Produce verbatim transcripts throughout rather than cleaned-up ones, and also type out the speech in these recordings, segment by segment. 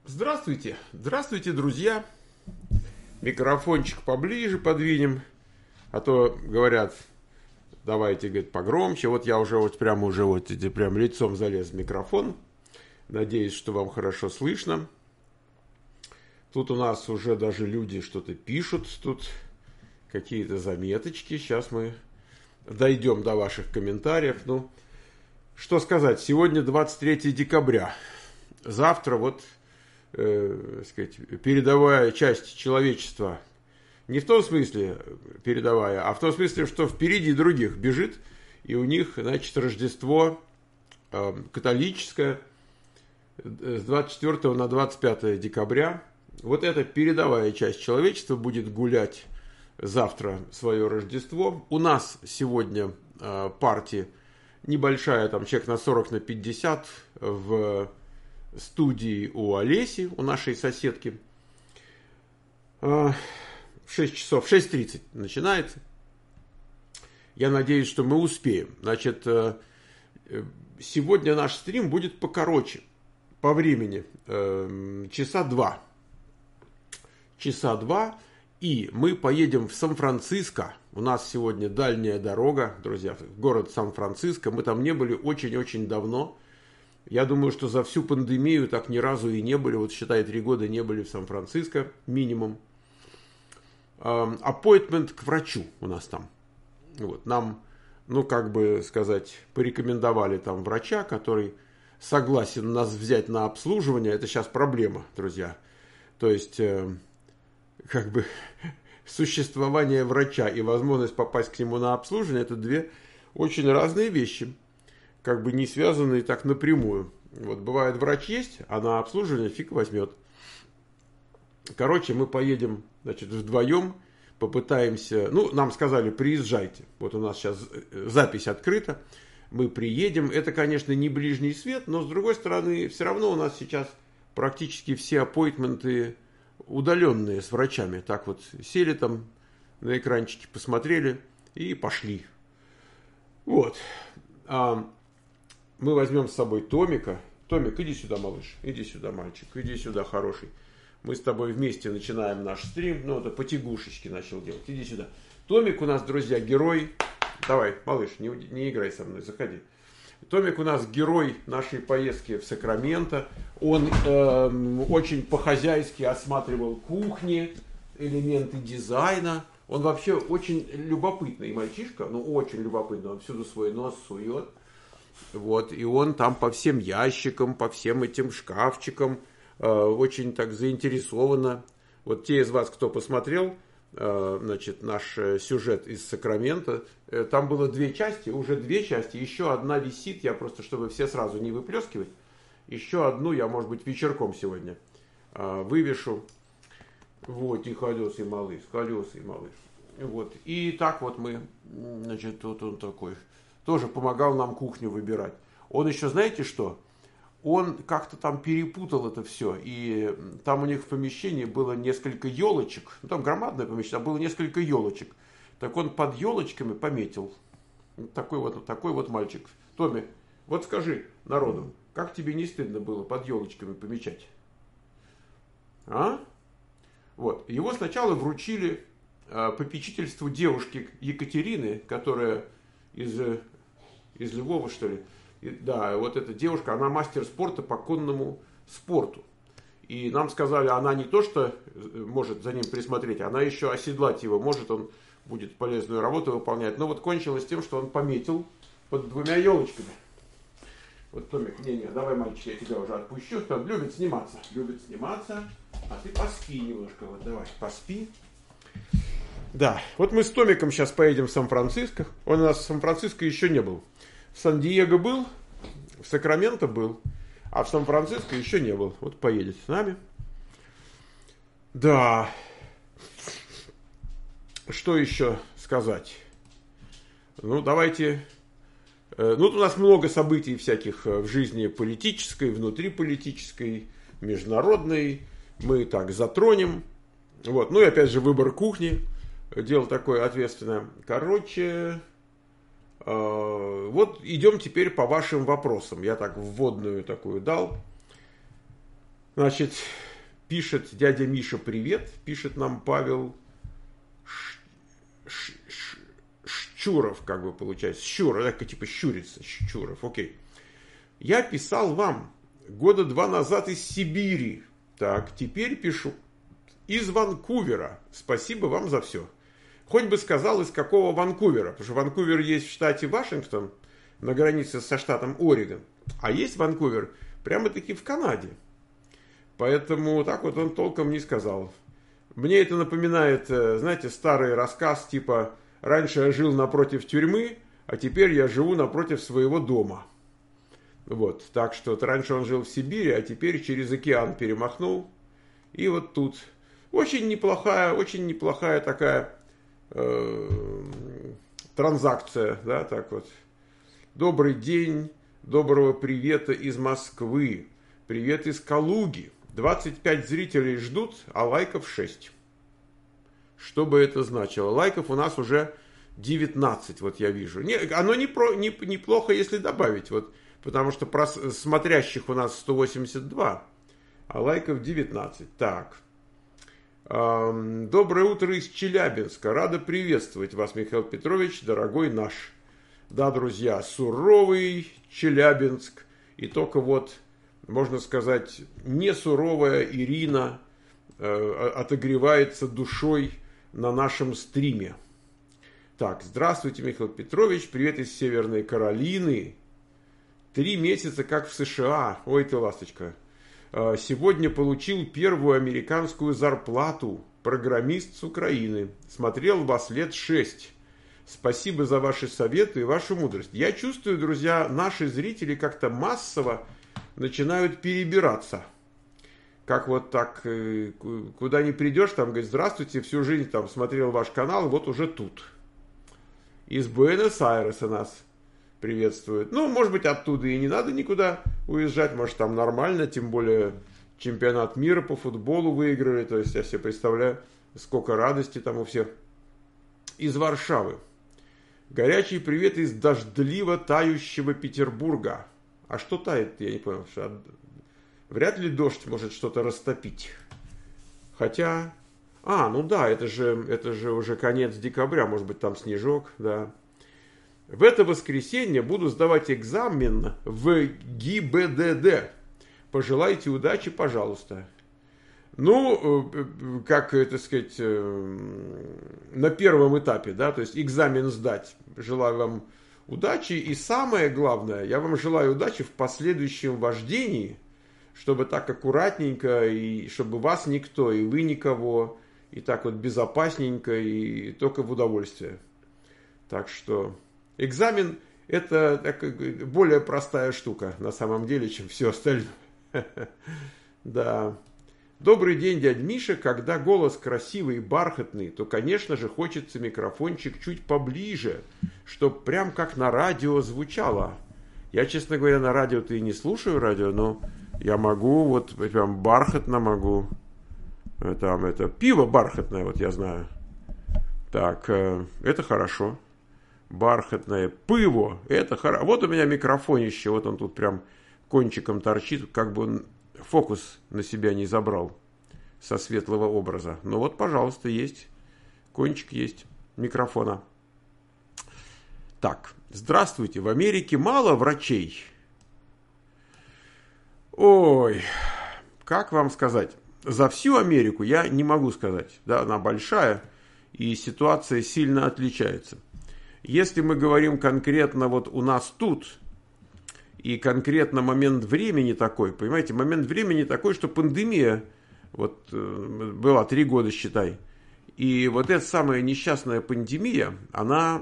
Здравствуйте, здравствуйте, друзья. Микрофончик поближе подвинем, а то говорят, давайте, говорит, погромче. Вот я уже вот прямо уже вот эти прям лицом залез в микрофон. Надеюсь, что вам хорошо слышно. Тут у нас уже даже люди что-то пишут, тут какие-то заметочки. Сейчас мы дойдем до ваших комментариев. Ну, что сказать, сегодня двадцать третье декабря. Завтра вот... Э, сказать, передовая часть человечества, не в том смысле передовая, а в том смысле, что впереди других бежит, и у них, значит, Рождество э, католическое с двадцать четвёртого на двадцать пятое декабря. Вот эта передовая часть человечества будет гулять завтра свое Рождество. У нас сегодня э, партия небольшая, там человек на сорок на пятьдесят в студии у Олеси, у нашей соседки. В шесть часов, в шесть тридцать начинается. Я надеюсь, что мы успеем. Значит, сегодня наш стрим будет покороче по времени. Часа два. Часа два. И мы поедем в Сан-Франциско. У нас сегодня дальняя дорога, друзья, в город Сан-Франциско. Мы там не были очень-очень давно. Я думаю, что за всю пандемию так ни разу и не были. Вот считай, три года не были в Сан-Франциско минимум. Аппоинтмент к врачу у нас там. Вот, нам, ну как бы сказать, порекомендовали там врача, который согласен нас взять на обслуживание. Это сейчас проблема, друзья. То есть, э, как бы существование врача и возможность попасть к нему на обслуживание — это две очень разные вещи. Как бы не связанные так напрямую. Вот бывает, врач есть, а на обслуживание фиг возьмет. Короче, мы поедем, значит, вдвоем, попытаемся, ну, нам сказали, приезжайте. Вот у нас сейчас запись открыта, мы приедем. Это, конечно, не ближний свет, но, с другой стороны, все равно у нас сейчас практически все аппоинтменты удаленные с врачами. Так вот, сели там на экранчике, посмотрели и пошли. Вот. Мы возьмем с собой Томика. Томик, иди сюда, малыш. Иди сюда, мальчик. Иди сюда, хороший. Мы с тобой вместе начинаем наш стрим. Ну, это потягушечки начал делать. Иди сюда. Томик у нас, друзья, герой. Давай, малыш, не, не играй со мной, заходи. Томик у нас герой нашей поездки в Сакраменто. Он э, очень по-хозяйски осматривал кухни, элементы дизайна. Он вообще очень любопытный мальчишка. Ну, очень любопытный. Он всюду свой нос сует. Вот, и он там по всем ящикам, по всем этим шкафчикам э, очень так заинтересованно. Вот те из вас, кто посмотрел, э, значит, наш сюжет из Сакрамента, э, там было две части, уже две части, еще одна висит, я просто, чтобы все сразу не выплескивать, еще одну я, может быть, вечерком сегодня э, вывешу. Вот, и колесый малыш, колесый малыш. Вот, и так вот мы, значит, вот он такой... тоже помогал нам кухню выбирать. Он еще, знаете что? Он как-то там перепутал это все. И там у них в помещении было несколько елочек. Ну, там громадное помещение, а было несколько елочек. Так он под елочками пометил. Такой вот, такой вот мальчик. Томми, вот скажи народу, как тебе не стыдно было под елочками помечать? А? Вот. Его сначала вручили э, попечительству девушки Екатерины, которая из... из Львова, что ли. И, да, вот эта девушка, она мастер спорта по конному спорту. И нам сказали, она не то, что может за ним присмотреть, она еще оседлать его может, он будет полезную работу выполнять. Но вот кончилось тем, что он пометил под двумя елочками. Вот, Томик, не-не, давай, мальчик, я тебя уже отпущу. Он любит сниматься, любит сниматься. А ты поспи немножко, вот давай, поспи. Да, вот мы с Томиком сейчас поедем в Сан-Франциско. Он у нас в Сан-Франциско еще не был. В Сан-Диего был, в Сакраменто был, а в Сан-Франциско еще не был. Вот поедет с нами. Да. Что еще сказать? Ну, давайте... Ну, у нас много событий всяких в жизни политической, внутриполитической, международной. Мы так затронем. Вот. Ну и опять же выбор кухни. Дело такое ответственное. Короче, э, вот идем теперь по вашим вопросам. Я так вводную такую дал. Значит, пишет дядя Миша привет, пишет нам Павел Ш... Ш... Щуров, как бы получается. Щур, так типа щурится, Щуров, окей. Я писал вам года два назад из Сибири. Так, теперь пишу из Ванкувера. Спасибо вам за все. Хоть бы сказал, из какого Ванкувера. Потому что Ванкувер есть в штате Вашингтон, на границе со штатом Орегон. А есть Ванкувер прямо-таки в Канаде. Поэтому так вот он толком не сказал. Мне это напоминает, знаете, старый рассказ типа «Раньше я жил напротив тюрьмы, а теперь я живу напротив своего дома». Вот, так что вот раньше он жил в Сибири, а теперь через океан перемахнул. И вот тут очень неплохая, очень неплохая такая э, транзакция, да, так вот. Добрый день, доброго привета из Москвы, привет из Калуги. двадцать пять зрителей ждут, а лайков шесть. Что бы это значило? Лайков у нас уже девятнадцать, вот я вижу. Не, оно не про, не, неплохо, если добавить, вот, потому что прос, смотрящих у нас сто восемьдесят два, а лайков девятнадцать. Так. Эм, доброе утро из Челябинска. Рада приветствовать вас, Михаил Петрович, дорогой наш. Да, друзья, суровый Челябинск. И только вот, можно сказать, не суровая Ирина э, отогревается душой на нашем стриме. Так, здравствуйте, Михаил Петрович, привет из Северной Каролины. Три месяца как в США. Ой ты, ласточка. Сегодня получил первую американскую зарплату. Программист с Украины. Смотрел вас лет шесть. Спасибо за ваши советы и вашу мудрость. Я чувствую, друзья, наши зрители как-то массово начинают перебираться. Как вот так, куда ни придешь, там говорит, здравствуйте, всю жизнь там смотрел ваш канал, вот уже тут. Из Буэнос-Айреса нас приветствуют. Ну, может быть, оттуда и не надо никуда уезжать, может, там нормально, тем более чемпионат мира по футболу выиграли, то есть я себе представляю, сколько радости там у всех. Из Варшавы. Горячий привет из дождливо тающего Петербурга. А что тает, я не понял. Что... Вряд ли дождь может что-то растопить. Хотя... А, ну да, это же, это же уже конец декабря, может быть, там снежок, да. В это воскресенье буду сдавать экзамен в ГИБДД. Пожелайте удачи, пожалуйста. Ну, как, так сказать, на первом этапе, да, то есть экзамен сдать. Желаю вам удачи. И самое главное, я вам желаю удачи в последующем вождении, чтобы так аккуратненько, и чтобы вас никто, и вы никого, и так вот безопасненько, и только в удовольствие. Так что экзамен это так, более простая штука на самом деле, чем все остальное. Да. Добрый день, дядь Миша. Когда голос красивый и бархатный, то, конечно же, хочется микрофончик чуть поближе, чтоб прям как на радио звучало. Я, честно говоря, на радио-то и не слушаю радио, но я могу, вот прям бархатно могу. Там это пиво бархатное, вот я знаю. Так, это хорошо. Бархатное пиво, это хорошо. Вот у меня микрофонище, вот он тут прям кончиком торчит, как бы он фокус на себя не забрал со светлого образа. Ну вот, пожалуйста, есть. Кончик есть микрофона. Так, здравствуйте. В Америке мало врачей? Ой, как вам сказать? За всю Америку я не могу сказать. Да, она большая, и ситуация сильно отличается. Если мы говорим конкретно вот у нас тут, и конкретно момент времени такой, понимаете, момент времени такой, что пандемия, вот была три года, считай, и вот эта самая несчастная пандемия, она,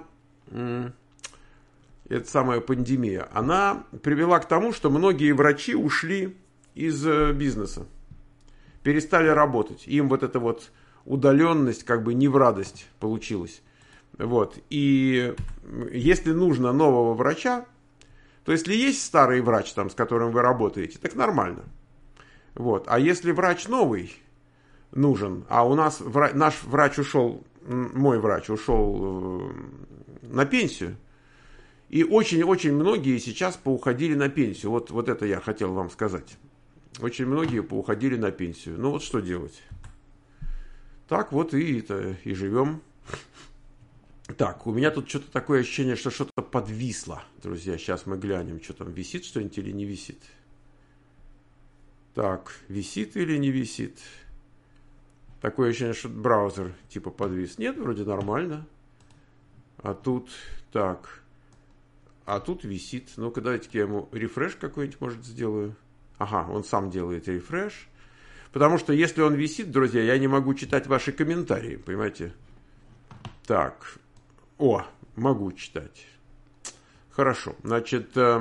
эта самая пандемия, она привела к тому, что многие врачи ушли из бизнеса, перестали работать, им вот эта вот удаленность как бы не в радость получилась, вот, и если нужно нового врача, то если есть старый врач, там, с которым вы работаете, так нормально. Вот. А если врач новый нужен, а у нас врач, наш врач ушел, мой врач ушел на пенсию, и очень-очень многие сейчас поуходили на пенсию. Вот, вот это я хотел вам сказать. очень многие поуходили на пенсию. Ну вот что делать? Так вот и, это, и живем. Так, у меня тут что-то такое ощущение, что что-то подвисло. Друзья, сейчас мы глянем, что там, висит что-нибудь или не висит. Так, висит или не висит? Такое ощущение, что браузер типа подвис. Нет, вроде нормально. А тут, так, а тут висит. Ну-ка, давайте-ка я ему рефреш какой-нибудь, может, сделаю. Ага, он сам делает рефреш. Потому что если он висит, друзья, я не могу читать ваши комментарии, понимаете? Так, о, могу читать. Хорошо, значит, э,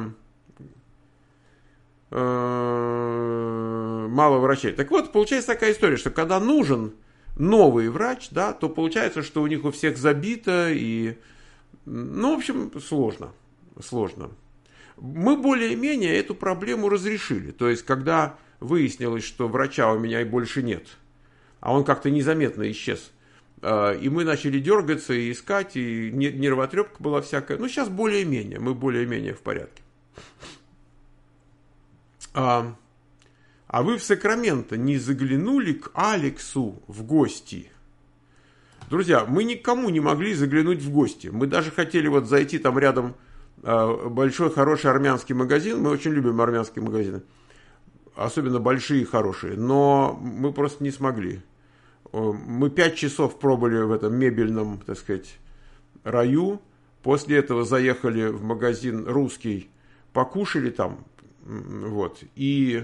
э, мало врачей. Так вот, получается такая история, что когда нужен новый врач, да, то получается, что у них у всех забито и, ну, в общем, сложно, сложно. Мы более-менее эту проблему разрешили. То есть, когда выяснилось, что врача у меня и больше нет, а он как-то незаметно исчез, и мы начали дергаться и искать, и нервотрепка была всякая. Ну, сейчас более-менее, мы более-менее в порядке. А, а вы в Сакраменто не заглянули к Алексу в гости? Друзья, мы никому не могли заглянуть в гости. Мы даже хотели вот зайти там рядом большой хороший армянский магазин. Мы очень любим армянские магазины. Особенно большие и хорошие. Но мы просто не смогли. Мы пять часов пробыли в этом мебельном, так сказать, раю. После этого заехали в магазин русский, покушали там. Вот. И...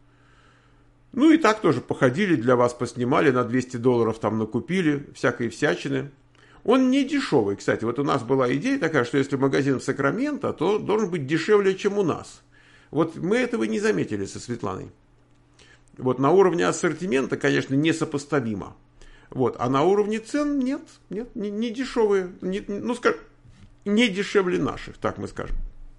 Ну и так тоже походили, для вас поснимали, на двести долларов там накупили всякой всячины. Он не дешевый, кстати. Вот у нас была идея такая, что если магазин в Сакраменто, то должен быть дешевле, чем у нас. Вот мы этого не заметили со Светланой. Вот на уровне ассортимента, конечно, несопоставимо. Вот, а на уровне цен нет, нет, не, не дешевые, не, ну, скажем, не дешевле наших, так мы скажем.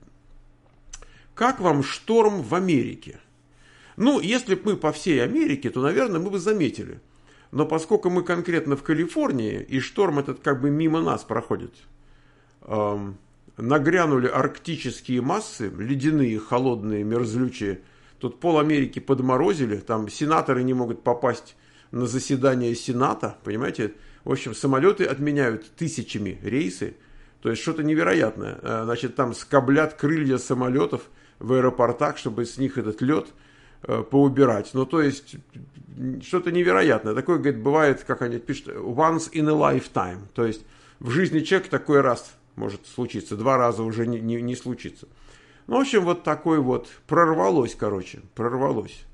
Как вам шторм в Америке? Ну, если бы мы по всей Америке, то, наверное, мы бы заметили. Но поскольку мы конкретно в Калифорнии, и шторм этот как бы мимо нас проходит, эм, нагрянули арктические массы, ледяные, холодные, мерзлючие. Тут пол Америки подморозили, там сенаторы не могут попасть на заседание Сената, понимаете? В общем, самолеты отменяют тысячами рейсы, то есть что-то невероятное. Значит, там скоблят крылья самолетов в аэропортах, чтобы с них этот лед поубирать. Ну, то есть, что-то невероятное. Такое, говорит, бывает, как они пишут, once in a lifetime. То есть, в жизни человека такой раз может случиться, два раза уже не, не, не случится. Ну, в общем, вот такой вот, прорвалось, короче, прорвалось.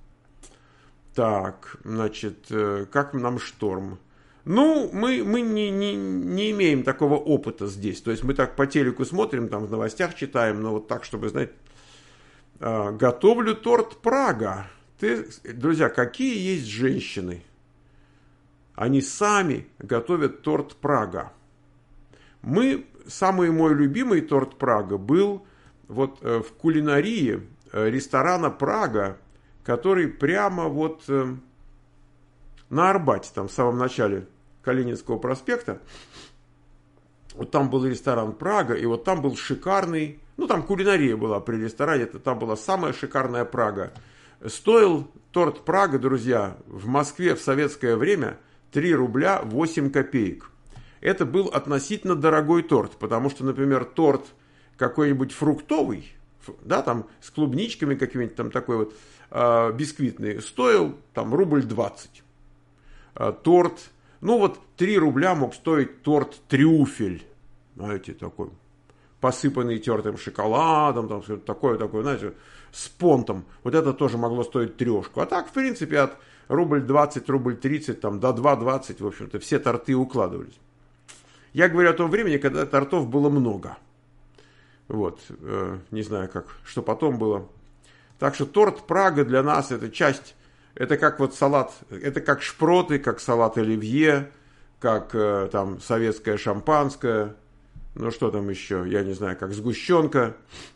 Так, значит, как нам шторм? Ну, мы, мы не, не, не имеем такого опыта здесь. То есть, мы так по телеку смотрим, там в новостях читаем, но вот так, чтобы, знаете, готовлю торт Прага. Ты, друзья, какие есть женщины? Они сами готовят торт Прага. Мы, самый мой любимый торт Прага был вот в кулинарии ресторана Прага, который прямо вот на Арбате, там в самом начале Калининского проспекта. Вот там был ресторан Прага, и вот там был шикарный, ну там кулинария была при ресторане, это там была самая шикарная Прага. Стоил торт Прага, друзья, в Москве в советское время три рубля восемь копеек. Это был относительно дорогой торт, потому что, например, торт какой-нибудь фруктовый, да, там с клубничками какими-нибудь, там такой вот э, бисквитный, стоил там рубль двадцать. Э, торт, ну вот три рубля мог стоить торт трюфель, знаете, такой, посыпанный тертым шоколадом, там такое, такое, знаете, с понтом. Вот это тоже могло стоить трешку. А так, в принципе, от рубль двадцать, рубль тридцать, там, до два двадцать, в общем-то, все торты укладывались. Я говорю о том времени, когда тортов было много. Вот, э, не знаю, как, что потом было. Так что торт Прага для нас это часть, это как вот салат, это как шпроты, как салат оливье, как э, там советское шампанское, ну что там еще, я не знаю, как сгущенка.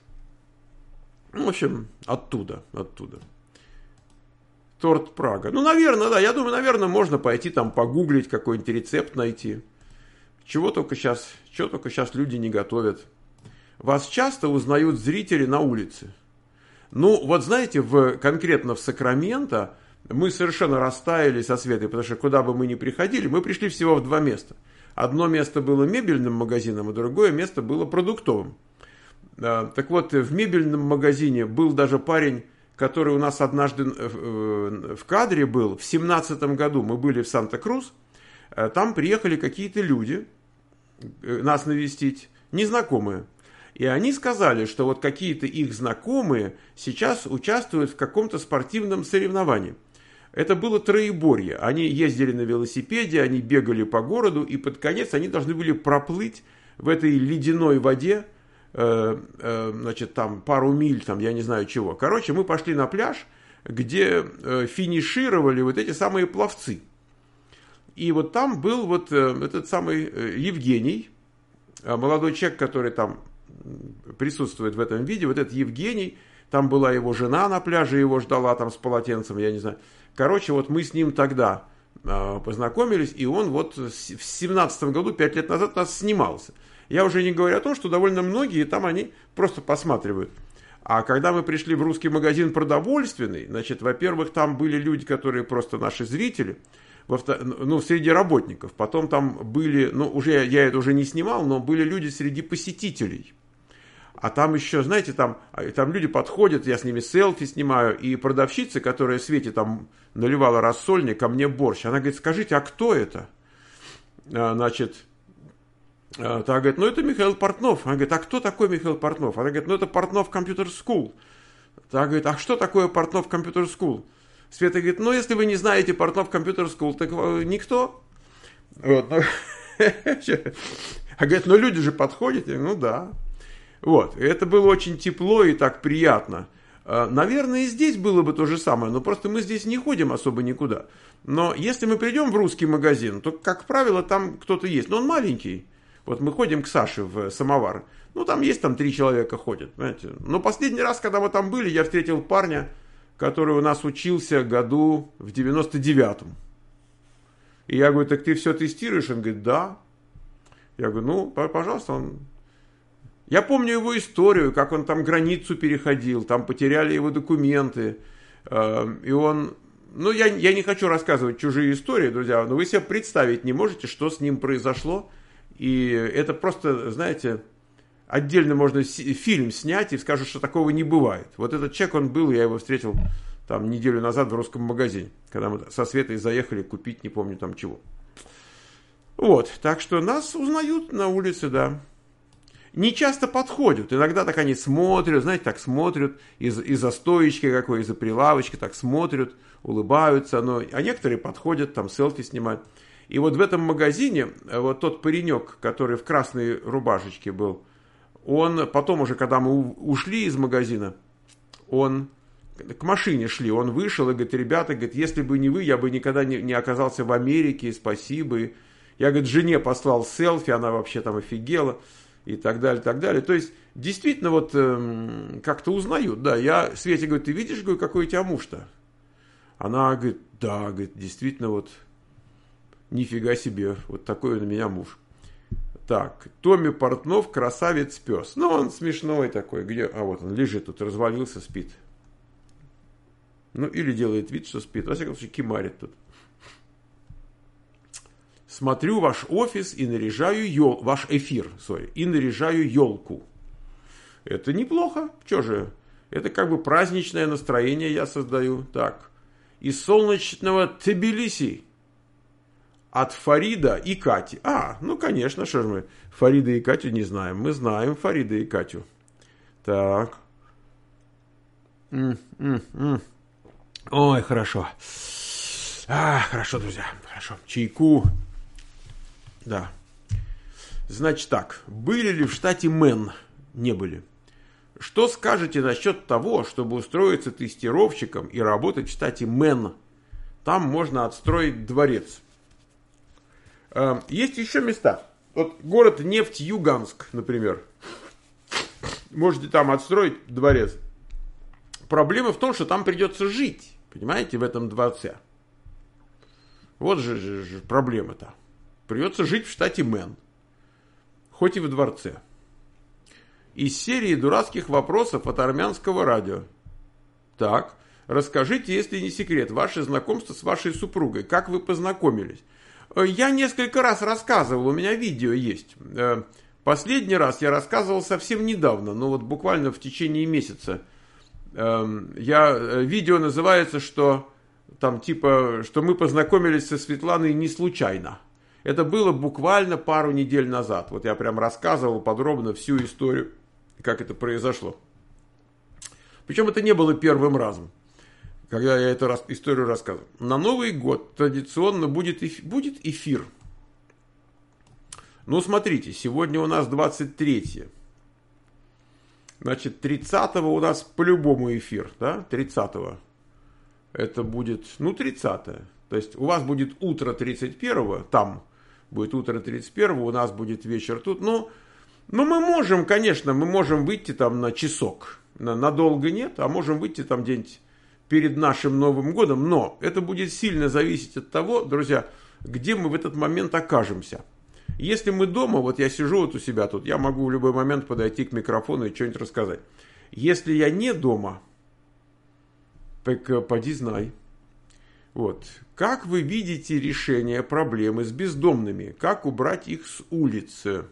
В общем, оттуда, оттуда. Торт Прага. Ну, наверное, да, я думаю, наверное, можно пойти там погуглить, какой-нибудь рецепт найти. Чего только сейчас, чего только сейчас люди не готовят. Вас часто узнают зрители на улице. Ну, вот знаете, в, конкретно в Сакраменто мы совершенно растаяли со Светой, потому что куда бы мы ни приходили, мы пришли всего в два места. Одно место было мебельным магазином, а другое место было продуктовым. Так вот, в мебельном магазине был даже парень, который у нас однажды в кадре был. В семнадцатом году мы были в Санта-Крус. Там приехали какие-то люди нас навестить, незнакомые. И они сказали, что вот какие-то их знакомые сейчас участвуют в каком-то спортивном соревновании. Это было троеборье. Они ездили на велосипеде, они бегали по городу, и под конец они должны были проплыть в этой ледяной воде, э, э, значит, там пару миль, там, я не знаю чего. Короче, мы пошли на пляж, где э, финишировали вот эти самые пловцы. И вот там был вот э, этот самый э, Евгений, э, молодой человек, который там присутствует в этом видео, вот этот Евгений, там была его жена на пляже, его ждала там с полотенцем, я не знаю. Короче, вот мы с ним тогда э, познакомились, и он вот в семнадцатом году, пять лет назад, нас снимался. Я уже не говорю о том, что довольно многие там они просто посматривают. А когда мы пришли в русский магазин продовольственный, значит, во-первых, там были люди, которые просто наши зрители, ну, среди работников. Потом там были, ну, уже я это уже не снимал, но были люди среди посетителей. А там еще, знаете, там, там люди подходят, я с ними селфи снимаю, и продавщица, которая Свете там наливала рассольник, ко мне борщ, она говорит, скажите, а кто это? Значит, та говорит, ну это Михаил Портнов. Она говорит, а кто такой Михаил Портнов? Она говорит, ну это Портнов Computer School. Та говорит, а что такое Портнов Computer School? Света говорит, ну если вы не знаете Портнов Computer School, так никто. Вот, ну, а говорит, ну люди же подходят. Я говорю, ну да. Вот, это было очень тепло и так приятно. Наверное, и здесь было бы то же самое, но просто мы здесь не ходим особо никуда. Но если мы придем в русский магазин, то, как правило, там кто-то есть. Но он маленький. Вот мы ходим к Саше в самовар. Ну, там есть, там три человека ходят, понимаете. Но последний раз, когда мы там были, я встретил парня, который у нас учился году в девяносто девятом. И я говорю, так ты все тестируешь? Он говорит, да. Я говорю, ну, пожалуйста, он... Я помню его историю, как он там границу переходил, там потеряли его документы, и он... Ну, я, я не хочу рассказывать чужие истории, друзья, но вы себе представить не можете, что с ним произошло, и это просто, знаете, отдельно можно фильм снять и скажут, что такого не бывает. Вот этот человек, он был, я его встретил там неделю назад в русском магазине, когда мы со Светой заехали купить, не помню там чего. Вот, так что нас узнают на улице, да. Не часто подходят, иногда так они смотрят, знаете, так смотрят, из- из-за стоечки какой, из-за прилавочки, так смотрят, улыбаются, но... а некоторые подходят, там селфи снимают. И вот в этом магазине, вот тот паренек, который в красной рубашечке был, он потом уже, когда мы ушли из магазина, он к машине шли, он вышел и говорит, ребята, говорит, если бы не вы, я бы никогда не, не оказался в Америке, спасибо. Я, говорит, жене послал селфи, она вообще там офигела. И так далее, так далее. То есть, действительно, вот эм, как-то узнают. Да, я Свете говорю, ты видишь, говорю, какой у тебя муж-то? Она говорит, да, говорит, действительно, вот, нифига себе, вот такой у меня муж. Так, Томми Портнов, красавец-пес. Ну, он смешной такой. Где? А вот он лежит тут, развалился, спит. Ну, или делает вид, что спит. Во всяком случае, кимарит тут. Смотрю ваш офис и наряжаю ел... ваш эфир, сори, и наряжаю елку. Это неплохо. Что же? Это как бы праздничное настроение я создаю. Так. Из солнечного Тбилиси. От Фарида и Кати. А, ну, конечно, что же мы Фарида и Катю не знаем. Мы знаем Фарида и Катю. Так. М-м-м. Ой, хорошо. А, хорошо, друзья. Хорошо. Чайку. Да. Значит так, были ли в штате Мэн? Не были. Что скажете насчет того, чтобы устроиться тестировщиком и работать в штате Мэн? Там можно отстроить дворец. Есть еще места. Вот город Нефтьюганск, например. Можете там отстроить дворец. Проблема в том, что там придется жить. Понимаете, в этом дворце. Вот же, же, же проблема-то. Придется жить в штате Мэн. Хоть и в дворце. Из серии дурацких вопросов от армянского радио. Так, расскажите, если не секрет, ваше знакомство с вашей супругой, как вы познакомились? Я несколько раз рассказывал, у меня видео есть. Последний раз я рассказывал совсем недавно, ну вот буквально в течение месяца. Я, видео называется, что там типа, что мы познакомились со Светланой не случайно. Это было буквально пару недель назад. Вот я прям рассказывал подробно всю историю, как это произошло. Причем это не было первым разом, когда я эту историю рассказывал. На Новый год традиционно будет эфир. Будет эфир. Ну, смотрите, сегодня у нас двадцать третье. Значит, тридцатого у нас по-любому эфир, да? тридцатого. Это будет, ну, тридцатое. То есть у вас будет утро тридцать первого, там будет утро тридцать первого, у нас будет вечер тут. Ну, ну мы можем, конечно, мы можем выйти там на часок. Надолго нет, а можем выйти там где-нибудь перед нашим Новым годом. Но это будет сильно зависеть от того, друзья, где мы в этот момент окажемся. Если мы дома, вот я сижу вот у себя тут, я могу в любой момент подойти к микрофону и что-нибудь рассказать. Если я не дома, так поди знай. Вот. Как вы видите решение проблемы с бездомными? Как убрать их с улицы?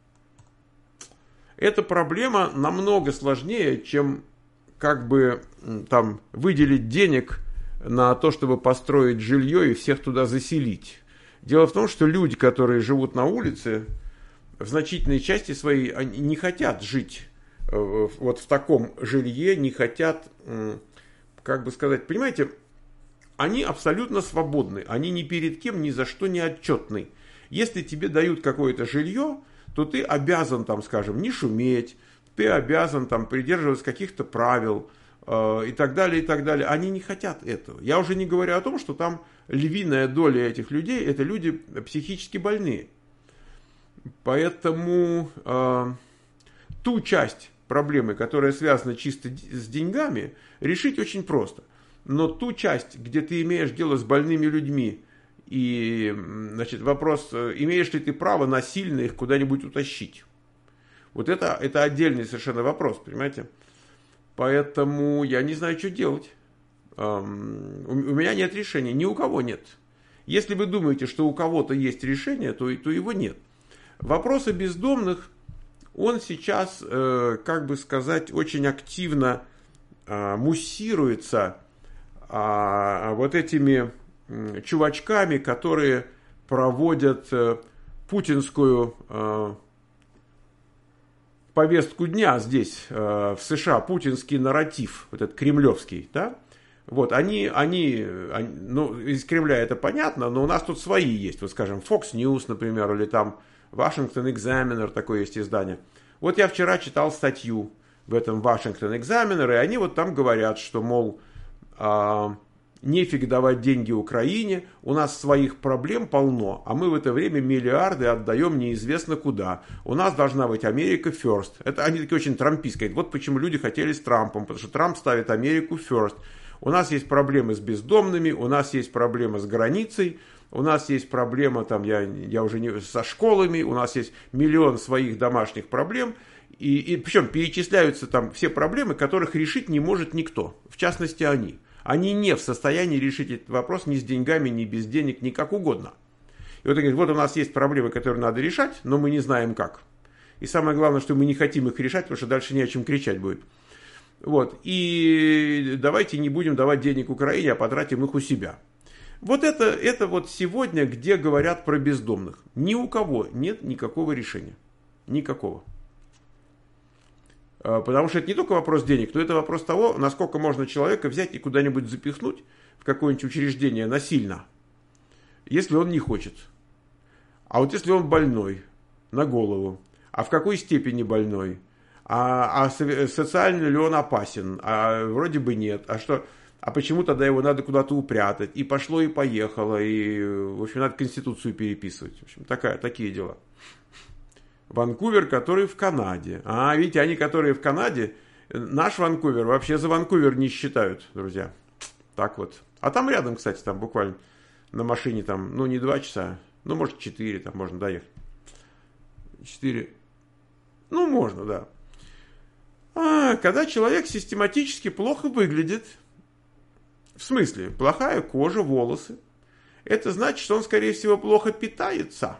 Эта проблема намного сложнее, чем как бы там выделить денег на то, чтобы построить жилье и всех туда заселить. Дело в том, что люди, которые живут на улице, в значительной части своей они не хотят жить вот в таком жилье, не хотят, как бы сказать, понимаете, они абсолютно свободны, они ни перед кем, ни за что не отчетны. Если тебе дают какое-то жилье, то ты обязан, там, скажем, не шуметь, ты обязан там придерживаться каких-то правил э, и так далее, и так далее. Они не хотят этого. Я уже не говорю о том, что там львиная доля этих людей, это люди психически больные. Поэтому э, ту часть проблемы, которая связана чисто с деньгами, решить очень просто. Но ту часть, где ты имеешь дело с больными людьми, и, значит, вопрос, имеешь ли ты право насильно их куда-нибудь утащить? Вот это, это отдельный совершенно вопрос, понимаете? Поэтому я не знаю, что делать. У меня нет решения, ни у кого нет. Если вы думаете, что у кого-то есть решение, то, то его нет. Вопрос о бездомных, он сейчас, как бы сказать, очень активно муссируется вот этими чувачками, которые проводят путинскую повестку дня здесь, в США, путинский нарратив, вот этот кремлевский, да, вот, они, они, они, ну, из Кремля это понятно, но у нас тут свои есть, вот, скажем, Fox News, например, или там Washington Examiner, такое есть издание. Вот я вчера читал статью в этом Washington Examiner, и они вот там говорят, что, мол, нефиг давать деньги Украине, у нас своих проблем полно, а мы в это время миллиарды отдаем неизвестно куда. У нас должна быть Америка first. Это они такие очень трампистские. Вот почему люди хотели с Трампом, потому что Трамп ставит Америку first. У нас есть проблемы с бездомными, у нас есть проблемы с границей, у нас есть проблема там, я, я уже не, со школами, у нас есть миллион своих домашних проблем. И, и причем перечисляются там все проблемы, которых решить не может никто, в частности они. Они не в состоянии решить этот вопрос ни с деньгами, ни без денег, ни как угодно. И вот он говорит, вот у нас есть проблемы, которые надо решать, но мы не знаем как. И самое главное, что мы не хотим их решать, потому что дальше не о чем кричать будет. Вот. И давайте не будем давать денег Украине, а потратим их у себя. Вот это, это вот сегодня, где говорят про бездомных. Ни у кого нет никакого решения. Никакого. Потому что это не только вопрос денег, но это вопрос того, насколько можно человека взять и куда-нибудь запихнуть в какое-нибудь учреждение насильно, если он не хочет. А вот если он больной на голову, а в какой степени больной, а, а социально ли он опасен, а вроде бы нет, а что, а почему тогда его надо куда-то упрятать, и пошло, и поехало, и, в общем, надо Конституцию переписывать, в общем, такая, такие дела. Ванкувер, который в Канаде. А, видите, они, которые в Канаде, наш Ванкувер вообще за Ванкувер не считают, друзья. Так вот. А там рядом, кстати, там буквально на машине, там, ну, не два часа, ну, может, четыре, там можно доехать. Четыре. Ну, можно, да. А, когда человек систематически плохо выглядит, в смысле, плохая кожа, волосы, это значит, что он, скорее всего, плохо питается.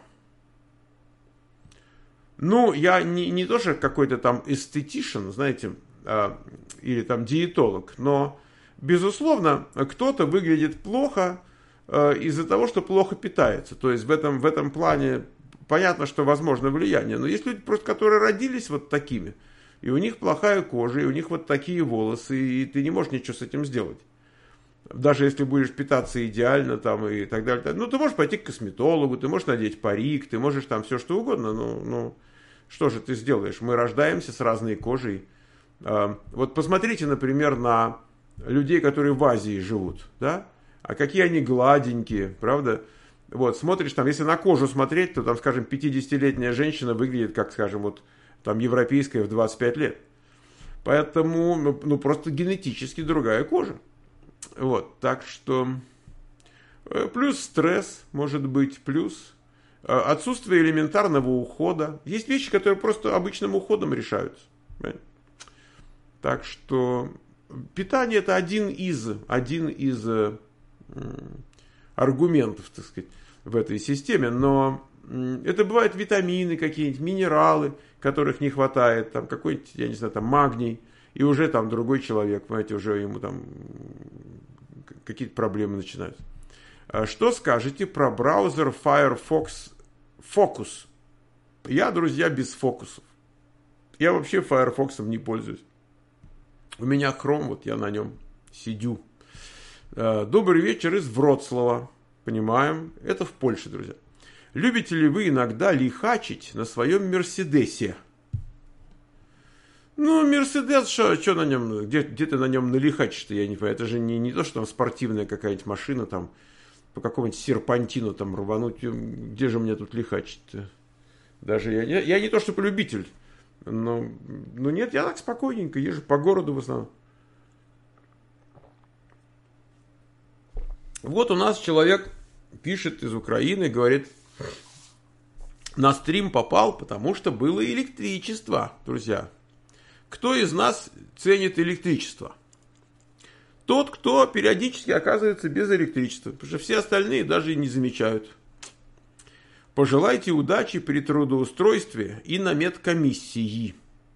Ну, я не, не тоже какой-то там эстетишн, знаете, э, или там диетолог, но, безусловно, кто-то выглядит плохо э, из-за того, что плохо питается. То есть в этом, в этом плане понятно, что возможно влияние. Но есть люди, просто которые родились вот такими, и у них плохая кожа, и у них вот такие волосы, и ты не можешь ничего с этим сделать. Даже если будешь питаться идеально там и так далее. Ну, ты можешь пойти к косметологу, ты можешь надеть парик, ты можешь там все что угодно, но... но что же ты сделаешь? Мы рождаемся с разной кожей. Вот посмотрите, например, на людей, которые в Азии живут, да? А какие они гладенькие, правда? Вот, смотришь там, если на кожу смотреть, то там, скажем, пятидесятилетняя женщина выглядит, как, скажем, вот там европейская в двадцать пять лет. Поэтому, ну, ну просто генетически другая кожа. Вот, так что плюс стресс, может быть, плюс отсутствие элементарного ухода. Есть вещи, которые просто обычным уходом решаются. Понимаете? Так что питание это один из, один из э, аргументов, так сказать, в этой системе. Но э, это бывают витамины какие-нибудь, минералы, которых не хватает, там какой-нибудь, я не знаю, там магний, и уже там другой человек, понимаете, уже ему там какие-то проблемы начинаются. Что скажете про браузер Firefox Focus? Я, друзья, без фокусов. Я вообще Firefox не пользуюсь. У меня Chrome, вот я на нем сидю. Добрый вечер из Вроцлава. Понимаем, это в Польше, друзья. Любите ли вы иногда лихачить на своем Мерседесе? Ну, Мерседес, что на нем, где, где ты на нем налихачишь-то, я не понимаю. Это же не, не то, что там спортивная какая-нибудь машина, там, по какому-нибудь серпантину там рвануть. Где же мне тут лихачить-то? Даже я, я, я не то, что полюбитель, но, но нет, я так спокойненько езжу по городу в основном. Вот у нас человек пишет из Украины, говорит, на стрим попал, потому что было электричество, друзья. Кто из нас ценит электричество? Тот, кто периодически оказывается без электричества, потому что все остальные даже и не замечают. Пожелайте удачи при трудоустройстве и на медкомиссии.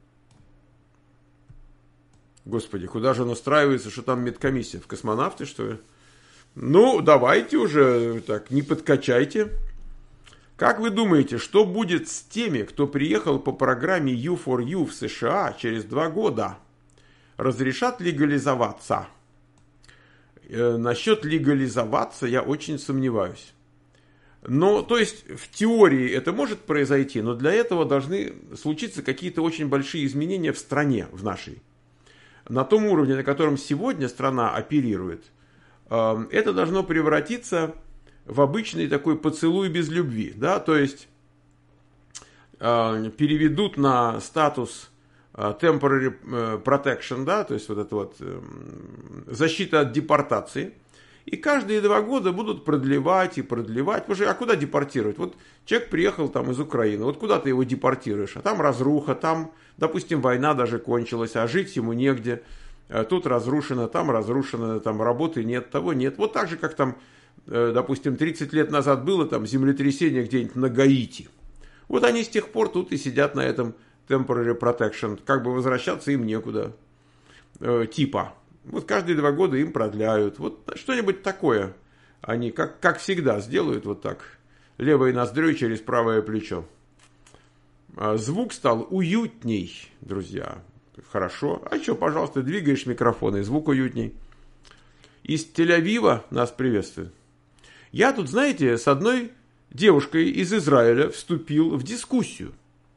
Господи, куда же он устраивается, что там медкомиссия? В космонавты, что ли? Ну, давайте уже, так, не подкачайте. Как вы думаете, что будет с теми, кто приехал по программе ю фор ю в США через два года? Разрешат легализоваться? Э, насчет легализоваться я очень сомневаюсь. Но, то есть, в теории это может произойти, но для этого должны случиться какие-то очень большие изменения в стране, в нашей. На том уровне, на котором сегодня страна оперирует, э, это должно превратиться в обычный такой поцелуй без любви, да, то есть э, переведут на статус э, temporary protection, да, то есть вот это вот э, защита от депортации, и каждые два года будут продлевать и продлевать. Потому что, а куда депортировать? Вот человек приехал там из Украины, вот куда ты его депортируешь? А там разруха, там, допустим, война даже кончилась, а жить ему негде, тут разрушено, там разрушено, там работы нет, того нет. Вот так же, как там, допустим, тридцать лет назад было там землетрясение где-нибудь на Гаити. Вот они с тех пор тут и сидят на этом temporary protection. Как бы возвращаться им некуда. Э, типа. Вот каждые два года им продляют. Вот что-нибудь такое. Они, как, как всегда, сделают вот так. Левой ноздрёй через правое плечо. А звук стал уютней, друзья. Хорошо. А что, пожалуйста, двигаешь микрофон, и звук уютней. Из Тель-Авива нас приветствует. Я тут, знаете, с одной девушкой из Израиля вступил в дискуссию.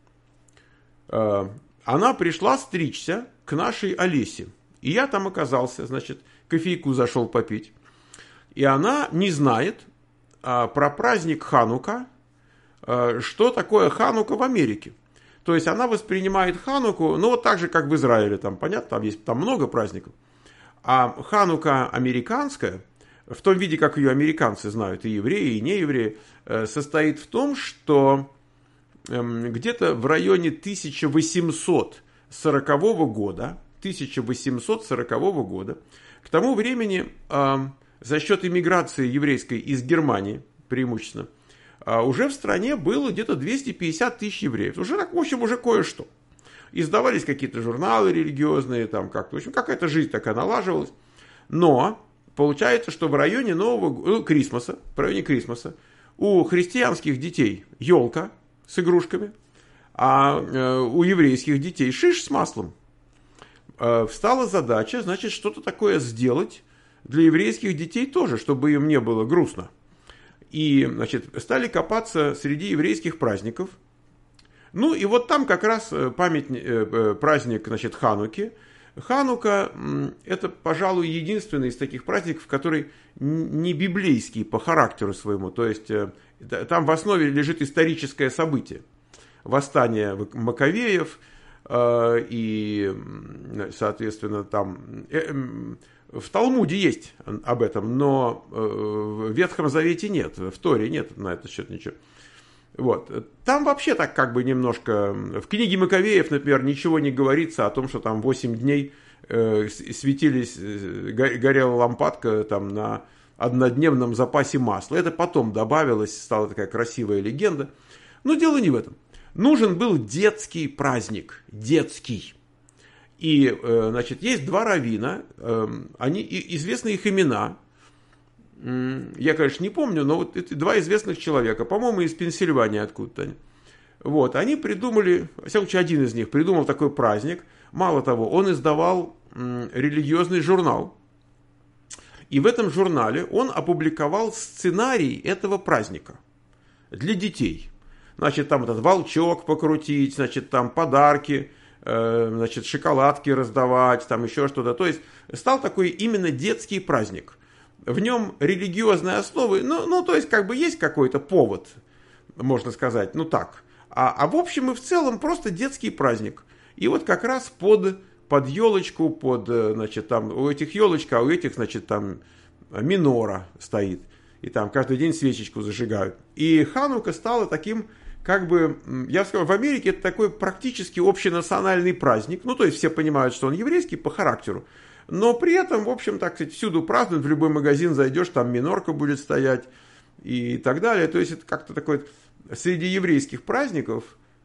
Она пришла стричься к нашей Олесе. И я там оказался, значит, кофейку зашел попить. И она не знает про праздник Ханука, что такое Ханука в Америке. То есть она воспринимает Хануку, ну вот так же, как в Израиле. Там, понятно, там есть там много праздников. А Ханука американская, в том виде, как ее американцы знают, и евреи, и неевреи, состоит в том, что где-то в районе тысяча восемьсот сорокового года, тысяча восемьсот сорокового года, к тому времени э, за счет иммиграции еврейской из Германии, преимущественно, э, уже в стране было где-то двести пятьдесят тысяч евреев. Уже, в общем, уже кое-что. Издавались какие-то журналы религиозные, там как-то, в общем, какая-то жизнь такая налаживалась. Но получается, что в районе Нового ну, Крисмаса, в районе Крисмаса, у христианских детей елка с игрушками, а э, у еврейских детей шиш с маслом. Э, встала задача, значит, что-то такое сделать для еврейских детей тоже, чтобы им не было грустно. И, значит, стали копаться среди еврейских праздников. Ну, и вот там как раз памятник, э, праздник, значит, Хануки. Ханука – это, пожалуй, единственный из таких праздников, который не библейский по характеру своему. То есть, там в основе лежит историческое событие. Восстание Маковеев, и, соответственно, там… В Талмуде есть об этом, но в Ветхом Завете нет, в Торе нет на этот счет ничего. Вот. Там вообще так как бы немножко... В книге Маковеев, например, ничего не говорится о том, что там восемь дней э, светились, э, горела лампадка там, на однодневном запасе масла. Это потом добавилось, стала такая красивая легенда. Но дело не в этом. Нужен был детский праздник. Детский. И, э, значит, есть два раввина. Э, они, известны их имена. Я, конечно, не помню, но вот это два известных человека, по-моему, из Пенсильвании откуда-то они. Вот, они придумали, во всяком случае, один из них придумал такой праздник. Мало того, он издавал м, религиозный журнал. И в этом журнале он опубликовал сценарий этого праздника для детей. Значит, там этот волчок покрутить, значит, там подарки, э, значит, шоколадки раздавать, там еще что-то. То есть, стал такой именно детский праздник. В нем религиозные основы, ну, ну, то есть, как бы есть какой-то повод, можно сказать, ну так. А, а в общем и в целом просто детский праздник. И вот как раз под, под елочку, под, значит, там, у этих елочка, а у этих, значит, там, минора стоит. И там каждый день свечечку зажигают. И Ханука стала таким, как бы, я бы сказал, в Америке это такой практически общенациональный праздник. Ну, то есть, все понимают, что он еврейский по характеру. Но при этом, в общем, так сказать, всюду празднуют, в любой магазин зайдешь, там минорка будет стоять и так далее. То есть это как-то такой среди еврейских праздников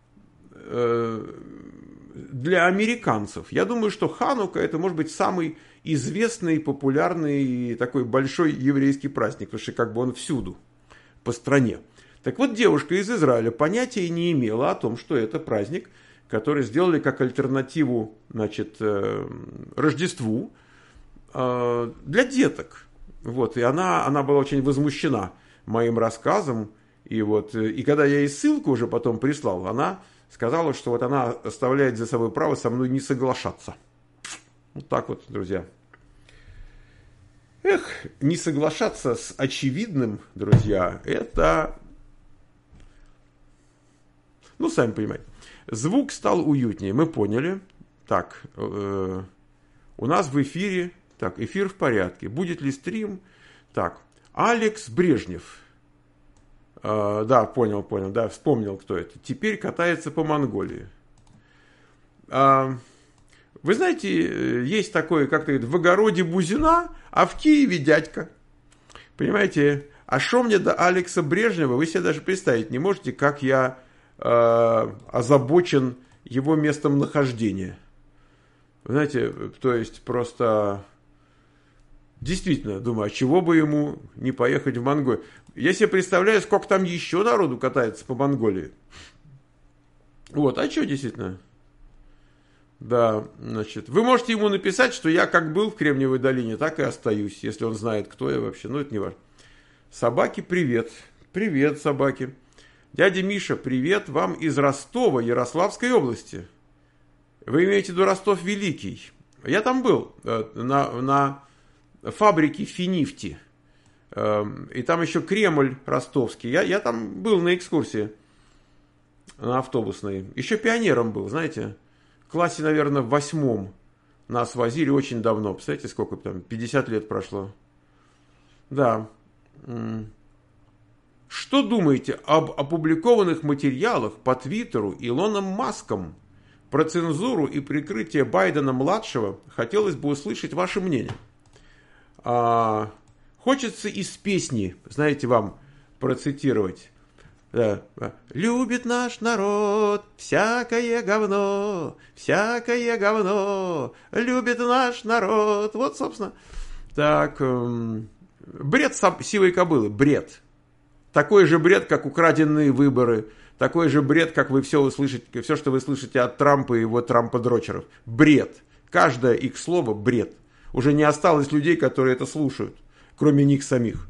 э, для американцев. Я думаю, что Ханука это может быть самый известный, популярный такой большой еврейский праздник, потому что как бы он всюду по стране. Так вот, девушка из Израиля понятия не имела о том, что это праздник, который сделали как альтернативу, значит, э, Рождеству э, для деток. Вот, и она, она была очень возмущена моим рассказом. И, вот, и когда я ей ссылку уже потом прислал, она сказала, что вот она оставляет за собой право со мной не соглашаться. Вот так вот, друзья. Эх, не соглашаться с очевидным, друзья, это... Ну, сами понимаете. Звук стал уютнее, мы поняли. Так, э, у нас в эфире, так, эфир в порядке. Будет ли стрим? Так, Алекс Брежнев. Э, да, понял, понял, да, вспомнил, кто это. Теперь катается по Монголии. Э, вы знаете, есть такое, как-то говорит, в огороде бузина, а в Киеве дядька. Понимаете, а шо мне до Алекса Брежнева, вы себе даже представить не можете, как я... озабочен его местом нахождения. Вы знаете, то есть просто действительно думаю, а чего бы ему не поехать в Монголию? Я себе представляю, сколько там еще народу катается по Монголии. Вот, а что действительно? Да, значит, вы можете ему написать, что я как был в Кремниевой долине, так и остаюсь, если он знает, кто я вообще. Ну, это не важно. Собаки, привет. Привет, собаки. Дядя Миша, привет вам из Ростова, Ярославской области. Вы имеете в виду Ростов Великий. Я там был, на, на фабрике Финифти. И там еще Кремль ростовский. Я, я там был на экскурсии, на автобусной. Еще пионером был, знаете. В классе, наверное, в восьмом нас возили очень давно. Представляете, сколько там, пятьдесят лет прошло. Да. Что думаете об опубликованных материалах по Твиттеру Илоном Маском Про цензуру и прикрытие Байдена-младшего хотелось бы услышать ваше мнение. А, хочется из песни, знаете, вам процитировать. Да. Любит наш народ всякое говно, всякое говно, любит наш народ. Вот, собственно, так, эм, бред сивой кобылы, бред. Такой же бред, как украденные выборы, такой же бред, как вы все услышите, все, что вы слышите от Трампа и его трамподрочеров. Бред. Каждое их слово бред. Уже не осталось людей, которые это слушают, кроме них самих.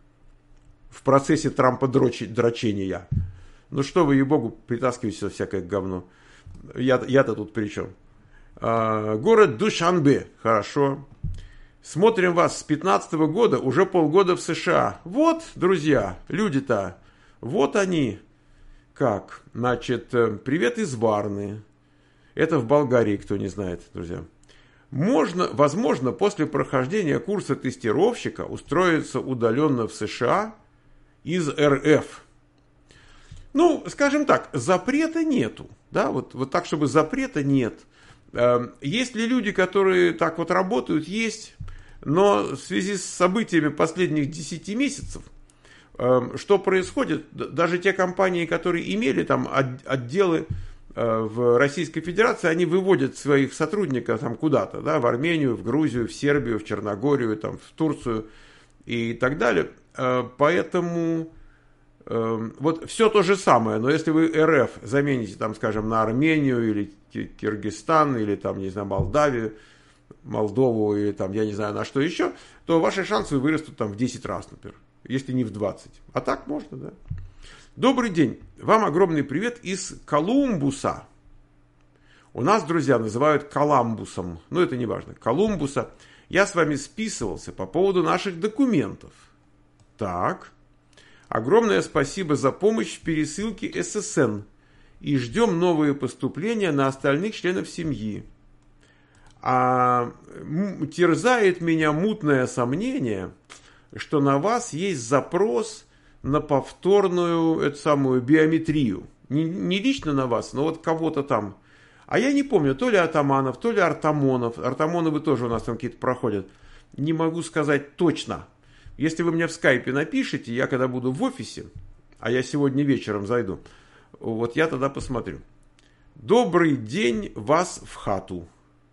В процессе трамподрочения. Ну что вы, ей-богу, притаскиваете сюда всякое говно. Я, я-то тут при чем? А, город Душанбе. Хорошо. Смотрим вас с пятнадцатого года, уже полгода в США. Вот, друзья, люди-то, вот они. Как? Значит, привет из Варны. Это в Болгарии, кто не знает, друзья. Можно, возможно, после прохождения курса тестировщика устроиться удаленно в США из эр эф. Ну, скажем так, запрета нету. Да, вот, вот так, чтобы запрета нет. Есть ли люди, которые так вот работают? Есть. Но в связи с событиями последних десяти месяцев, что происходит? Даже те компании, которые имели там отделы в Российской Федерации, они выводят своих сотрудников там куда-то, да, в Армению, в Грузию, в Сербию, в Черногорию, там, в Турцию и так далее. Поэтому вот все то же самое, но если вы эр эф замените, там, скажем, на Армению или Киргизстан, или там, не знаю, Молдавию, Молдову, или там, я не знаю, на что еще, то ваши шансы вырастут там в десять раз, например, если не в двадцать. А так можно, да. Добрый день. Вам огромный привет из Колумбуса. У нас, друзья, называют Коламбусом. Но это не важно. Колумбуса. Я с вами списывался по поводу наших документов. Так. Огромное спасибо за помощь в пересылке эс эс эн. И ждем новые поступления на остальных членов семьи. А терзает меня мутное сомнение, что на вас есть запрос на повторную эту самую биометрию. Не, не лично на вас, но вот кого-то там. А я не помню, то ли Атаманов, то ли Артамонов. Артамоновы тоже у нас там какие-то проходят. Не могу сказать точно. Если вы мне в скайпе напишите, я когда буду в офисе, а я сегодня вечером зайду, вот я тогда посмотрю. Добрый день вас в хату.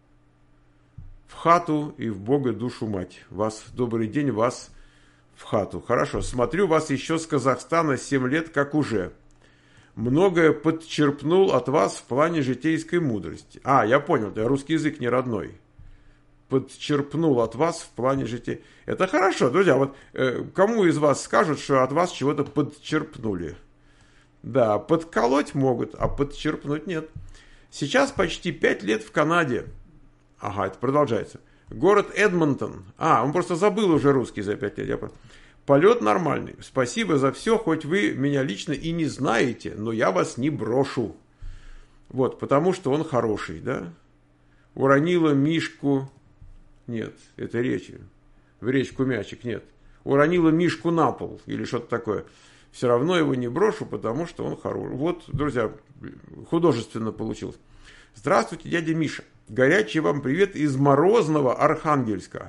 В хату и в Бога душу мать. Вас, добрый день вас в хату. Хорошо, смотрю вас еще с Казахстана семь лет, как уже. Многое подчерпнул от вас в плане житейской мудрости. А, я понял, это русский язык не родной. Подчерпнул от вас в плане жития. Это хорошо, друзья. Вот э, кому из вас скажут, что от вас чего-то подчерпнули? Да, подколоть могут, а подчерпнуть нет. Сейчас почти пять лет в Канаде. Ага, это продолжается. Город Эдмонтон. А, он просто забыл уже русский за пять лет. Я просто... Полет нормальный. Спасибо за все, хоть вы меня лично и не знаете, но я вас не брошу. Вот, потому что он хороший, да? Уронила Мишку... Нет, это речь. В речку мячик, нет. Уронила Мишку на пол или что-то такое. Все равно его не брошу, потому что он хороший. Вот, друзья, художественно получилось. Здравствуйте, дядя Миша. Горячий вам привет из морозного Архангельска.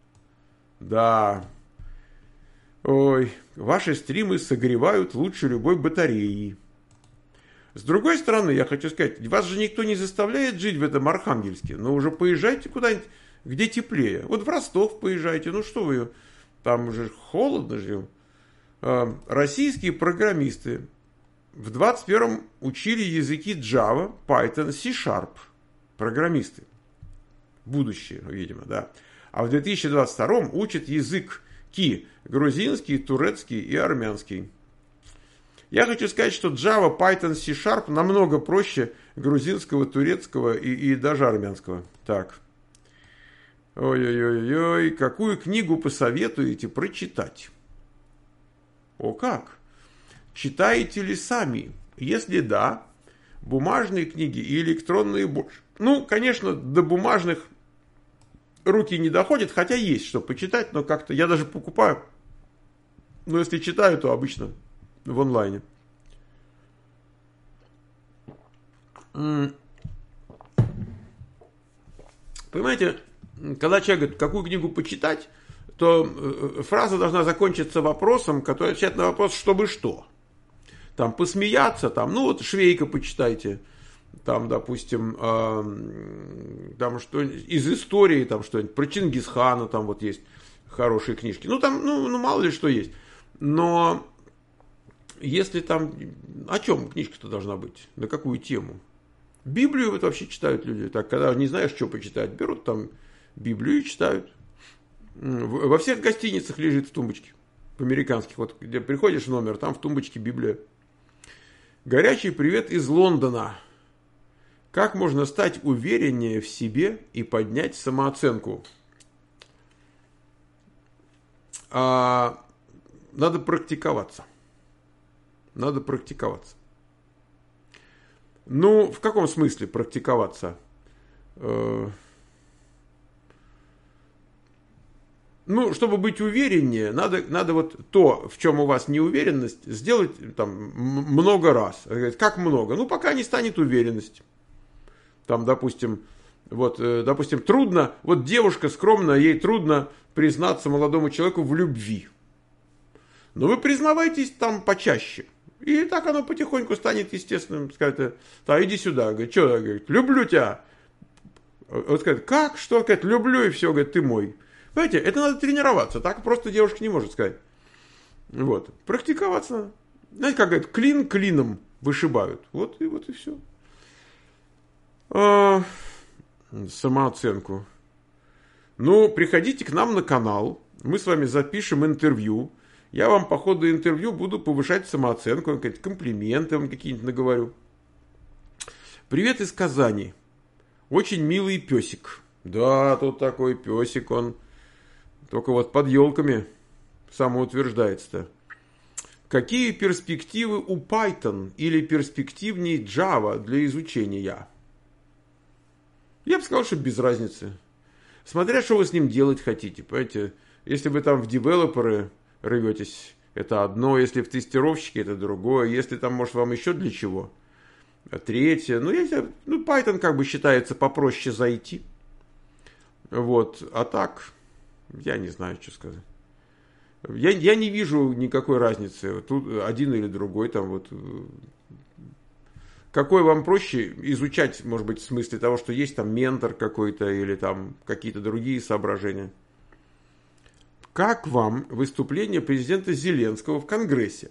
Да. Ой, ваши стримы согревают лучше любой батареи. С другой стороны, я хочу сказать, вас же никто не заставляет жить в этом Архангельске. Но уже поезжайте куда-нибудь, где теплее. Вот в Ростов поезжайте. Ну что вы, там уже холодно же. Российские программисты в двадцать первом учили языки Java, Python, C-Sharp. Программисты. Будущее, видимо, да. А в две тысячи двадцать втором учат языки грузинский, турецкий и армянский. Я хочу сказать, что Java, Python, C-Sharp намного проще грузинского, турецкого и, и даже армянского. Так. Ой-ой-ой-ой. Какую книгу посоветуете прочитать? О, как? Читаете ли сами? Если да, бумажные книги и электронные больше. Ну, конечно, до бумажных руки не доходят, хотя есть что почитать, но как-то я даже покупаю. Но если читаю, то обычно в онлайне. Понимаете, когда человек говорит, какую книгу почитать, то фраза должна закончиться вопросом, который отвечает на вопрос, чтобы что. Там посмеяться, там, ну вот Швейка почитайте, там, допустим, э, там что из истории, там что-нибудь, про Чингисхана, там вот есть хорошие книжки. Ну, там, ну, ну мало ли что есть. Но если там, о чем книжка-то должна быть? На какую тему? Библию вот вообще читают люди. Так, когда не знаешь, что почитать, берут там Библию и читают. Во всех гостиницах лежит в тумбочке. В американских. Вот где приходишь в номер, там в тумбочке Библия. Горячий привет из Лондона. Как можно стать увереннее в себе и поднять самооценку? А, надо практиковаться. Надо практиковаться. Ну, в каком смысле практиковаться? Э, ну, чтобы быть увереннее, надо, надо вот то, в чем у вас неуверенность, сделать там много раз. Как много? Ну, пока не станет уверенность. Там, допустим, вот, допустим, трудно, вот девушка скромная, ей трудно признаться молодому человеку в любви. Но вы признавайтесь там почаще. И так оно потихоньку станет естественным. Сказать, да, иди сюда. Говорит, что? Говорит, люблю тебя. Вот сказать, как? Что? Говорит, люблю, и все. Говорит, ты мой. Понимаете, это надо тренироваться. Так просто девушка не может сказать. Вот. Практиковаться. Знаете, как говорят, клин клином вышибают. Вот и вот и все. А, самооценку. Ну, приходите к нам на канал. Мы с вами запишем интервью. Я вам по ходу интервью буду повышать самооценку, комплименты вам какие-нибудь наговорю. Привет из Казани. Очень милый песик. Да, тут такой песик, он только вот под елками самоутверждается-то. Какие перспективы у Python или перспективней Java для изучения? Я бы сказал, что без разницы. Смотря, что вы с ним делать хотите. Понимаете, если вы там в девелоперы рветесь, это одно, если в тестировщике, это другое, если там, может, вам еще для чего, третье, ну, если, ну, Python как бы считается попроще зайти, вот, а так, я не знаю, что сказать, я, я не вижу никакой разницы, тут один или другой, там, вот, какой вам проще изучать, может быть, в смысле того, что есть там ментор какой-то, или там какие-то другие соображения. Как вам выступление президента Зеленского в Конгрессе?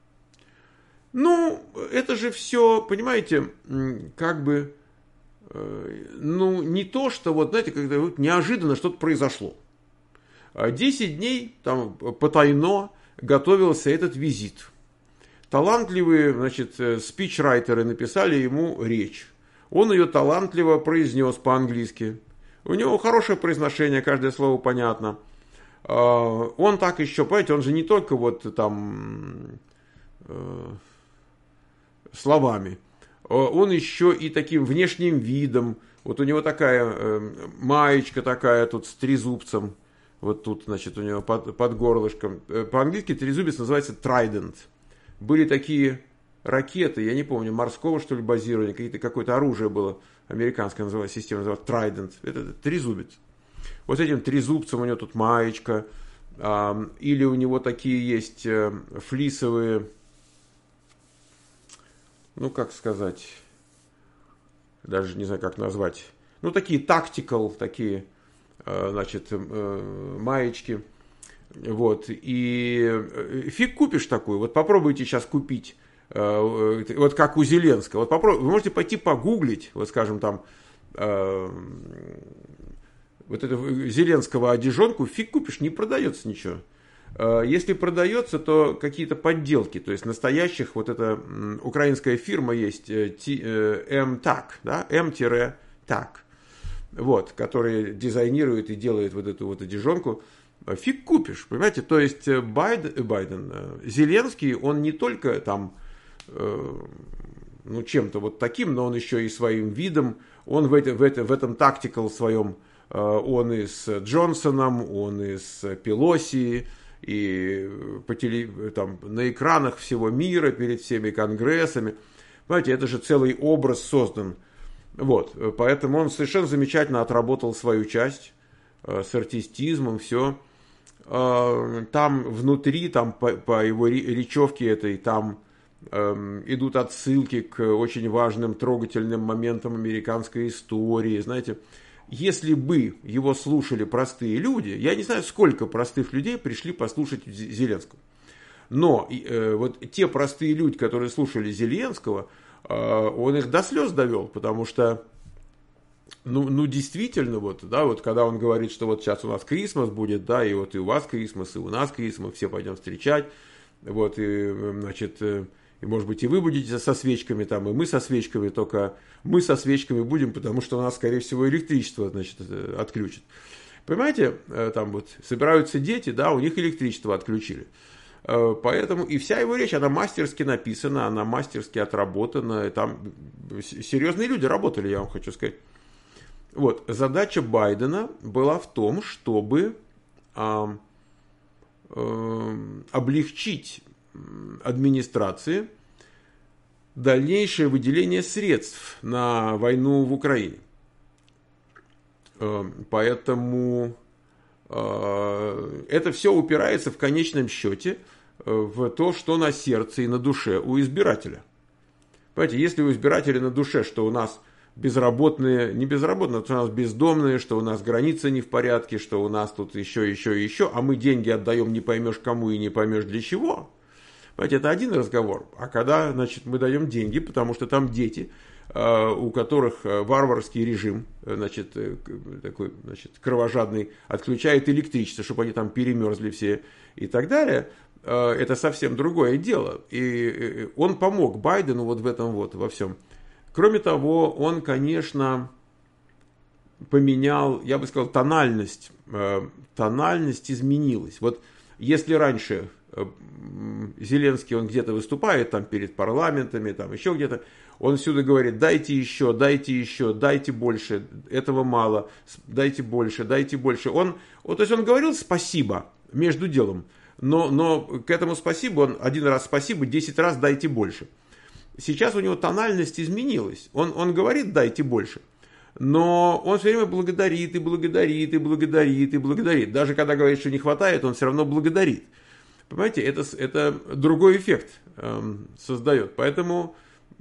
Ну, это же все, понимаете, как бы, ну, не то, что вот, знаете, когда вот неожиданно что-то произошло. Десять дней там потайно готовился этот визит. Талантливые, значит, спичрайтеры написали ему речь. Он ее талантливо произнес по-английски. У него хорошее произношение, каждое слово понятно. Он так еще, понимаете, он же не только вот там э, словами, он еще и таким внешним видом. Вот у него такая э, маечка такая тут с трезубцем, вот тут, значит, у него под, под горлышком. По-английски трезубец называется trident. Были такие ракеты, я не помню, морского, что ли, базирования, какие-то, какое-то оружие было, американская называлась, система называлась trident. Это, это трезубец. Вот этим трезубцем у него тут маечка, э, или у него такие есть э, флисовые, ну как сказать, даже не знаю как назвать, ну такие tactical, такие, э, значит, э, маечки, вот, и фиг купишь такую, вот попробуйте сейчас купить, э, вот как у Зеленского, вот попробуйте, вы можете пойти погуглить, вот скажем там, э, вот эту Зеленского одежонку фиг купишь, не продается ничего. Если продается, то какие-то подделки, то есть настоящих, вот эта украинская фирма есть, эм-так, да, эм-так, вот, которые дизайнируют и делают вот эту вот одежонку, фиг купишь, понимаете, то есть Байден, Байден Зеленский, он не только там, ну, чем-то вот таким, но он еще и своим видом, он в, это, в, это, в этом тактикал своем, он и с Джонсоном, он и с Пелоси, и по теле, там, на экранах всего мира, перед всеми конгрессами. Понимаете, это же целый образ создан. Вот, поэтому он совершенно замечательно отработал свою часть с артистизмом, все. Там внутри, там по, по его речевке этой, там эм, идут отсылки к очень важным, трогательным моментам американской истории. Знаете, если бы его слушали простые люди, я не знаю, сколько простых людей пришли послушать Зеленского. Но э, вот те простые люди, которые слушали Зеленского, э, он их до слез довел, потому что, ну, ну действительно, вот, да, вот когда он говорит, что вот сейчас у нас Крисмас будет, да, и вот и у вас Крисмас, и у нас Крисмас, все пойдем встречать, вот, и, значит, э, и, может быть, и вы будете со свечками там, и мы со свечками, только мы со свечками будем, потому что у нас, скорее всего, электричество, значит, отключат. Понимаете, э, там вот собираются дети, да, у них электричество отключили. Поэтому и вся его речь, она мастерски написана, она мастерски отработана. Там серьезные люди работали, я вам хочу сказать. Вот, задача Байдена была в том, чтобы а, а, облегчить администрации дальнейшее выделение средств на войну в Украине. Поэтому это все упирается в конечном счете в то, что на сердце и на душе у избирателя. Понимаете, если у избирателя на душе, что у нас безработные, не безработные, что у нас бездомные, что у нас граница не в порядке, что у нас тут еще, еще, еще, а мы деньги отдаем не поймешь кому и не поймешь для чего. Понимаете, это один разговор. А когда, значит, мы даем деньги, потому что там дети, у которых варварский режим, значит, такой, значит, кровожадный, отключает электричество, чтобы они там перемерзли все и так далее, это совсем другое дело. И он помог Байдену вот в этом вот, во всем. Кроме того, он, конечно, поменял, я бы сказал, тональность. Тональность изменилась. Вот если раньше Зеленский, он где-то выступает там перед парламентами, там еще где-то, он всюду говорит, дайте еще, дайте еще, дайте больше, этого мало, дайте больше, дайте больше. Он, вот, то есть он говорил спасибо между делом, но, но к этому спасибо, он один раз спасибо, десять раз дайте больше. Сейчас у него тональность изменилась, он, он говорит дайте больше, но он все время благодарит и благодарит и благодарит и благодарит. Даже когда говорит, что не хватает, он все равно благодарит. Понимаете, это, это другой эффект э, создает. Поэтому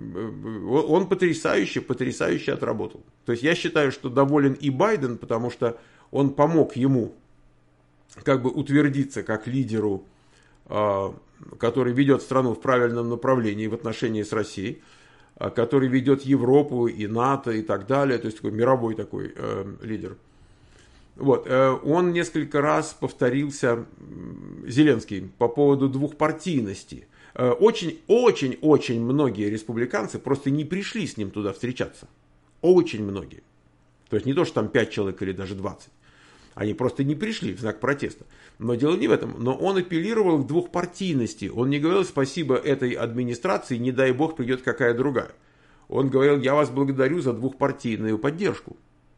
он потрясающе, потрясающе отработал. То есть я считаю, что доволен и Байден, потому что он помог ему как бы утвердиться как лидеру, э, который ведет страну в правильном направлении в отношении с Россией, э, который ведет Европу и НАТО и так далее. То есть такой мировой такой э, лидер. Вот, он несколько раз повторился, Зеленский, по поводу двухпартийности. Очень-очень-очень многие республиканцы просто не пришли с ним туда встречаться. Очень многие. То есть не то, что там пять человек или даже двадцать. Они просто не пришли в знак протеста. Но дело не в этом. Но он апеллировал к двухпартийности. Он не говорил спасибо этой администрации, не дай бог придет какая другая. Он говорил, я вас благодарю за двухпартийную поддержку.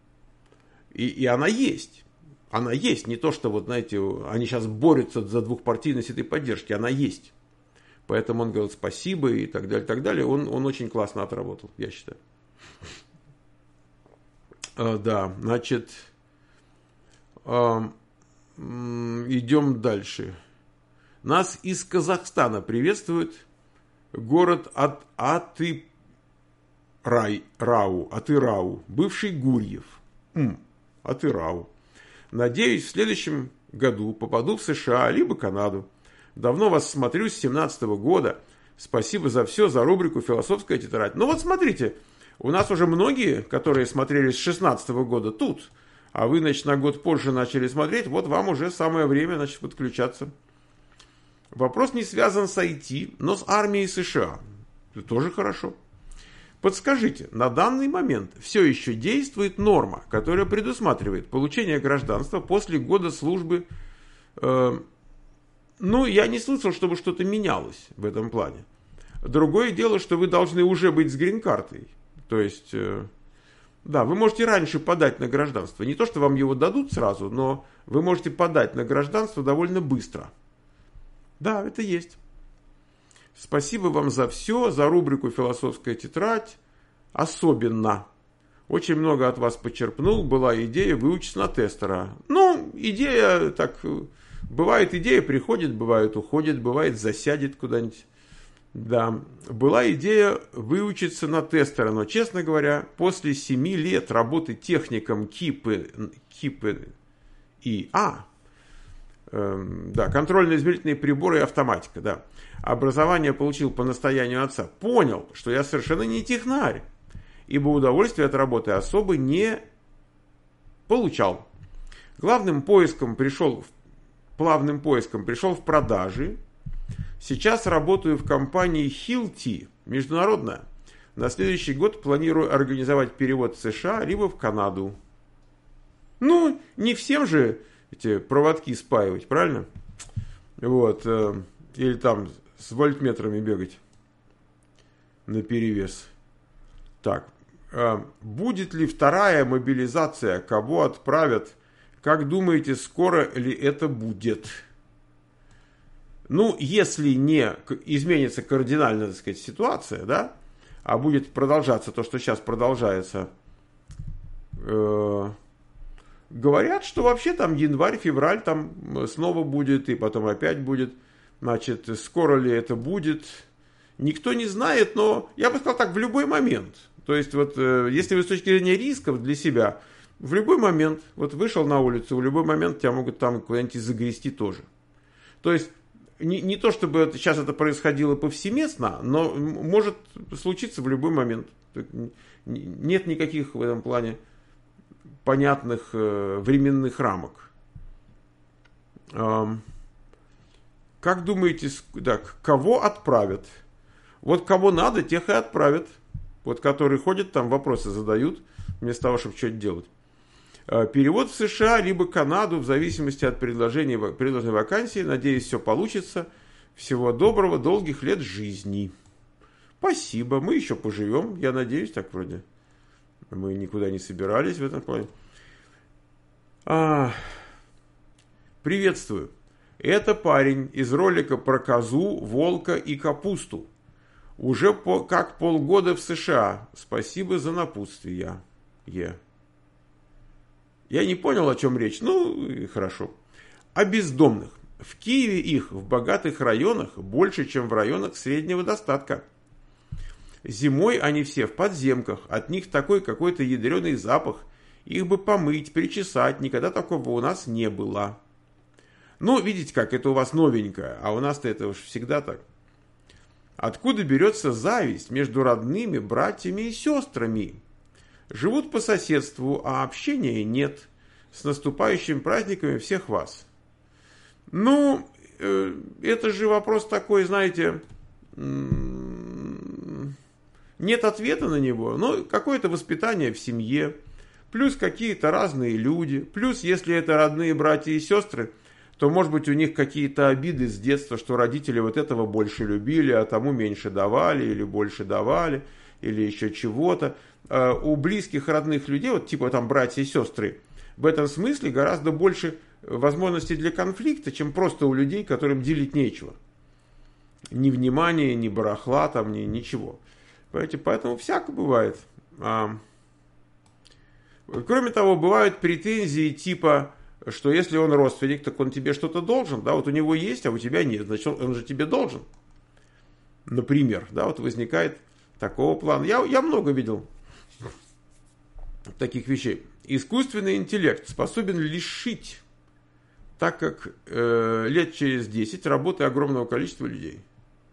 И, и она есть. Она есть. Не то, что, вот, знаете, они сейчас борются за двухпартийность этой поддержки. Она есть. Поэтому он говорит спасибо и так далее, так далее. Он, он очень классно отработал, я считаю. А, да, значит, а, идем дальше. Нас из Казахстана приветствует город от Атырау, Атырау, бывший Гурьев. М. Атырау. Надеюсь, в следующем году попаду в США, либо Канаду. Давно вас смотрю с семнадцатого года. Спасибо за все, за рубрику «Философская тетрадь». Ну вот смотрите, у нас уже многие, которые смотрели с шестнадцатого года тут, а вы, значит, на год позже начали смотреть, вот вам уже самое время, значит, подключаться. Вопрос не связан с ай ти, но с армией США. Это тоже хорошо. Подскажите, на данный момент все еще действует норма, которая предусматривает получение гражданства после года службы. Э, ну, я не слышал, чтобы что-то менялось в этом плане. Другое дело, что вы должны уже быть с грин-картой. То есть, э, да, вы можете раньше подать на гражданство. Не то, что вам его дадут сразу, но вы можете подать на гражданство довольно быстро. Да, это есть. Спасибо вам за все, за рубрику «Философская тетрадь». Особенно. Очень много от вас почерпнул. Была идея выучиться на тестера. Ну, идея так... Бывает идея, приходит, бывает уходит, бывает засядет куда-нибудь. Да, была идея выучиться на тестера, но, честно говоря, после семи лет работы техником КИПы, КИПы и А, э, да, контрольно-измерительные приборы и автоматика, да, образование получил по настоянию отца, понял, что я совершенно не технарь, ибо удовольствия от работы особо не получал. Главным поиском пришел, плавным поиском пришел в продажи. Сейчас работаю в компании Hilti, международная. На следующий год планирую организовать перевод в США, либо в Канаду. Ну, не всем же эти проводки спаивать, правильно? Вот. Или там с вольтметрами бегать наперевес. Так. Будет ли вторая мобилизация? Кого отправят? Как думаете, скоро ли это будет? Ну, если не изменится кардинально, так сказать, ситуация, да, а будет продолжаться то, что сейчас продолжается, э, говорят, что вообще там январь, февраль там снова будет, и потом опять будет. Значит, скоро ли это будет, никто не знает, но я бы сказал так, в любой момент. То есть, вот, э, если вы с точки зрения рисков для себя, в любой момент, вот вышел на улицу, в любой момент тебя могут там куда-нибудь загрести тоже. То есть, Не, не то, чтобы сейчас это происходило повсеместно, но может случиться в любой момент. Нет никаких в этом плане понятных э, временных рамок. Эм, как думаете, так, кого отправят? Вот кого надо, тех и отправят. Вот которые ходят там, вопросы задают, вместо того, чтобы что-то делать. Перевод в США, либо Канаду, в зависимости от предложения, предложенной вакансии. Надеюсь, все получится. Всего доброго, долгих лет жизни. Спасибо, мы еще поживем, я надеюсь, так вроде. Мы никуда не собирались в этом плане. А, приветствую. Это парень из ролика про козу, волка и капусту. Уже по, как полгода в США. Спасибо за напутствие. Yeah. Я не понял, о чем речь. Ну, хорошо. О бездомных. В Киеве их в богатых районах больше, чем в районах среднего достатка. Зимой они все в подземках. От них такой какой-то ядреный запах. Их бы помыть, причесать. Никогда такого у нас не было. Ну, видите как, это у вас новенькое. А у нас-то это уж всегда так. Откуда берется зависть между родными, братьями и сестрами? Живут по соседству, а общения нет. С наступающими праздниками всех вас. Ну, э, это же вопрос такой, знаете, нет ответа на него. Ну, какое-то воспитание в семье, плюс какие-то разные люди, плюс, если это родные братья и сестры, то, может быть, у них какие-то обиды с детства, что родители вот этого больше любили, а тому меньше давали, или больше давали, или еще чего-то. У близких родных людей, вот типа там братья и сестры, в этом смысле гораздо больше возможностей для конфликта, чем просто у людей, которым делить нечего. Ни внимания, ни барахла, там, ни ничего. Понимаете? Поэтому всяко бывает. Кроме того, бывают претензии типа, что если он родственник, так он тебе что-то должен. Да, вот у него есть, а у тебя нет. Значит, он же тебе должен. Например, да, вот возникает такого плана. Я, я много видел таких вещей. Искусственный интеллект способен лишить, так как э, лет через десять работы огромного количества людей.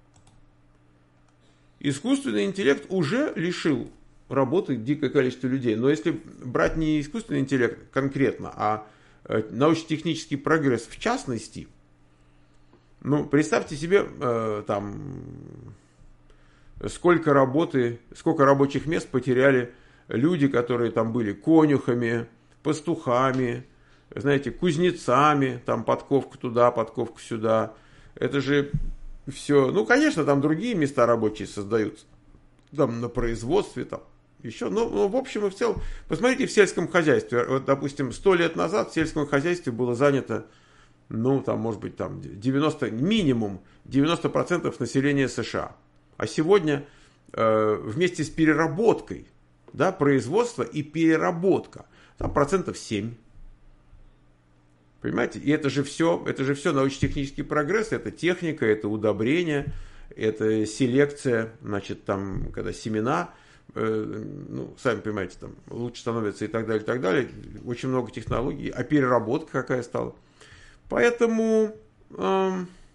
Искусственный интеллект уже лишил работы дикое количество людей. Но если брать не искусственный интеллект конкретно, а э, научно-технический прогресс в частности, ну, представьте себе, э, там, сколько работы, сколько рабочих мест потеряли люди, которые там были конюхами, пастухами, знаете, кузнецами, там подковка туда, подковка сюда. Это же все, ну, конечно, там другие места рабочие создаются, там на производстве, там еще, но, ну, в общем и в целом, посмотрите в сельском хозяйстве, вот, допустим, сто лет назад в сельском хозяйстве было занято, ну, там, может быть, там девяносто, минимум девяносто процентов населения США, а сегодня э, вместе с переработкой да, производство и переработка. Там процентов семь. Понимаете? И это же все, это же все научно-технический прогресс, это техника, это удобрение, это селекция, значит, там, когда семена, э, ну, сами понимаете, там, лучше становятся и так далее, и так далее. Очень много технологий, а переработка какая стала. Поэтому, э,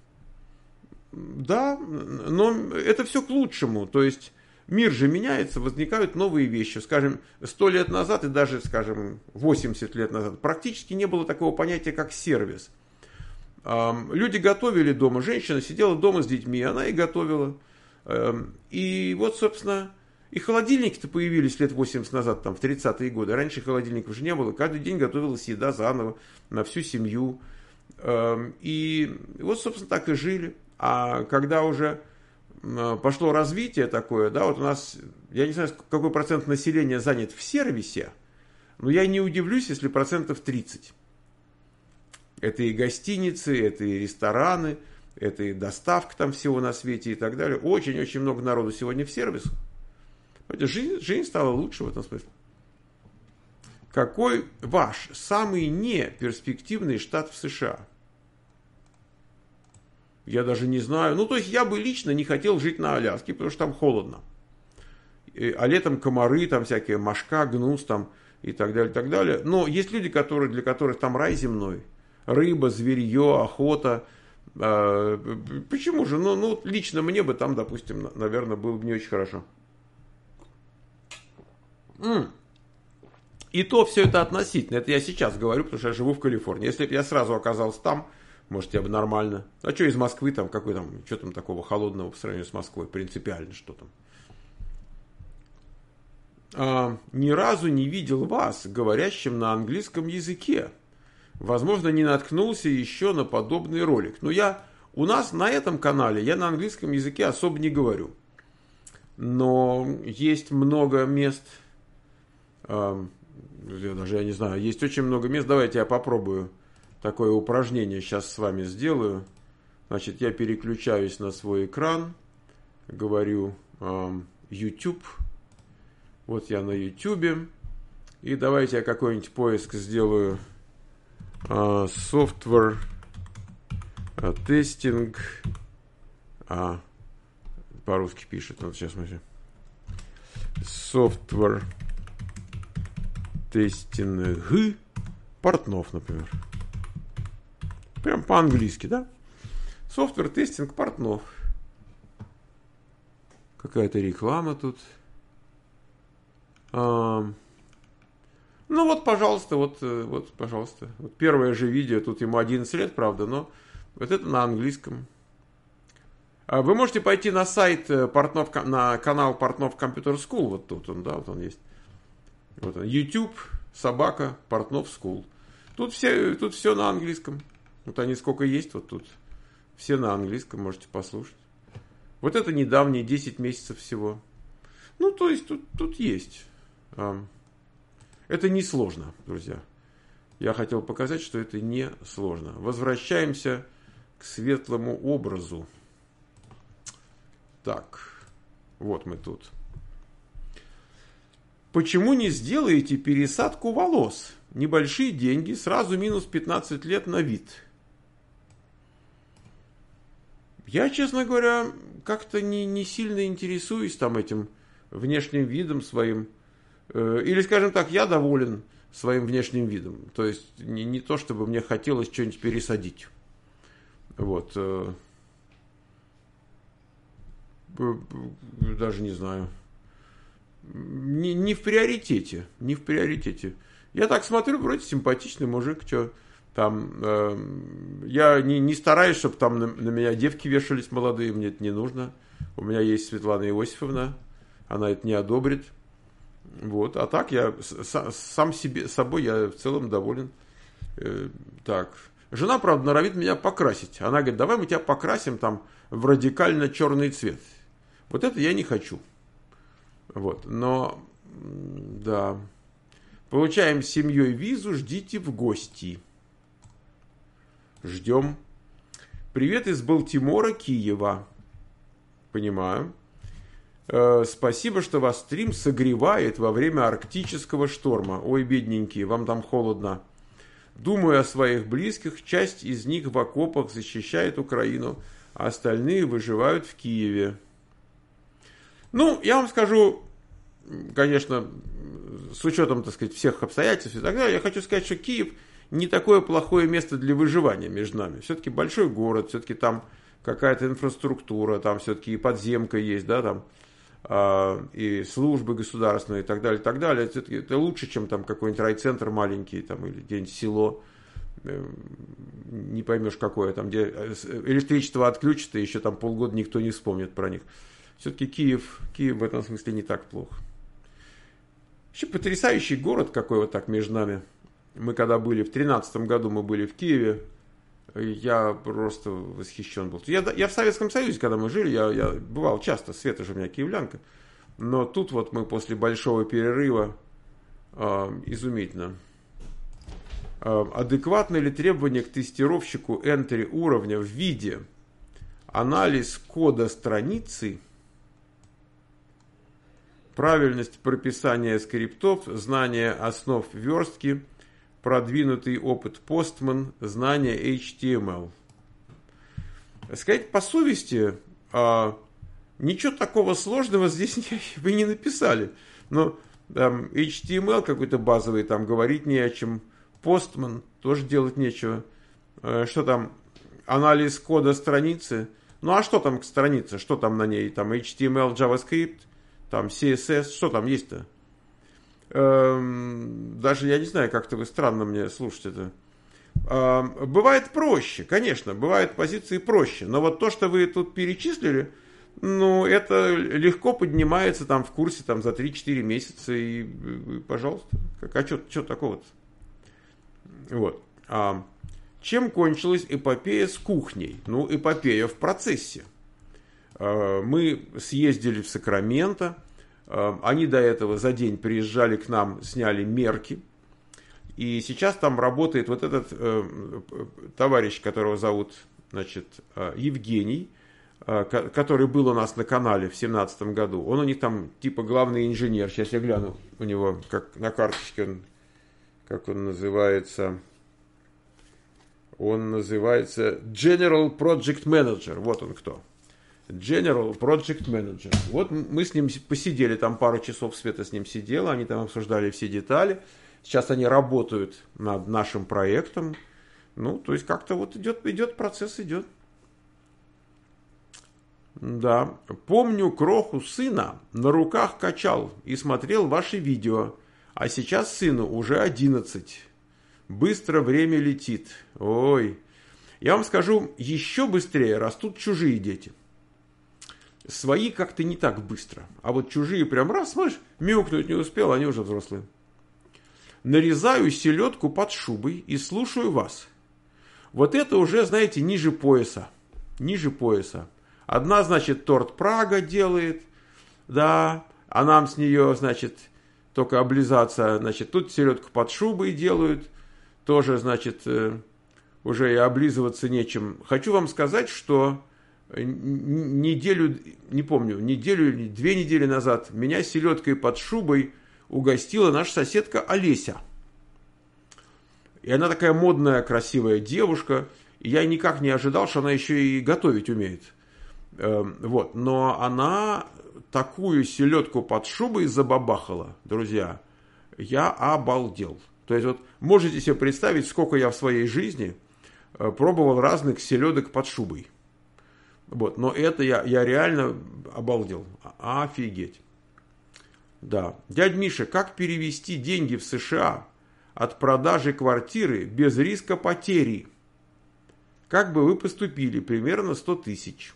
да, но это все к лучшему, то есть мир же меняется, возникают новые вещи. Скажем, сто лет назад и даже, скажем, восемьдесят лет назад практически не было такого понятия, как сервис. Люди готовили дома, женщина сидела дома с детьми, она и готовила. И вот, собственно, и холодильники-то появились лет восемьдесят назад, там, в тридцатые годы. Раньше холодильников же не было, каждый день готовилась еда заново на всю семью. И вот, собственно, так и жили. А когда уже пошло развитие такое, да, вот у нас, я не знаю, какой процент населения занят в сервисе, но я не удивлюсь, если процентов тридцать. Это и гостиницы, это и рестораны, это и доставка там всего на свете и так далее. Очень-очень много народу сегодня в сервисе. Жизнь, жизнь стала лучше в этом смысле. Какой ваш самый неперспективный штат в США? Я даже не знаю. Ну, то есть, я бы лично не хотел жить на Аляске, потому что там холодно. А летом комары, там всякие мошка, гнус там и так далее, и так далее. Но есть люди, которые, для которых там рай земной. Рыба, зверье, охота. Почему же? Ну, ну, лично мне бы там, допустим, наверное, было бы не очень хорошо. И то все это относительно. Это я сейчас говорю, потому что я живу в Калифорнии. Если бы я сразу оказался там, может, я бы нормально. А что из Москвы там, какой там, что там такого холодного по сравнению с Москвой? Принципиально что там? А, ни разу не видел вас, говорящим на английском языке. Возможно, не наткнулся еще на подобный ролик. Но я, у нас на этом канале я на английском языке особо не говорю. Но есть много мест, а, я даже я не знаю, есть очень много мест. Давайте я попробую. Такое упражнение сейчас с вами сделаю. Значит, я переключаюсь на свой экран. Говорю э, YouTube. Вот я на YouTube. И давайте я какой-нибудь поиск сделаю. Э, software э, testing. А, по-русски пишет. Вот сейчас смотрите. Software testing Портнов, например. Прям по-английски, да? Софтвер тестинг Портнов. Какая-то реклама тут. А, ну вот, пожалуйста, вот, вот, пожалуйста. Вот первое же видео, тут ему одиннадцать лет, правда, но вот это на английском. А вы можете пойти на сайт Портнов, на канал Портнов Computer School, вот тут он, да, вот он есть. Вот он, YouTube, собака, Портнов School. Тут все, тут все на английском. Вот они сколько есть, вот тут. Все на английском, можете послушать. Вот это недавние десять месяцев всего. Ну, то есть, тут, тут есть. Это не сложно, друзья. Я хотел показать, что это не сложно. Возвращаемся к светлому образу. Так, вот мы тут. Почему не сделаете пересадку волос? Небольшие деньги, сразу минус пятнадцать лет на вид. Я, честно говоря, как-то не, не сильно интересуюсь там этим внешним видом своим. Или, скажем так, я доволен своим внешним видом. То есть, не, не то, чтобы мне хотелось что-нибудь пересадить. Вот. Даже не знаю. Не, не в приоритете. Не в приоритете. Я так смотрю, вроде симпатичный мужик, что там, э, я не, не стараюсь, чтобы там на, на меня девки вешались молодые, мне это не нужно. У меня есть Светлана Иосифовна, она это не одобрит. Вот, а так я с, сам себе, собой я в целом доволен. Э, так, жена, правда, норовит меня покрасить. Она говорит, давай мы тебя покрасим там в радикально черный цвет. Вот это я не хочу. Вот, но, да... Получаем с семьей визу, ждите в гости. Ждем. Привет из Балтимора, Киева. Понимаю. Э, спасибо, что вас стрим согревает во время арктического шторма. Ой, бедненькие, вам там холодно. Думаю о своих близких, часть из них в окопах защищает Украину, а остальные выживают в Киеве. Ну, я вам скажу, конечно, с учетом, так сказать, всех обстоятельств и так далее, я хочу сказать, что Киев не такое плохое место для выживания между нами. Все-таки большой город, все-таки там какая-то инфраструктура, там все-таки и подземка есть, да, там, э, и службы государственные и так далее, и так далее. Все-таки это лучше, чем там какой-нибудь райцентр маленький, там, или где-нибудь село, э, не поймешь какое, там, где электричество отключат, и еще там полгода никто не вспомнит про них. Все-таки Киев, Киев в этом смысле не так плохо. Еще потрясающий город какой вот так между нами. Мы когда были, в тринадцатом году мы были в Киеве, я просто восхищен был. Я, я в Советском Союзе, когда мы жили, я, я бывал часто, Света же у меня киевлянка. Но тут вот мы после большого перерыва, э, изумительно. Э, адекватны ли требования к тестировщику entry уровня в виде анализ кода страницы, правильность прописания скриптов, знание основ верстки, продвинутый опыт Postman, знание эйч ти эм эл. Сказать по совести, а, ничего такого сложного здесь не, вы не написали. Но там, эйч ти эм эл какой-то базовый, там говорить не о чем. Postman тоже делать нечего. А, что там? Анализ кода страницы. Ну а что там к странице? Что там на ней? Там эйч ти эм эл, JavaScript, там си эс эс. Что там есть-то? Даже я не знаю, как-то вы странно мне слушать это. Бывает проще, конечно, бывают позиции проще. Но вот то, что вы тут перечислили, ну, это легко поднимается там в курсе там, за три-четыре месяца. И, и пожалуйста, а что, что такого-то? Вот. А чем кончилась эпопея с кухней? Ну, эпопея в процессе. Мы съездили в Сакраменто. Они до этого за день приезжали к нам, сняли мерки. И сейчас там работает вот этот э, товарищ, которого зовут, значит, Евгений, э, который был у нас на канале в семнадцатом году. Он у них там типа главный инженер. Сейчас я гляну у него, как на карточке, он, как он называется. Он называется General Project Manager. Вот он кто. General Project Manager. Вот мы с ним посидели, там пару часов Света с ним сидела, они там обсуждали все детали. Сейчас они работают над нашим проектом. Ну, то есть как-то вот идет, идет процесс, идет. Да. Помню кроху сына, на руках качал и смотрел ваши видео. А сейчас сыну уже одиннадцать. Быстро время летит. Ой. Я вам скажу, еще быстрее растут чужие дети. Свои как-то не так быстро. А вот чужие прям раз, смотришь, мяукнуть не успел, они уже взрослые. Нарезаю селедку под шубой и слушаю вас. Вот это уже, знаете, ниже пояса. Ниже пояса. Одна, значит, торт Прага делает. Да, а нам с нее, значит, только облизаться. Значит, тут селедку под шубой делают. Тоже, значит, уже и облизываться нечем. Хочу вам сказать, что неделю, не помню, неделю или две недели назад меня селедкой под шубой угостила наша соседка Олеся. И она такая модная, красивая девушка. И я никак не ожидал, что она еще и готовить умеет. Вот. Но она такую селедку под шубой забабахала, друзья. Я обалдел. То есть вот можете себе представить, сколько я в своей жизни пробовал разных селедок под шубой. Вот, но это я, я реально обалдел. Офигеть. Да. Дядь Миша, как перевести деньги в США от продажи квартиры без риска потери? Как бы вы поступили? Примерно сто тысяч.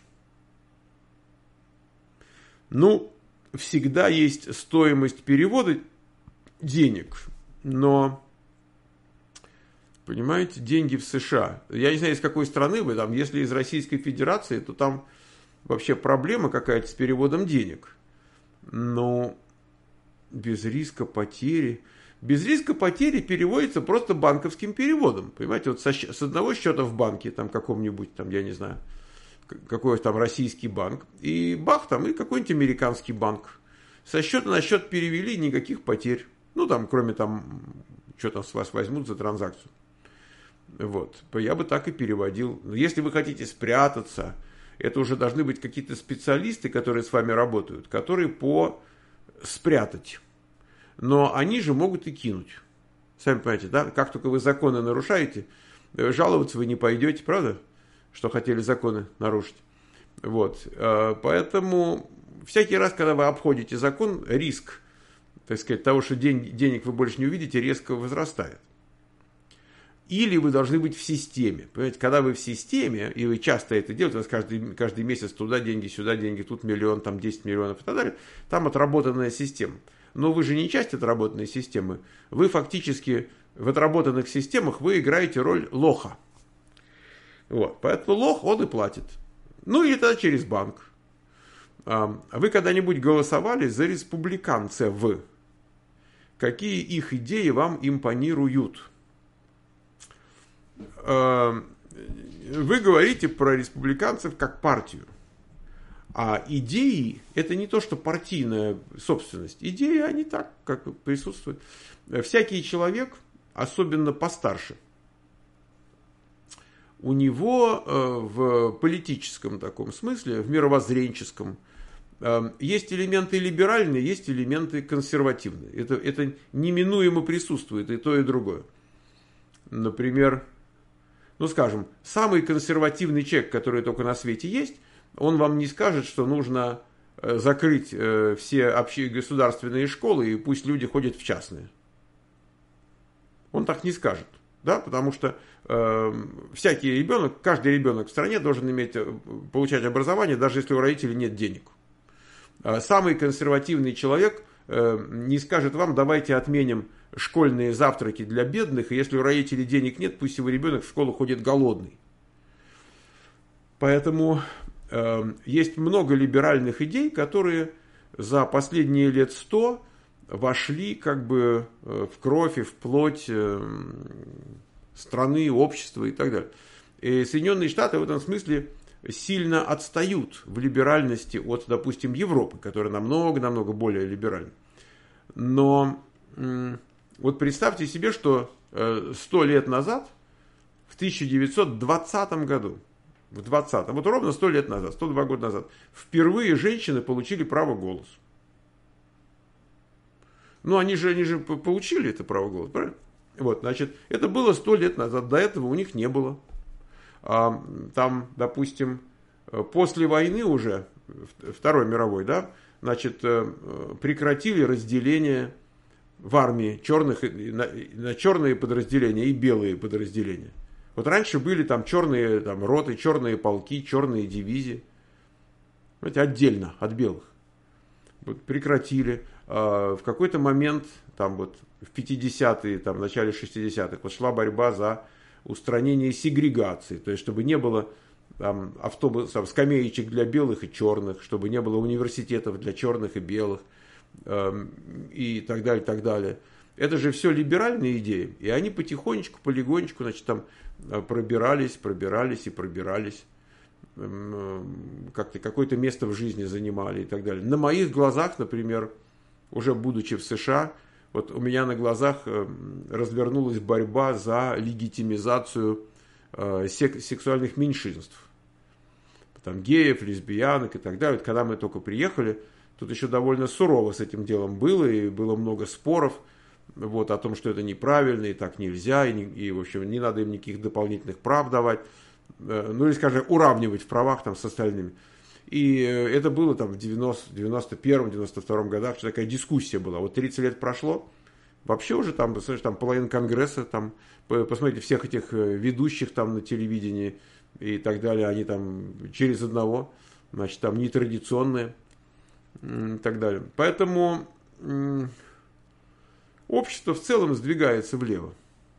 Ну, всегда есть стоимость перевода денег, но, понимаете, деньги в США. Я не знаю, из какой страны вы там. Если из Российской Федерации, то там вообще проблема какая-то с переводом денег. Но без риска потери. Без риска потери переводится просто банковским переводом. Понимаете, вот со, с одного счета в банке, там каком-нибудь, там, я не знаю, какой-то там российский банк, и бах, там и какой-нибудь американский банк. Со счета на счет перевели, никаких потерь. Ну, там, кроме там, что там с вас возьмут за транзакцию. Вот. Я бы так и переводил. Но если вы хотите спрятаться, это уже должны быть какие-то специалисты, которые с вами работают, которые по спрятать. Но они же могут и кинуть. Сами понимаете, да? Как только вы законы нарушаете, жаловаться вы не пойдете, правда? Что хотели законы нарушить. Вот. Поэтому всякий раз, когда вы обходите закон, риск, так сказать, того, что день, денег вы больше не увидите, резко возрастает. Или вы должны быть в системе. Понимаете, когда вы в системе, и вы часто это делаете, у вас каждый, каждый месяц туда деньги, сюда деньги, тут миллион, там десять миллионов и так далее, там отработанная система. Но вы же не часть отработанной системы. Вы фактически в отработанных системах вы играете роль лоха. Вот. Поэтому лох, он и платит. Ну или тогда через банк. А вы когда-нибудь голосовали за республиканцев? Какие их идеи вам импонируют? Вы говорите про республиканцев как партию. А идеи – это не то, что партийная собственность. Идеи, они так, как присутствуют. Всякий человек, особенно постарше, у него в политическом таком смысле, в мировоззренческом, есть элементы либеральные, есть элементы консервативные. Это, это неминуемо присутствует и то, и другое. Например, ну скажем, самый консервативный человек, который только на свете есть, он вам не скажет, что нужно закрыть все общие государственные школы и пусть люди ходят в частные. Он так не скажет, да, потому что э, всякий ребенок, каждый ребенок в стране должен иметь, получать образование, даже если у родителей нет денег. Самый консервативный человек э, не скажет вам, давайте отменим школьные завтраки для бедных, и если у родителей денег нет, пусть его ребенок в школу ходит голодный. Поэтому э, есть много либеральных идей, которые за последние лет сто вошли как бы в кровь и в плоть э, страны, общества и так далее. И Соединенные Штаты в этом смысле сильно отстают в либеральности от, допустим, Европы, которая намного-намного более либеральна. Но э, вот представьте себе, что сто лет назад, в тысяча девятьсот двадцатом году, в двадцатом, вот ровно сто лет назад, сто два года назад, впервые женщины получили право голоса. Ну, они же, они же получили это право голоса, правильно? Вот, значит, это было сто лет назад, до этого у них не было. А, там, допустим, после войны уже, Второй мировой, да, значит, прекратили разделение в армии черных, на, на черные подразделения и белые подразделения. Вот раньше были там черные там, роты, черные полки, черные дивизии. Знаете, отдельно от белых. Вот прекратили. А в какой-то момент, там вот в пятидесятые, там, в начале шестидесятых, вот шла борьба за устранение сегрегации. То есть, чтобы не было там, автобусов, скамеечек для белых и черных, чтобы не было университетов для черных и белых. И так далее, так далее. Это же все либеральные идеи. И они потихонечку, полигонечку, значит, там пробирались, пробирались и пробирались. Как-то какое-то место в жизни занимали и так далее. На моих глазах, например, уже будучи в США, вот у меня на глазах развернулась борьба за легитимизацию сексуальных меньшинств. Там геев, лесбиянок и так далее. Вот когда мы только приехали, тут еще довольно сурово с этим делом было, и было много споров вот, о том, что это неправильно, и так нельзя, и, не, и в общем, не надо им никаких дополнительных прав давать, ну или, скажем, уравнивать в правах там, с остальными. И это было там в девяносто первом девяносто втором годах, что такая дискуссия была. Вот тридцать лет прошло, вообще уже там, посмотрите, там половина Конгресса, там, посмотрите, всех этих ведущих там на телевидении и так далее, они там через одного, значит, там нетрадиционные. И так далее. Поэтому м- общество в целом сдвигается влево,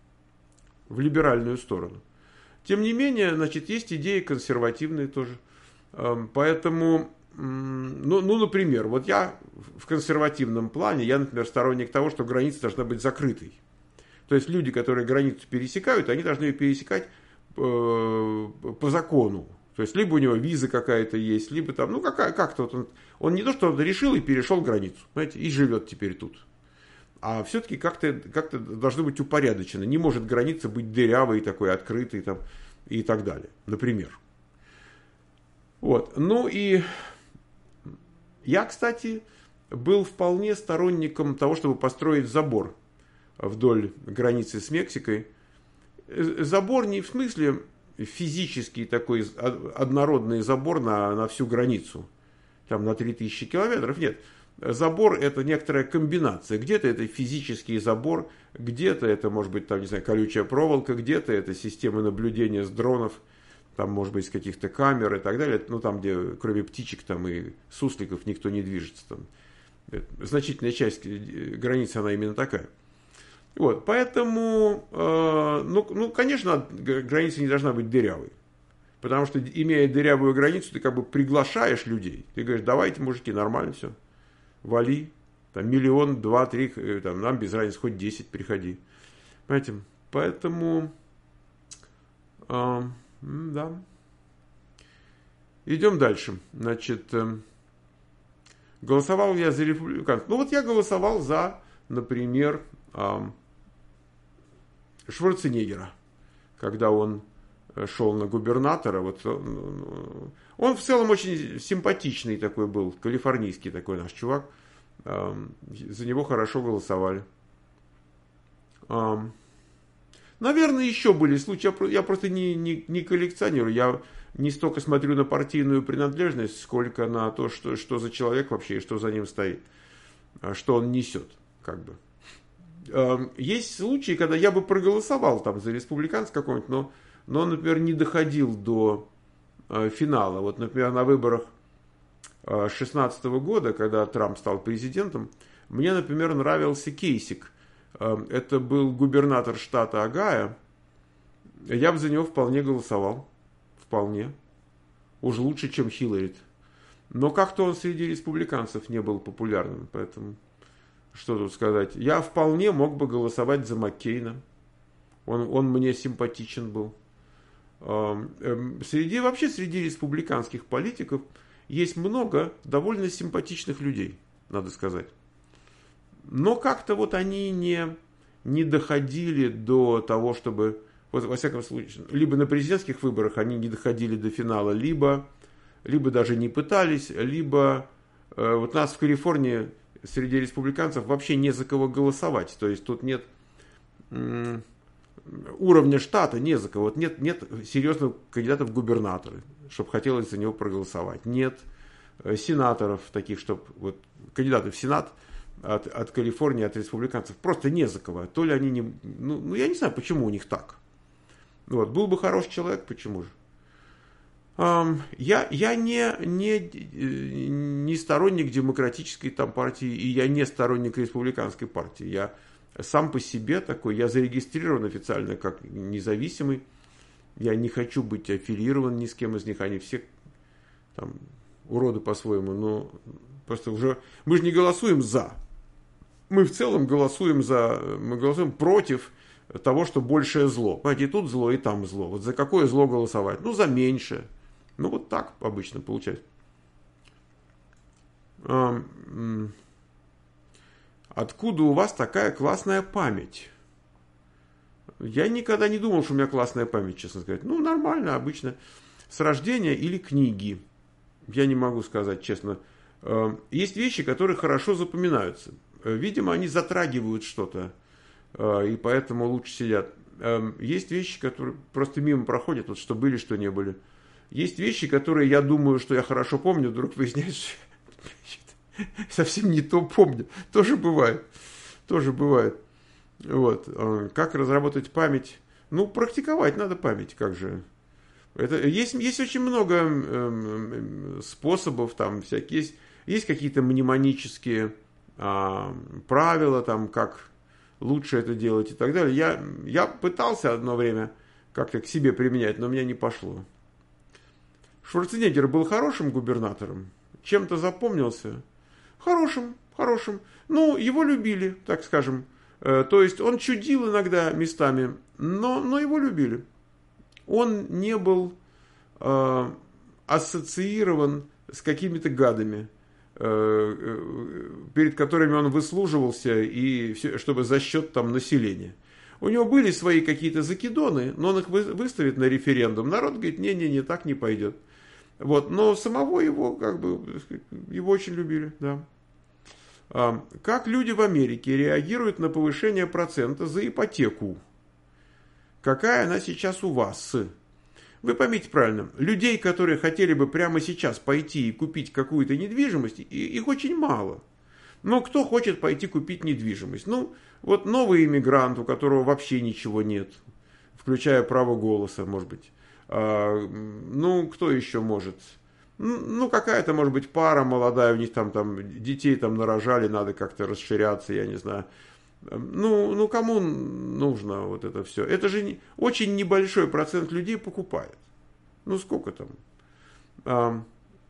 в либеральную сторону. Тем не менее, значит, есть идеи консервативные тоже. Поэтому, ну, ну, например, вот я в консервативном плане, я, например, сторонник того, что граница должна быть закрытой. То есть люди, которые границу пересекают, они должны ее пересекать э, по закону. То есть, либо у него виза какая-то есть, либо там, ну, какая, как-то вот он, он не то, что он решил и перешел границу, знаете, и живет теперь тут. А все-таки как-то, как-то должно быть упорядочено. Не может граница быть дырявой, такой открытой там, и так далее, например. Вот. Ну и я, кстати, был вполне сторонником того, чтобы построить забор вдоль границы с Мексикой. Забор не в смысле физический такой однородный забор на, на всю границу, там на три тысячи километров, нет. Забор это некоторая комбинация. Где-то это физический забор, где-то это может быть там, не знаю, колючая проволока, где-то это система наблюдения с дронов, там может быть с каких-то камер и так далее. Ну там, где кроме птичек там и сусликов никто не движется. Там. Значительная часть границы она именно такая. Вот, поэтому, э, ну, ну, конечно, граница не должна быть дырявой. Потому что, имея дырявую границу, ты как бы приглашаешь людей. Ты говоришь, давайте, мужики, нормально все. Вали, там миллион, два, три, там, нам без разницы, хоть десять приходи. Понимаете? Поэтому, э, да. Идем дальше. Значит, э, голосовал я за республиканцев. Ну, вот я голосовал за, например, э, Шварценеггера, когда он шел на губернатора. Вот он, он в целом очень симпатичный такой был, калифорнийский такой наш чувак. За него хорошо голосовали. Наверное, еще были случаи. Я просто не, не, не коллекционирую. Я не столько смотрю на партийную принадлежность, сколько на то, что, что за человек вообще и что за ним стоит. Что он несет, как бы. Есть случаи, когда я бы проголосовал там за республиканца какого-нибудь, но, но, например, не доходил до э, финала. Вот, например, на выборах две тысячи шестнадцатого года, когда Трамп стал президентом, мне, например, нравился Кейсик. Э, это был губернатор штата Огайо. Я бы за него вполне голосовал. Вполне. Уж лучше, чем Хиллари. Но как-то он среди республиканцев не был популярным, поэтому... Что тут сказать? Я вполне мог бы голосовать за Маккейна. Он, он мне симпатичен был. Среди, вообще среди республиканских политиков есть много довольно симпатичных людей, надо сказать. Но как-то вот они не, не доходили до того, чтобы... Вот, во всяком случае, либо на президентских выборах они не доходили до финала, либо, либо даже не пытались, либо... Вот нас в Калифорнии... Среди республиканцев вообще не за кого голосовать. То есть тут нет м- уровня штата, не за кого. Вот нет, нет серьезных кандидатов в губернаторы, чтобы хотелось за него проголосовать. Нет сенаторов таких, чтобы вот, кандидатов в Сенат от, от Калифорнии, от республиканцев. Просто не за кого. То ли они не... Ну, ну я не знаю, почему у них так. Вот, был бы хороший человек, почему же? Я, я не, не, не сторонник демократической там партии, и я не сторонник республиканской партии. Я сам по себе такой, я зарегистрирован официально как независимый. Я не хочу быть аффилирован ни с кем из них. Они все там уроды по-своему, но просто уже... Мы же не голосуем за. Мы в целом голосуем за... Мы голосуем против того, что большее зло. Понимаете, и тут зло, и там зло. Вот за какое зло голосовать? Ну, за меньшее. Ну, вот так обычно получается. Откуда у вас такая классная память? Я никогда не думал, что у меня классная память, честно сказать. Ну, нормально, обычно. С рождения или книги. Я не могу сказать, честно. Есть вещи, которые хорошо запоминаются. Видимо, они затрагивают что-то, и поэтому лучше сидят. Есть вещи, которые просто мимо проходят, вот что были, что не были. Есть вещи, которые я думаю, что я хорошо помню, вдруг выясняется, что совсем не то помню. Тоже бывает. Тоже бывает. Вот. Как разработать память? Ну, практиковать надо память, как же. Это, есть, есть очень много э, способов, там всякие. Есть, есть какие-то мнемонические э, правила, там, как лучше это делать и так далее. Я, я пытался одно время как-то к себе применять, но у меня не пошло. Шварценеггер был хорошим губернатором, чем-то запомнился. Хорошим, хорошим. Ну, его любили, так скажем. То есть он чудил иногда местами, но, но его любили. Он не был, ассоциирован с какими-то гадами, перед которыми он выслуживался, и все, чтобы за счет там населения. У него были свои какие-то закидоны, но он их выставит на референдум. Народ говорит, не-не-не, так не пойдет. Вот, но самого его, как бы, его очень любили, да. А, как люди в Америке реагируют на повышение процента за ипотеку? Какая она сейчас у вас? Вы поймите правильно, людей, которые хотели бы прямо сейчас пойти и купить какую-то недвижимость, их очень мало. Но кто хочет пойти купить недвижимость? Ну, вот новый иммигрант, у которого вообще ничего нет, включая право голоса, может быть. А, ну, кто еще может? Ну, какая-то, может быть, пара молодая, у них там, там детей там нарожали, надо как-то расширяться, я не знаю. Ну, ну, кому нужно вот это все? Это же не, очень небольшой процент людей покупает. Ну, сколько там? А,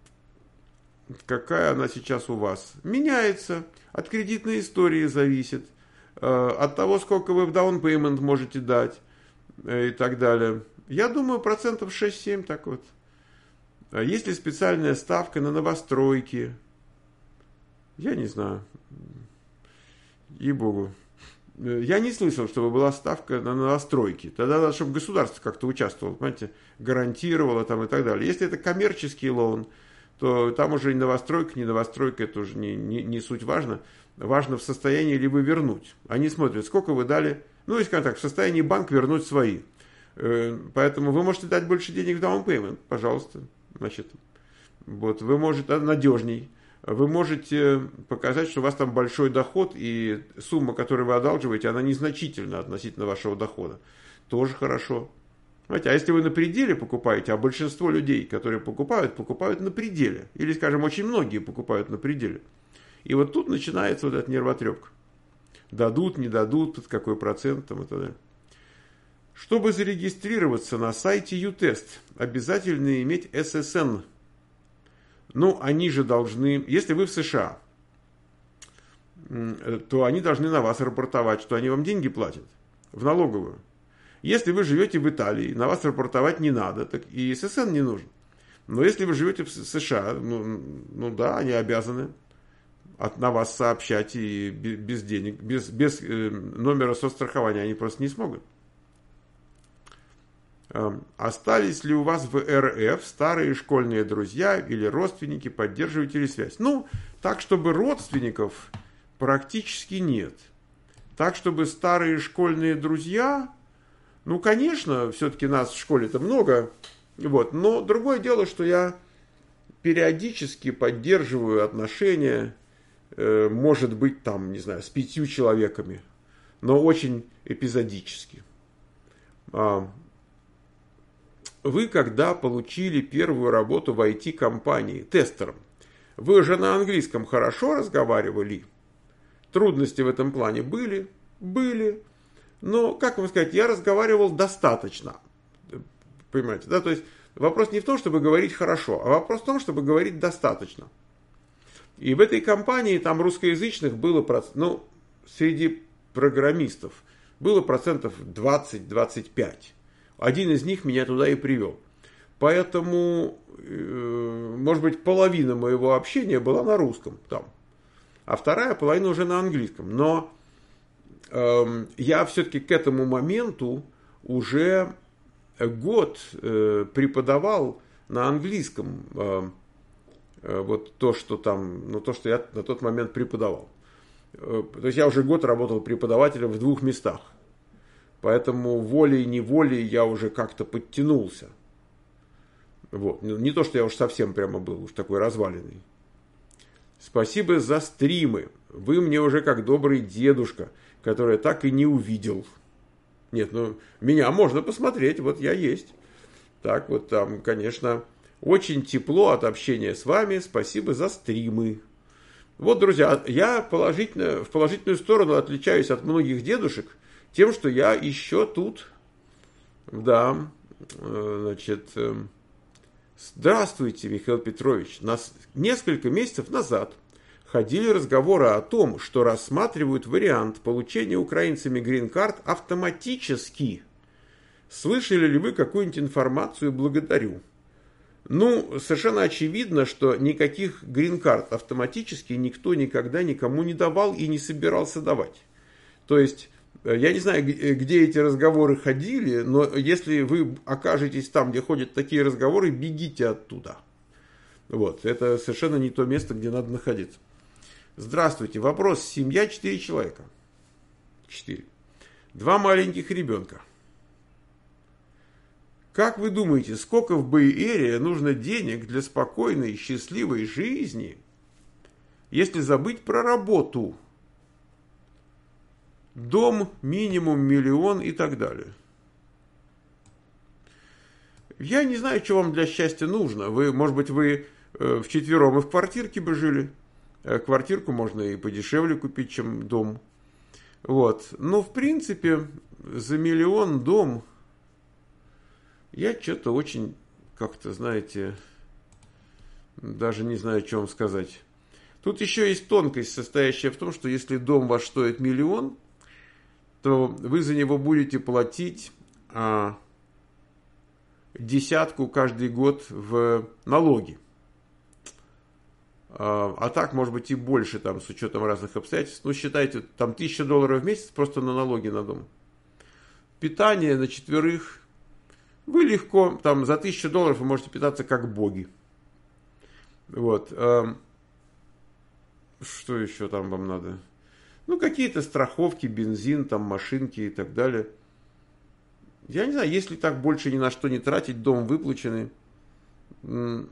какая она сейчас у вас? Меняется. От кредитной истории зависит. А, от того, сколько вы в down payment можете дать. И так далее. Я думаю, процентов шесть-семь так вот. А есть ли специальная ставка на новостройки? Я не знаю. Ей-богу. Я не слышал, чтобы была ставка на новостройки. Тогда надо, чтобы государство как-то участвовало, понимаете, гарантировало там и так далее. Если это коммерческий лоун, то там уже не новостройка, не новостройка, это уже не, не, не суть важно. Важно, в состоянии ли вы вернуть. Они смотрят, сколько вы дали. Ну, если так, в состоянии банк вернуть свои. Поэтому вы можете дать больше денег в down payment, пожалуйста. Значит, вот, вы можете, надежней. Вы можете показать, что у вас там большой доход, и сумма, которую вы одалживаете, она незначительна относительно вашего дохода. Тоже хорошо. Знаете, а если вы на пределе покупаете, а большинство людей, которые покупают, покупают на пределе. Или, скажем, очень многие покупают на пределе. И вот тут начинается вот эта нервотрепка. Дадут, не дадут, под какой процент там и так далее. Чтобы зарегистрироваться на сайте ЮТест, обязательно иметь эс эс эн. Ну, они же должны, если вы в США, то они должны на вас рапортовать, что они вам деньги платят в налоговую. Если вы живете в Италии, на вас рапортовать не надо, так и эс эс эн не нужен. Но если вы живете в США, ну, ну да, они обязаны от, на вас сообщать, и без денег, без, без э, номера соцстрахования они просто не смогут. Остались ли у вас в эр эф старые школьные друзья или родственники, поддерживаете ли связь? Ну, так, чтобы родственников практически нет. Так, чтобы старые школьные друзья, ну, конечно, все-таки нас в школе-то много, вот, но другое дело, что я периодически поддерживаю отношения, э, может быть, там, не знаю, с пятью человеками, но очень эпизодически. Вы когда получили первую работу в ай ти-компании тестером, вы уже на английском хорошо разговаривали? Трудности в этом плане были? Были. Но, как вам сказать, я разговаривал достаточно. Понимаете, да? То есть вопрос не в том, чтобы говорить хорошо, а вопрос в том, чтобы говорить достаточно. И в этой компании там русскоязычных было, ну, среди программистов было процентов двадцать-двадцать пять. Один из них меня туда и привел. Поэтому, может быть, половина моего общения была на русском там, а вторая половина уже на английском. Но э, я все-таки к этому моменту уже год э, преподавал на английском э, э, вот то, что там, ну, то, что я на тот момент преподавал. Э, то есть я уже год работал преподавателем в двух местах. Поэтому волей-неволей я уже как-то подтянулся. Вот. Не то, что я уж совсем прямо был уж такой разваленный. Спасибо за стримы. Вы мне уже как добрый дедушка, который я так и не увидел. Нет, ну, меня можно посмотреть, вот я есть. Так вот там, конечно, очень тепло от общения с вами. Спасибо за стримы. Вот, друзья, я положительно, в положительную сторону отличаюсь от многих дедушек тем, что я еще тут. Да, значит, здравствуйте, Михаил Петрович. Нас несколько месяцев назад ходили разговоры о том, что рассматривают вариант получения украинцами грин-карт автоматически. Слышали ли вы какую-нибудь информацию? Благодарю. Ну, совершенно очевидно, что никаких грин-карт автоматически никто никогда никому не давал и не собирался давать. То есть, я не знаю, где эти разговоры ходили, но если вы окажетесь там, где ходят такие разговоры, бегите оттуда. Вот, это совершенно не то место, где надо находиться. Здравствуйте, вопрос. Семья четыре человека. четыре. Два маленьких ребенка. Как вы думаете, сколько в Бэй-Эре нужно денег для спокойной, счастливой жизни, если забыть про работу? Дом минимум миллион и так далее. Я не знаю, что вам для счастья нужно. Вы, может быть, вы э, вчетвером и в квартирке бы жили. Э, квартирку можно и подешевле купить, чем дом. Вот. Но, в принципе, за миллион дом... Я что-то очень, как-то, знаете, даже не знаю, что вам сказать. Тут еще есть тонкость, состоящая в том, что если дом ваш стоит миллион, то вы за него будете платить а, десятку каждый год в налоги. А, а так, может быть, и больше, там, с учетом разных обстоятельств. Ну, считайте, там тысяча долларов в месяц просто на налоги на дом. Питание на четверых. Вы легко, там, за тысячу долларов вы можете питаться как боги. Вот. Что еще там вам надо? Ну, какие-то страховки, бензин, там, машинки и так далее. Я не знаю, если так больше ни на что не тратить, дом выплаченный. Ну,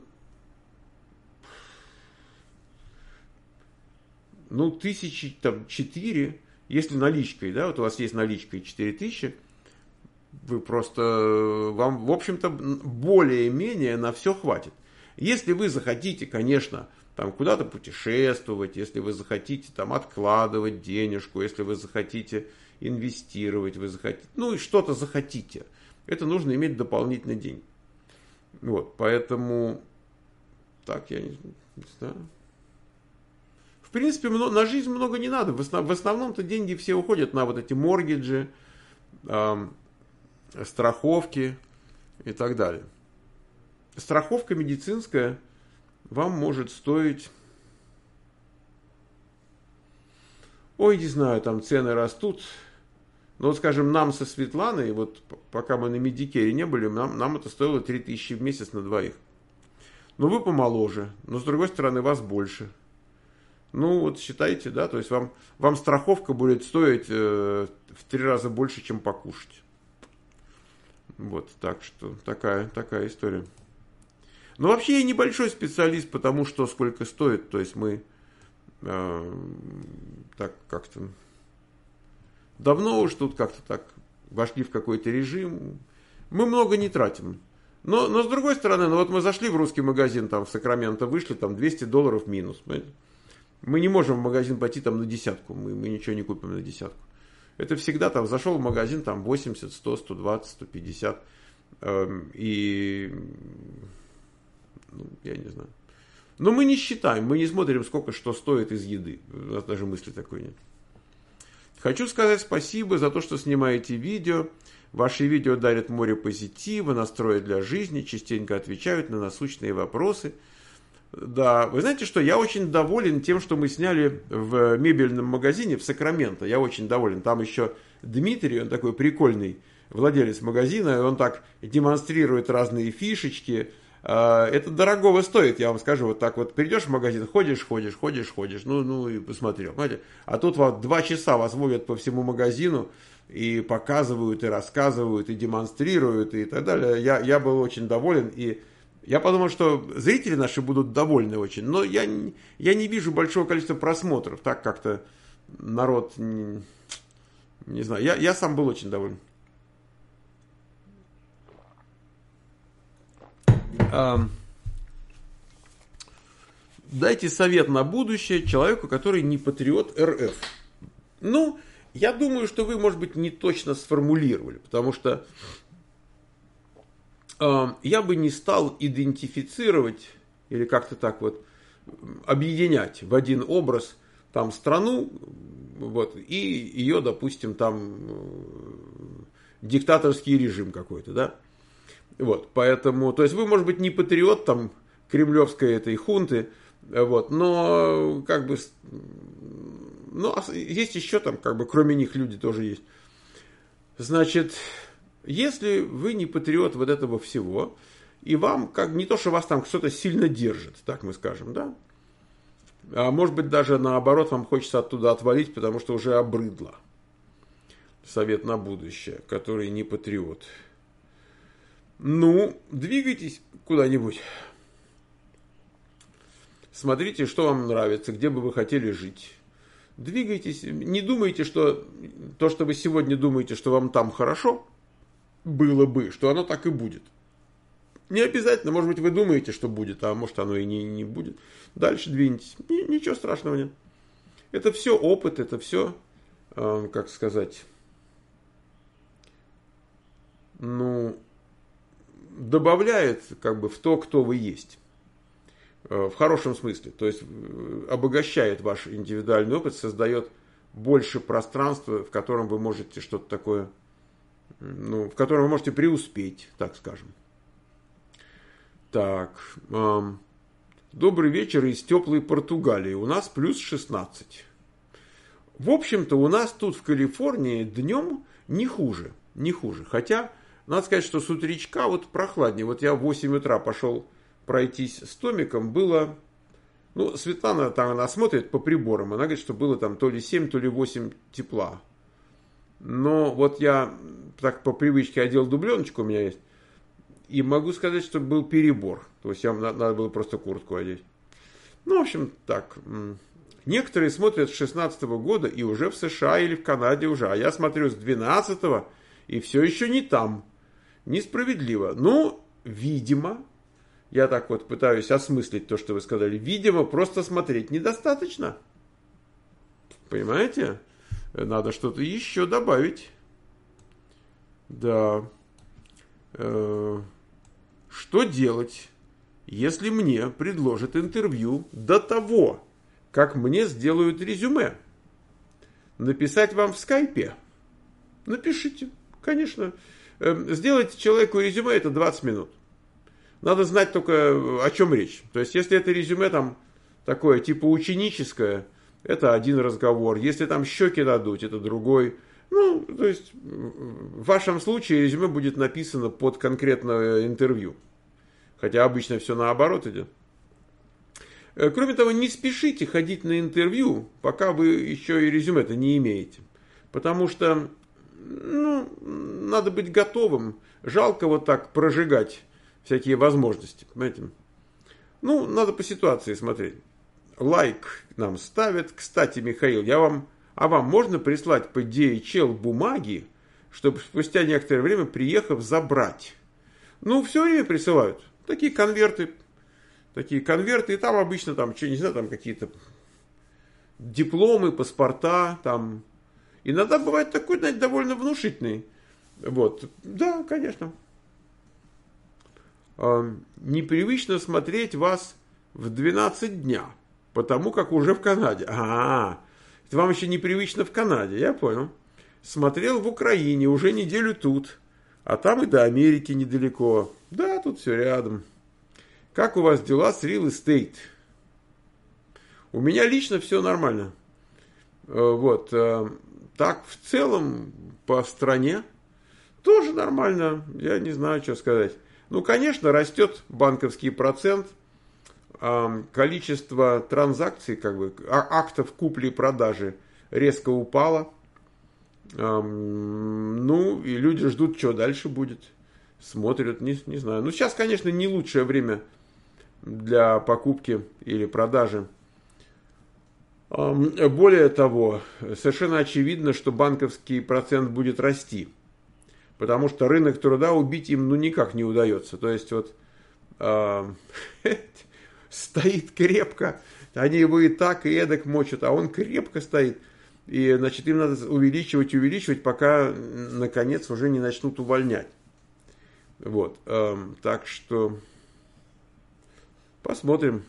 тысячи, там, четыре. Если наличкой, да, вот у вас есть наличка и четыре тысячи. Вы просто, вам, в общем-то, более-менее на все хватит. Если вы захотите, конечно, там куда-то путешествовать, если вы захотите там откладывать денежку, если вы захотите инвестировать, вы захотите, ну и что-то захотите, это нужно иметь дополнительный день. Вот, поэтому, так, я не, не знаю. В принципе, на жизнь много не надо. В основном-то деньги все уходят на вот эти моргиджи, страховки и так далее. Страховка медицинская вам может стоить, ой, не знаю, там цены растут. Но вот, скажем, нам со Светланой, вот пока мы на Медикере не были, нам, нам это стоило три тысячи в месяц на двоих. Но вы помоложе, но с другой стороны вас больше. Ну, вот считайте, да, то есть вам, вам страховка будет стоить э, в три раза больше, чем покушать. Вот, так что такая, такая история. Но вообще я небольшой специалист, потому что сколько стоит. То есть мы э, так как-то давно уж тут как-то так вошли в какой-то режим. Мы много не тратим. Но, но с другой стороны, ну вот мы зашли в русский магазин, там в Сакраменто вышли, там двести долларов минус. Понимаете? Мы не можем в магазин пойти там на десятку, мы, мы ничего не купим на десятку. Это всегда там, зашел в магазин, там восемьдесят, сто, сто двадцать, сто пятьдесят. Эм, и, ну, я не знаю. Но мы не считаем, мы не смотрим, сколько что стоит из еды. У нас даже мысли такой нет. Хочу сказать спасибо за то, что снимаете видео. Ваши видео дарят море позитива, настроя для жизни, частенько отвечают на насущные вопросы. Да, вы знаете что, я очень доволен тем, что мы сняли в мебельном магазине в Сакраменто. Я очень доволен. Там еще Дмитрий, он такой прикольный владелец магазина, и он так демонстрирует разные фишечки. Это дорогого стоит, я вам скажу. Вот так вот придешь в магазин, ходишь, ходишь, ходишь, ходишь, ну, ну и посмотрел. Понимаете? А тут вот два часа вас водят по всему магазину и показывают, и рассказывают, и демонстрируют, и так далее. Я, я был очень доволен, и я подумал, что зрители наши будут довольны очень, но я, я не вижу большого количества просмотров. Так как-то народ, не, не знаю, я, я сам был очень доволен. А, дайте совет на будущее человеку, который не патриот эр эф. Ну, я думаю, что вы, может быть, не точно сформулировали, потому что я бы не стал идентифицировать или как-то так вот объединять в один образ там страну, вот, и ее, допустим, там диктаторский режим какой-то, да. Вот, поэтому, то есть вы, может быть, не патриот там кремлевской этой хунты, вот, но как бы, ну, есть еще там, как бы, кроме них люди тоже есть. Значит, если вы не патриот вот этого всего, и вам, как не то, что вас там кто-то сильно держит, так мы скажем, да, а может быть, даже наоборот, вам хочется оттуда отвалить, потому что уже обрыдло. Совет на будущее, который не патриот. Ну, двигайтесь куда-нибудь. Смотрите, что вам нравится, где бы вы хотели жить. Двигайтесь. Не думайте, что то, что вы сегодня думаете, что вам там хорошо, было бы, что оно так и будет. Не обязательно, может быть, вы думаете, что будет, а может, оно и не, не будет. Дальше двинетесь. Ничего страшного нет. Это все опыт, это все, э, как сказать, ну, добавляет как бы в то, кто вы есть. Э, в хорошем смысле. То есть, обогащает ваш индивидуальный опыт, создает больше пространства, в котором вы можете что-то такое, ну, в котором вы можете преуспеть, так скажем. Так, эм, добрый вечер из теплой Португалии. У нас плюс шестнадцать. В общем-то, у нас тут в Калифорнии днем не хуже. Не хуже. Хотя, надо сказать, что с утречка вот прохладнее. Вот я в восемь утра пошел пройтись с Томиком. Было, ну, Светлана там, она смотрит по приборам. Она говорит, что было там то ли семь, то ли восемь тепла. Но вот я так по привычке одел дубленочку, у меня есть. И могу сказать, что был перебор. То есть, нам надо было просто куртку одеть. Ну, в общем, так. Некоторые смотрят с шестнадцатого года и уже в США или в Канаде уже. А я смотрю с двенадцатого и все еще не там. Несправедливо. Ну, видимо, я так вот пытаюсь осмыслить то, что вы сказали. Видимо, просто смотреть недостаточно. Понимаете? Надо что-то еще добавить. Да. Что делать, если мне предложат интервью до того, как мне сделают резюме? Написать вам в скайпе? Напишите, конечно. Сделать человеку резюме это двадцать минут. Надо знать только, о чем речь. То есть, если это резюме там такое, типа ученическое, это один разговор. Если там щеки надуть, это другой. Ну, то есть, в вашем случае резюме будет написано под конкретное интервью. Хотя обычно все наоборот идет. Кроме того, не спешите ходить на интервью, пока вы еще и резюме-то не имеете. Потому что, ну, надо быть готовым. Жалко вот так прожигать всякие возможности, понимаете? Ну, надо по ситуации смотреть. Лайк нам ставят. Кстати, Михаил, я вам... А вам можно прислать по ди эйч эл бумаги, чтобы спустя некоторое время, приехав, забрать? Ну, все время присылают. Такие конверты. Такие конверты. И там обычно, там, что, не знаю, там какие-то дипломы, паспорта. Там. Иногда бывает такой, знаете, довольно внушительный. Вот. Да, конечно. Непривычно смотреть вас в двенадцать дня. Потому как уже в Канаде. А-а-а. Это вам еще непривычно в Канаде, я понял. Смотрел в Украине, уже неделю тут. А там и до Америки недалеко. Да, тут все рядом. Как у вас дела с real estate? У меня лично все нормально. Вот. Так, в целом, по стране тоже нормально. Я не знаю, что сказать. Ну, конечно, растет банковский процент. Количество транзакций, как бы, актов купли-продажи резко упало. Ну, и люди ждут, что дальше будет. Смотрят, не, не знаю. Ну, сейчас, конечно, не лучшее время для покупки или продажи. Более того, совершенно очевидно, что банковский процент будет расти. Потому что рынок труда убить им ну никак не удается. То есть, вот... стоит крепко, они его и так, и эдак мочат, а он крепко стоит. И, значит, им надо увеличивать, увеличивать, пока, наконец, уже не начнут увольнять. Вот. Эм, так что, посмотрим.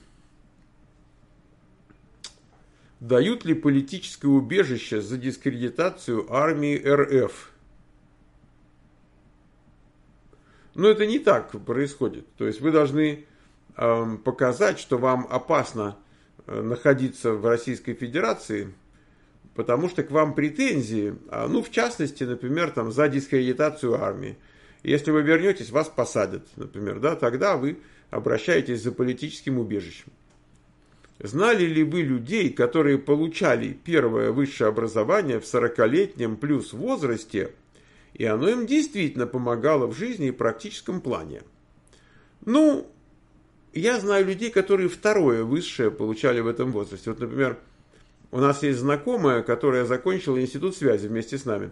Дают ли политическое убежище за дискредитацию армии эр эф? Но это не так происходит. То есть вы должны э, показать, что вам опасно э, находиться в Российской Федерации, потому что к вам претензии, а, ну, в частности, например, там, за дискредитацию армии. Если вы вернетесь, вас посадят, например, да, тогда вы обращаетесь за политическим убежищем. Знали ли вы людей, которые получали первое высшее образование в сорокалетнем плюс возрасте, и оно им действительно помогало в жизни и практическом плане? Ну, я знаю людей, которые второе высшее получали в этом возрасте. Вот, например, у нас есть знакомая, которая закончила институт связи вместе с нами.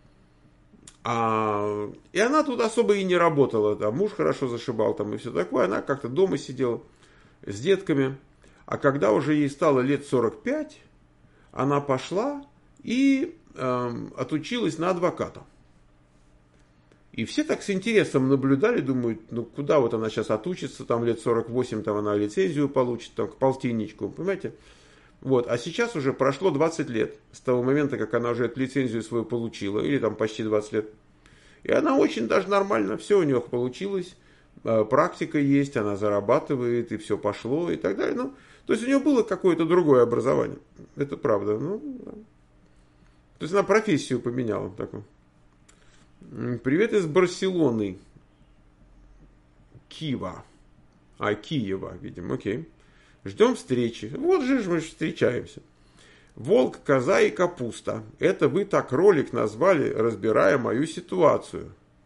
А, и она тут особо и не работала. Там муж хорошо зашибал там и все такое. Она как-то дома сидела с детками. А когда уже ей стало лет сорок пять, она пошла и э, отучилась на адвоката. И все так с интересом наблюдали, думают, ну куда вот она сейчас отучится, там лет сорок восемь, там она лицензию получит, там к полтинничку, понимаете? Вот, а сейчас уже прошло двадцать лет с того момента, как она уже эту лицензию свою получила, или там почти двадцать лет. И она очень даже нормально, все у нее получилось, практика есть, она зарабатывает, и все пошло, и так далее. Ну, то есть у нее было какое-то другое образование, это правда. Ну, да. То есть она профессию поменяла. Такую. Привет из Барселоны. Киева. А, Киева, видимо, окей. Ждем встречи. Вот же мы встречаемся. Волк, коза и капуста. Это вы так ролик назвали, разбирая мою ситуацию.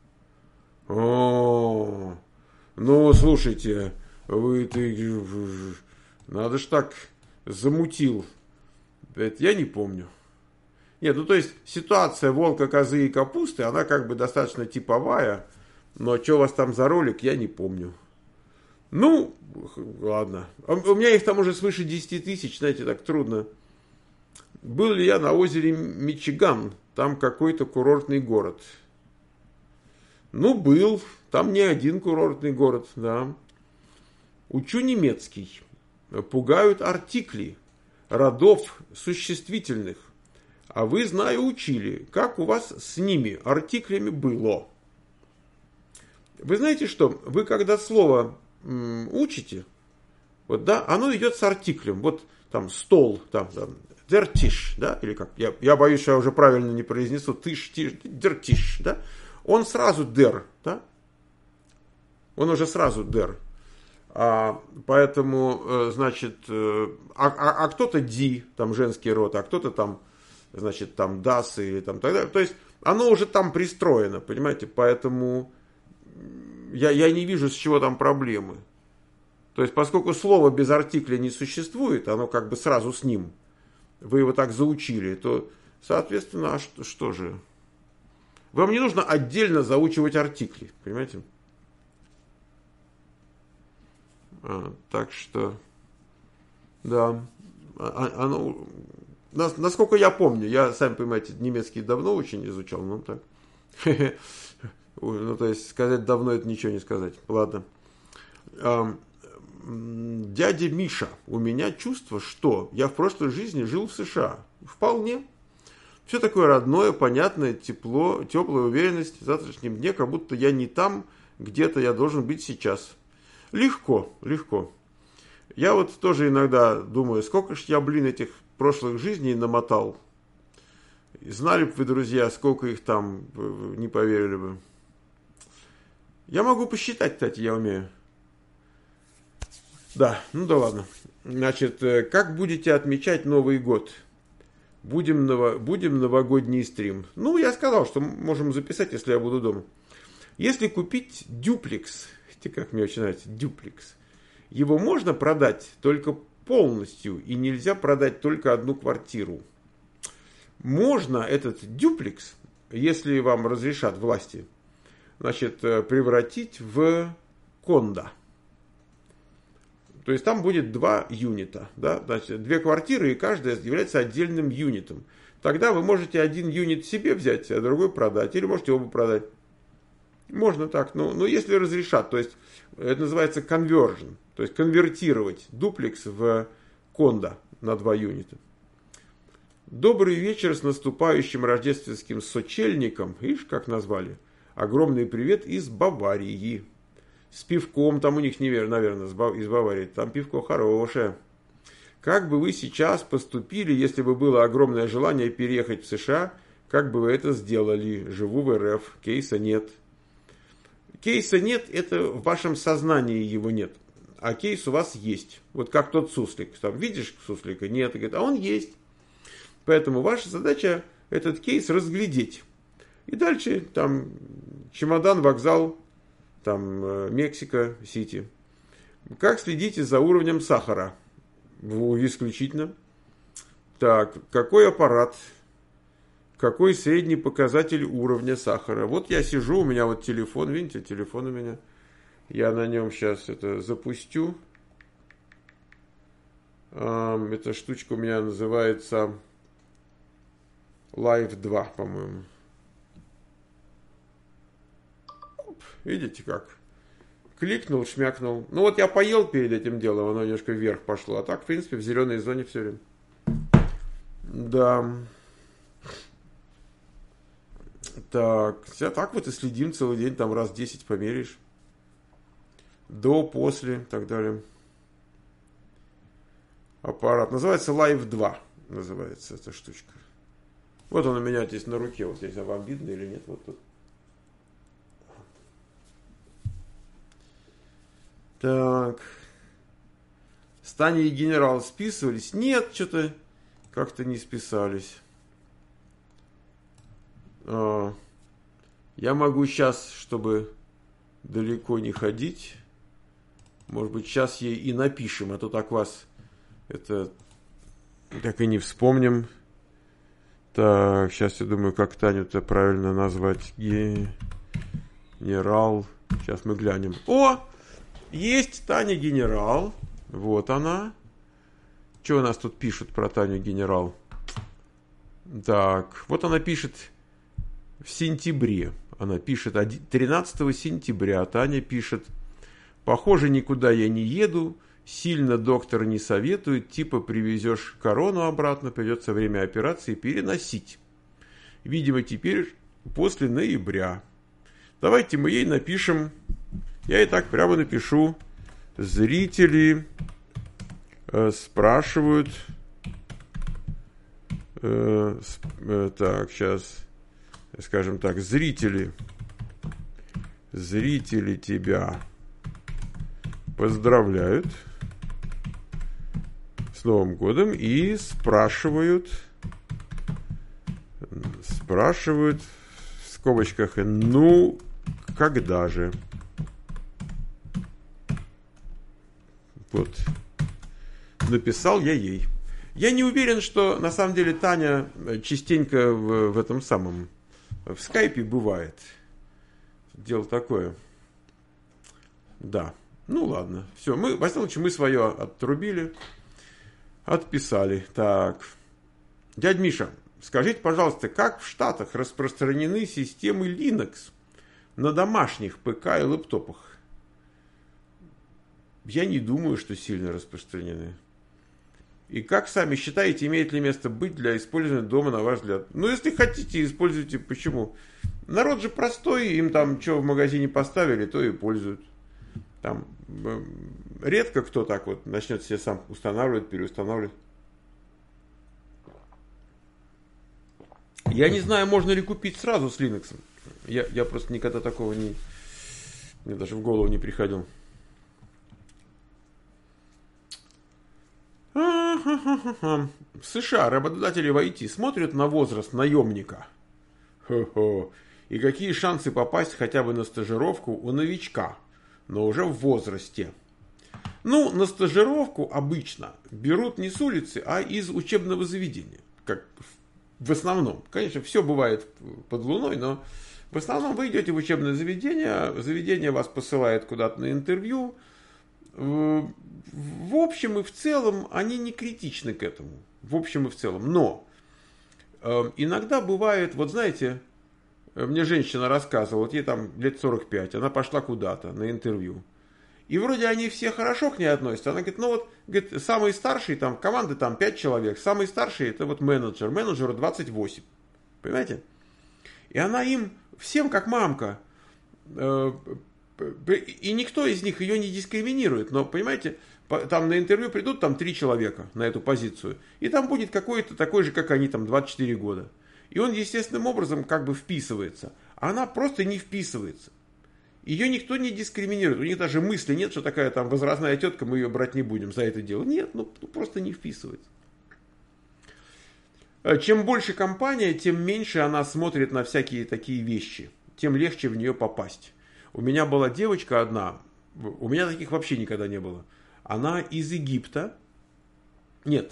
О, ну слушайте, вы ты, надо ж так замутил. Это я не помню. Нет, ну то есть ситуация волка, козы и капусты, она как бы достаточно типовая, но что у вас там за ролик, я не помню. Ну, ладно. У меня их там уже свыше десяти тысяч, знаете, так трудно. Был ли я на озере Мичиган? Там какой-то курортный город. Ну, был. Там не один курортный город, да. Учу немецкий. Пугают артикли родов существительных. А вы, знаю, учили. Как у вас с ними, артиклями, было? Вы знаете что? Вы когда слово учите, вот, да, оно идет с артиклем. Вот там стол, там, там der Tisch, да, или как, я, я боюсь, что я уже правильно не произнесу, тыш, тиш, der Tisch, да, он сразу der, да, он уже сразу der, а, поэтому, значит, а, а, а кто-то die, там женский род, а кто-то там, значит, там das или там так далее, то есть оно уже там пристроено, понимаете, поэтому Я, я не вижу, с чего там проблемы. То есть, поскольку слово без артикля не существует, оно как бы сразу с ним, вы его так заучили, то, соответственно, а что, что же? Вам не нужно отдельно заучивать артикли, понимаете? А, так что, да, оно, насколько я помню, я, сами понимаете, немецкий давно очень изучал, ну так. Ну, то есть, сказать давно это ничего не сказать. Ладно. Дядя Миша, у меня чувство, что я в прошлой жизни жил в США. Вполне. Все такое родное, понятное, тепло, теплая уверенность в завтрашнем дне, как будто я не там, где-то я должен быть сейчас. Легко, легко. Я вот тоже иногда думаю, сколько ж я, блин, этих прошлых жизней намотал. Знали бы вы, друзья, сколько их там, не поверили бы. Я могу посчитать, кстати, я умею. Да, ну да ладно. Значит, как будете отмечать Новый год? Будем, ново... Будем новогодний стрим. Ну, я сказал, что можем записать, если я буду дома. Если купить дюплекс, как мне очень нравится, дюплекс, его можно продать только полностью, и нельзя продать только одну квартиру. Можно этот дюплекс, если вам разрешат власти, значит, превратить в кондо. То есть там будет два юнита, да? Значит, две квартиры, и каждая является отдельным юнитом. Тогда вы можете один юнит себе взять, а другой продать, или можете оба продать. Можно так, но, но если разрешат, то есть это называется conversion, то есть конвертировать дуплекс в кондо на два юнита. Добрый вечер с наступающим рождественским сочельником, видишь, как назвали. огромный привет из Баварии. С пивком там у них, наверное, из Баварии. Там пивко хорошее. Как бы вы сейчас поступили, если бы было огромное желание переехать в США? Как бы вы это сделали? Живу в эр эф. Кейса нет. Кейса нет, это в вашем сознании его нет. А кейс у вас есть. Вот как тот суслик. Там, видишь суслика? Нет. И говорит, а он есть. Поэтому ваша задача этот кейс разглядеть. И дальше там чемодан, вокзал, там Мексика, Сити. Как следите за уровнем сахара? Исключительно. Так, какой аппарат? Какой средний показатель уровня сахара? Вот я сижу, у меня вот телефон, видите, телефон у меня. Я на нем сейчас это запустю. Эта штучка у меня называется Live два, по-моему. Видите как? Кликнул, шмякнул. Ну вот я поел перед этим делом, оно немножко вверх пошло. А так, в принципе, в зеленой зоне все время. Да. Так, а так вот и следим целый день, там раз десять померяешь. До, после, и так далее. Аппарат. Называется Live два. Называется эта штучка. Вот он у меня здесь на руке. Вот здесь, а вам видно или нет? Вот тут. Так. С Таней и генерал списывались? Нет, что-то как-то не списались. А, я могу сейчас, чтобы далеко не ходить, может быть, сейчас ей и напишем, а то так вас это так и не вспомним. Так, сейчас я думаю, как Таню-то правильно назвать. Генерал. Сейчас мы глянем. О! Есть Таня генерал. Вот она. Что у нас тут пишут про Таню генерал? Так, вот она пишет в сентябре. Она пишет тринадцатого сентября. Таня пишет: похоже, никуда я не еду. Сильно доктор не советует. Типа привезешь корону обратно, придется время операции переносить. Видимо, теперь после ноября. Давайте мы ей напишем. Я и так прямо напишу. Зрители э, спрашивают. Э, э, так, сейчас. Скажем так, зрители. Зрители тебя поздравляют с Новым годом и спрашивают. Спрашивают в скобочках. Ну, когда же? Вот. Написал я ей. Я не уверен, что на самом деле Таня частенько в, в этом самом в скайпе бывает. Дело такое. Да. Ну ладно. Все. Мы, во всяком случае, мы свое отрубили. Отписали. Так. Дядь Миша, скажите, пожалуйста, как в Штатах распространены системы Linux на домашних ПК и лэптопах? Я не думаю, что сильно распространены. И как сами считаете, имеет ли место быть для использования дома, на ваш взгляд? Ну, если хотите, используйте. Почему? Народ же простой, им там что в магазине поставили, то и пользуют. Там э, редко кто так вот начнет себе сам устанавливать, переустанавливать. Я не знаю, можно ли купить сразу с Linux. Я, я просто никогда такого не... Мне даже в голову не приходил. В США работодатели в ай ти смотрят на возраст наемника. Хо-хо. И какие шансы попасть хотя бы на стажировку у новичка, но уже в возрасте? Ну, на стажировку обычно берут не с улицы, а из учебного заведения. Как в основном. Конечно, все бывает под луной, но в основном вы идете в учебное заведение, заведение вас посылает куда-то на интервью. В общем и в целом они не критичны к этому. В общем и в целом. Но э, иногда бывает, вот знаете, мне женщина рассказывала, вот ей там лет сорок пять, она пошла куда-то на интервью. И вроде они все хорошо к ней относятся. Она говорит, ну вот, говорит, самый старший, там, команды там пять человек, самый старший это вот менеджер, менеджеру двадцать восемь. Понимаете? И она им, всем как мамка, и никто из них ее не дискриминирует. Но, понимаете, там на интервью придут там три человека на эту позицию. И там будет какой-то такой же, как они, там двадцать четыре года. И он естественным образом как бы вписывается. А она просто не вписывается. Ее никто не дискриминирует. У них даже мысли нет, что такая там возрастная тетка, мы ее брать не будем за это дело. Нет, ну просто не вписывается. Чем больше компания, тем меньше она смотрит на всякие такие вещи. Тем легче в нее попасть. У меня была девочка одна, у меня таких вообще никогда не было. Она из Египта. Нет,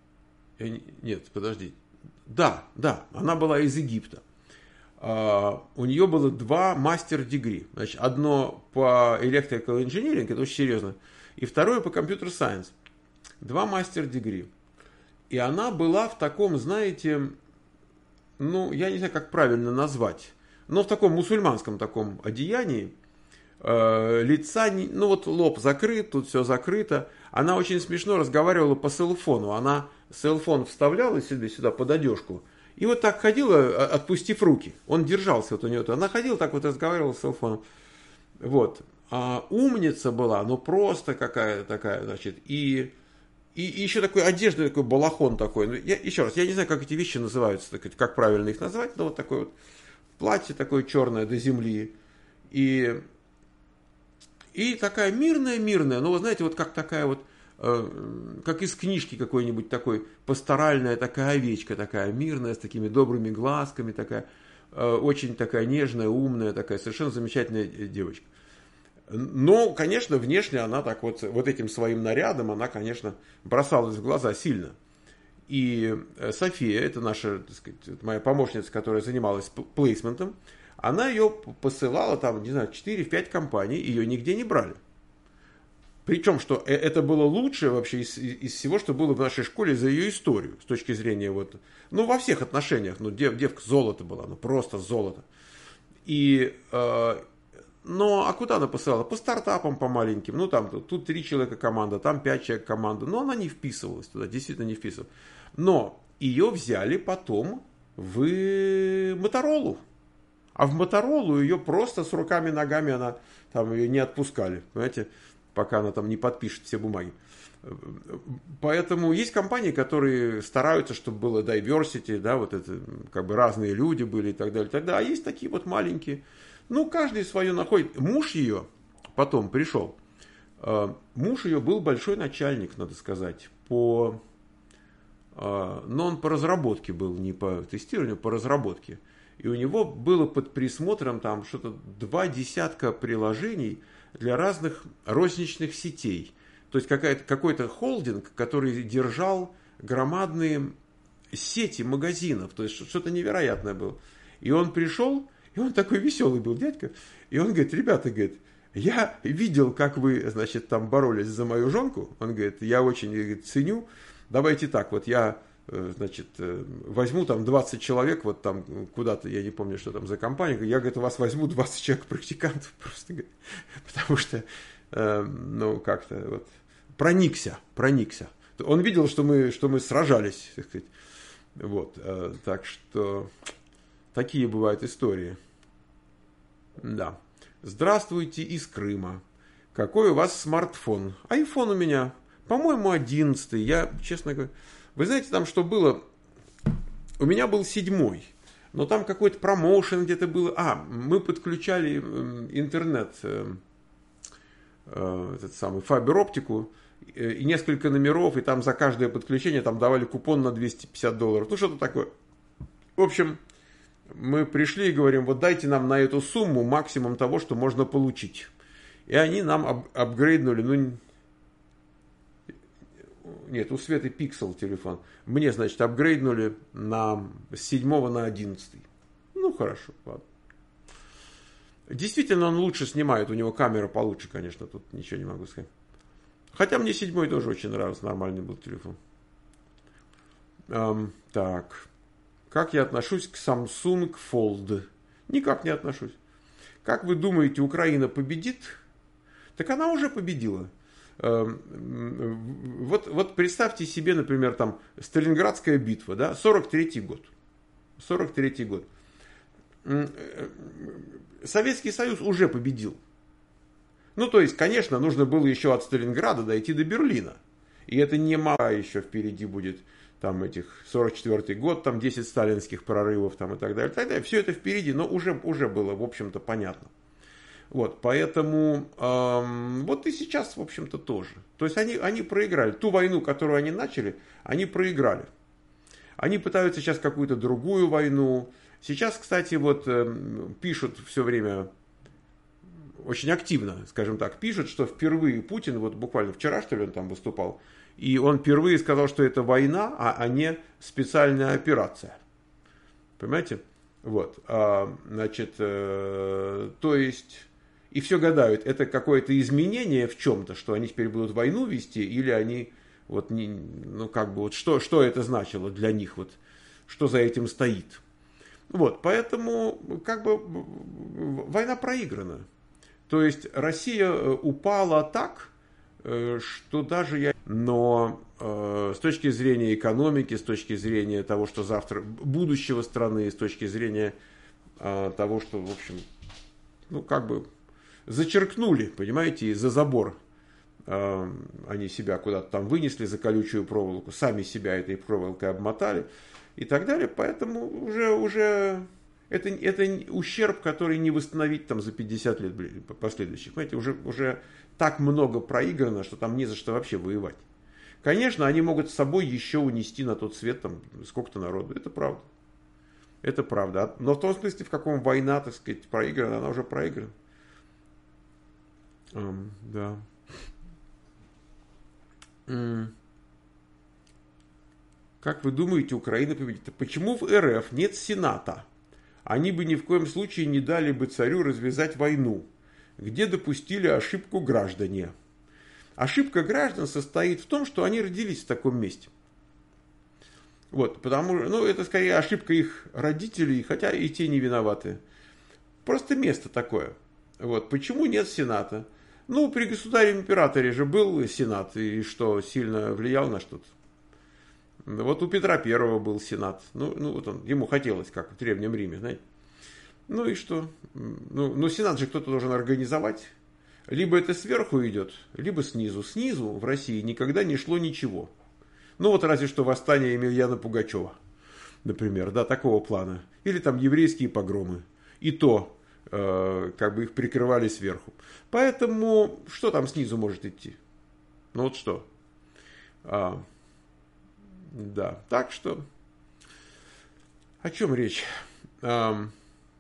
нет, подожди. Да, да, она была из Египта. Uh, у нее было два мастер-дегри. Значит, одно по electrical engineering, это очень серьезно, и второе по computer science. Два мастер-дегри. И она была в таком, знаете, ну, я не знаю, как правильно назвать, но в таком мусульманском таком одеянии, uh, лица, не, ну вот лоб закрыт, тут все закрыто. Она очень смешно разговаривала по селфону. Она селфон вставляла себе сюда под одежку. И вот так ходила, отпустив руки. Он держался вот у нее. Она ходила, так вот разговаривала с телефоном. Вот. А умница была, ну просто какая-то такая, значит. И, и, и еще такой одежда, такой балахон такой. Я, еще раз, я не знаю, как эти вещи называются, так, как правильно их назвать, но вот такое вот платье такое черное до земли. И, и такая мирная-мирная, ну вы знаете, вот как такая вот, как из книжки какой-нибудь такой, пасторальная такая овечка, такая мирная, с такими добрыми глазками, такая, очень такая нежная, умная, такая совершенно замечательная девочка. Но, конечно, внешне она так вот, вот этим своим нарядом, она, конечно, бросалась в глаза сильно. И София, это наша, так сказать, моя помощница, которая занималась плейсментом, она ее посылала там, не знаю, четыре-пять компаний, ее нигде не брали. Причем, что это было лучшее вообще из, из всего, что было в нашей школе за ее историю, с точки зрения вот, ну, во всех отношениях, ну, дев, девка золото была, ну, просто золото. И, э, но, а куда она посылала? По стартапам, по маленьким, ну, там, тут три человека команда, там пять человек команда, но она не вписывалась туда, действительно не вписывалась. Но ее взяли потом в Моторолу, а в Моторолу ее просто с руками, ногами, она, там, ее не отпускали, понимаете, пока она там не подпишет все бумаги. Поэтому есть компании, которые стараются, чтобы было diversity, да, вот это, как бы разные люди были и так далее, и так далее. А есть такие вот маленькие. Ну, каждый свое находит. Муж ее потом пришел. Муж ее был большой начальник, надо сказать, по... Но он по разработке был, не по тестированию, по разработке. И у него было под присмотром там что-то два десятка приложений для разных розничных сетей. То есть какой-то холдинг, который держал громадные сети магазинов. То есть что-то невероятное было. И он пришел, и он такой веселый был дядька. И он говорит: ребята, говорит, я видел, как вы, значит, там боролись за мою жонку. Он говорит: я очень, говорит, ценю. Давайте так, вот я, значит, возьму там двадцать человек, вот там куда-то, я не помню, что там за компания, я, говорит, у вас возьму двадцать человек практикантов, просто, говорит, потому что, э, ну, как-то вот, проникся, проникся. Он видел, что мы, что мы сражались, так сказать, вот, э, так что, такие бывают истории, да. Здравствуйте из Крыма, какой у вас смартфон? Айфон у меня. По-моему, одиннадцатый. Я, честно говоря... Вы знаете, там что было? У меня был седьмой. Но там какой-то промоушен где-то был. А, мы подключали интернет, этот самый, фибер-оптику, и несколько номеров, и там за каждое подключение там давали купон на двести пятьдесят долларов. Ну, что-то такое. В общем, мы пришли и говорим: вот дайте нам на эту сумму максимум того, что можно получить. И они нам ап- апгрейднули, ну... Нет, у Светы Pixel телефон. Мне, значит, апгрейднули на, с седьмого на одиннадцатый. Ну, хорошо, ладно. Действительно, он лучше снимает. У него камера получше, конечно. Тут ничего не могу сказать. Хотя мне седьмой тоже очень нравился. Нормальный был телефон. Эм, так. Как я отношусь к Samsung Fold? Никак не отношусь. Как вы думаете, Украина победит? Так она уже победила. Вот, вот представьте себе, например, там Сталинградская битва, да, сорок третий год. сорок третий год. Советский Союз уже победил. Ну, то есть, конечно, нужно было еще от Сталинграда дойти до Берлина. И это не мало, еще впереди будет там этих сорок четвёртый год, там десять сталинских прорывов там, и так далее, и так далее. Все это впереди, но уже, уже было, в общем-то, понятно. Вот, поэтому эм, вот и сейчас, в общем-то, тоже. То есть они, они проиграли. Ту войну, которую они начали, они проиграли. Они пытаются сейчас какую-то другую войну. Сейчас, кстати, вот э, пишут все время, очень активно, скажем так, пишут, что впервые Путин, вот буквально вчера, что ли, он там выступал, и он впервые сказал, что это война, а, а не специальная операция. Понимаете? Вот. А, значит, э, то есть, и все гадают, это какое-то изменение в чем-то, что они теперь будут войну вести, или они, вот, не, ну, как бы, вот, что, что это значило для них, вот, что за этим стоит. Вот, поэтому, как бы, война проиграна. То есть, Россия упала так, что даже я... Но э, с точки зрения экономики, с точки зрения того, что завтра... Будущего страны, с точки зрения э, того, что, в общем, ну, как бы зачеркнули, понимаете, за забор. Э, они себя куда-то там вынесли за колючую проволоку, сами себя этой проволокой обмотали и так далее. Поэтому уже... уже это, это ущерб, который не восстановить там за пятьдесят лет последующих. Понимаете, уже... уже так много проиграно, что там не за что вообще воевать. Конечно, они могут с собой еще унести на тот свет там сколько-то народу. Это правда. Это правда. Но в том смысле, в каком война, так сказать, проиграна, она уже проиграна. Um, да. Mm. Как вы думаете, Украина победит? Почему в РФ нет Сената? Они бы ни в коем случае не дали бы царю развязать войну, где допустили ошибку граждане. Ошибка граждан состоит в том, что они родились в таком месте. Вот, потому что, ну, это скорее ошибка их родителей, хотя и те не виноваты. Просто место такое. Вот, почему нет Сената? Ну, при государе-императоре же был Сенат, и что, сильно влиял на что-то? Вот у Петра Первого был Сенат. Ну, ну вот он, ему хотелось, как в Древнем Риме, знаете. Ну и что? Ну, ну, Сенат же кто-то должен организовать. Либо это сверху идет, либо снизу. Снизу в России никогда не шло ничего. Ну вот разве что восстание Емельяна Пугачева, например, да, такого плана. Или там еврейские погромы. И то, э, как бы их прикрывали сверху. Поэтому, что там снизу может идти? Ну вот что? А, да, так что... О чем речь? А,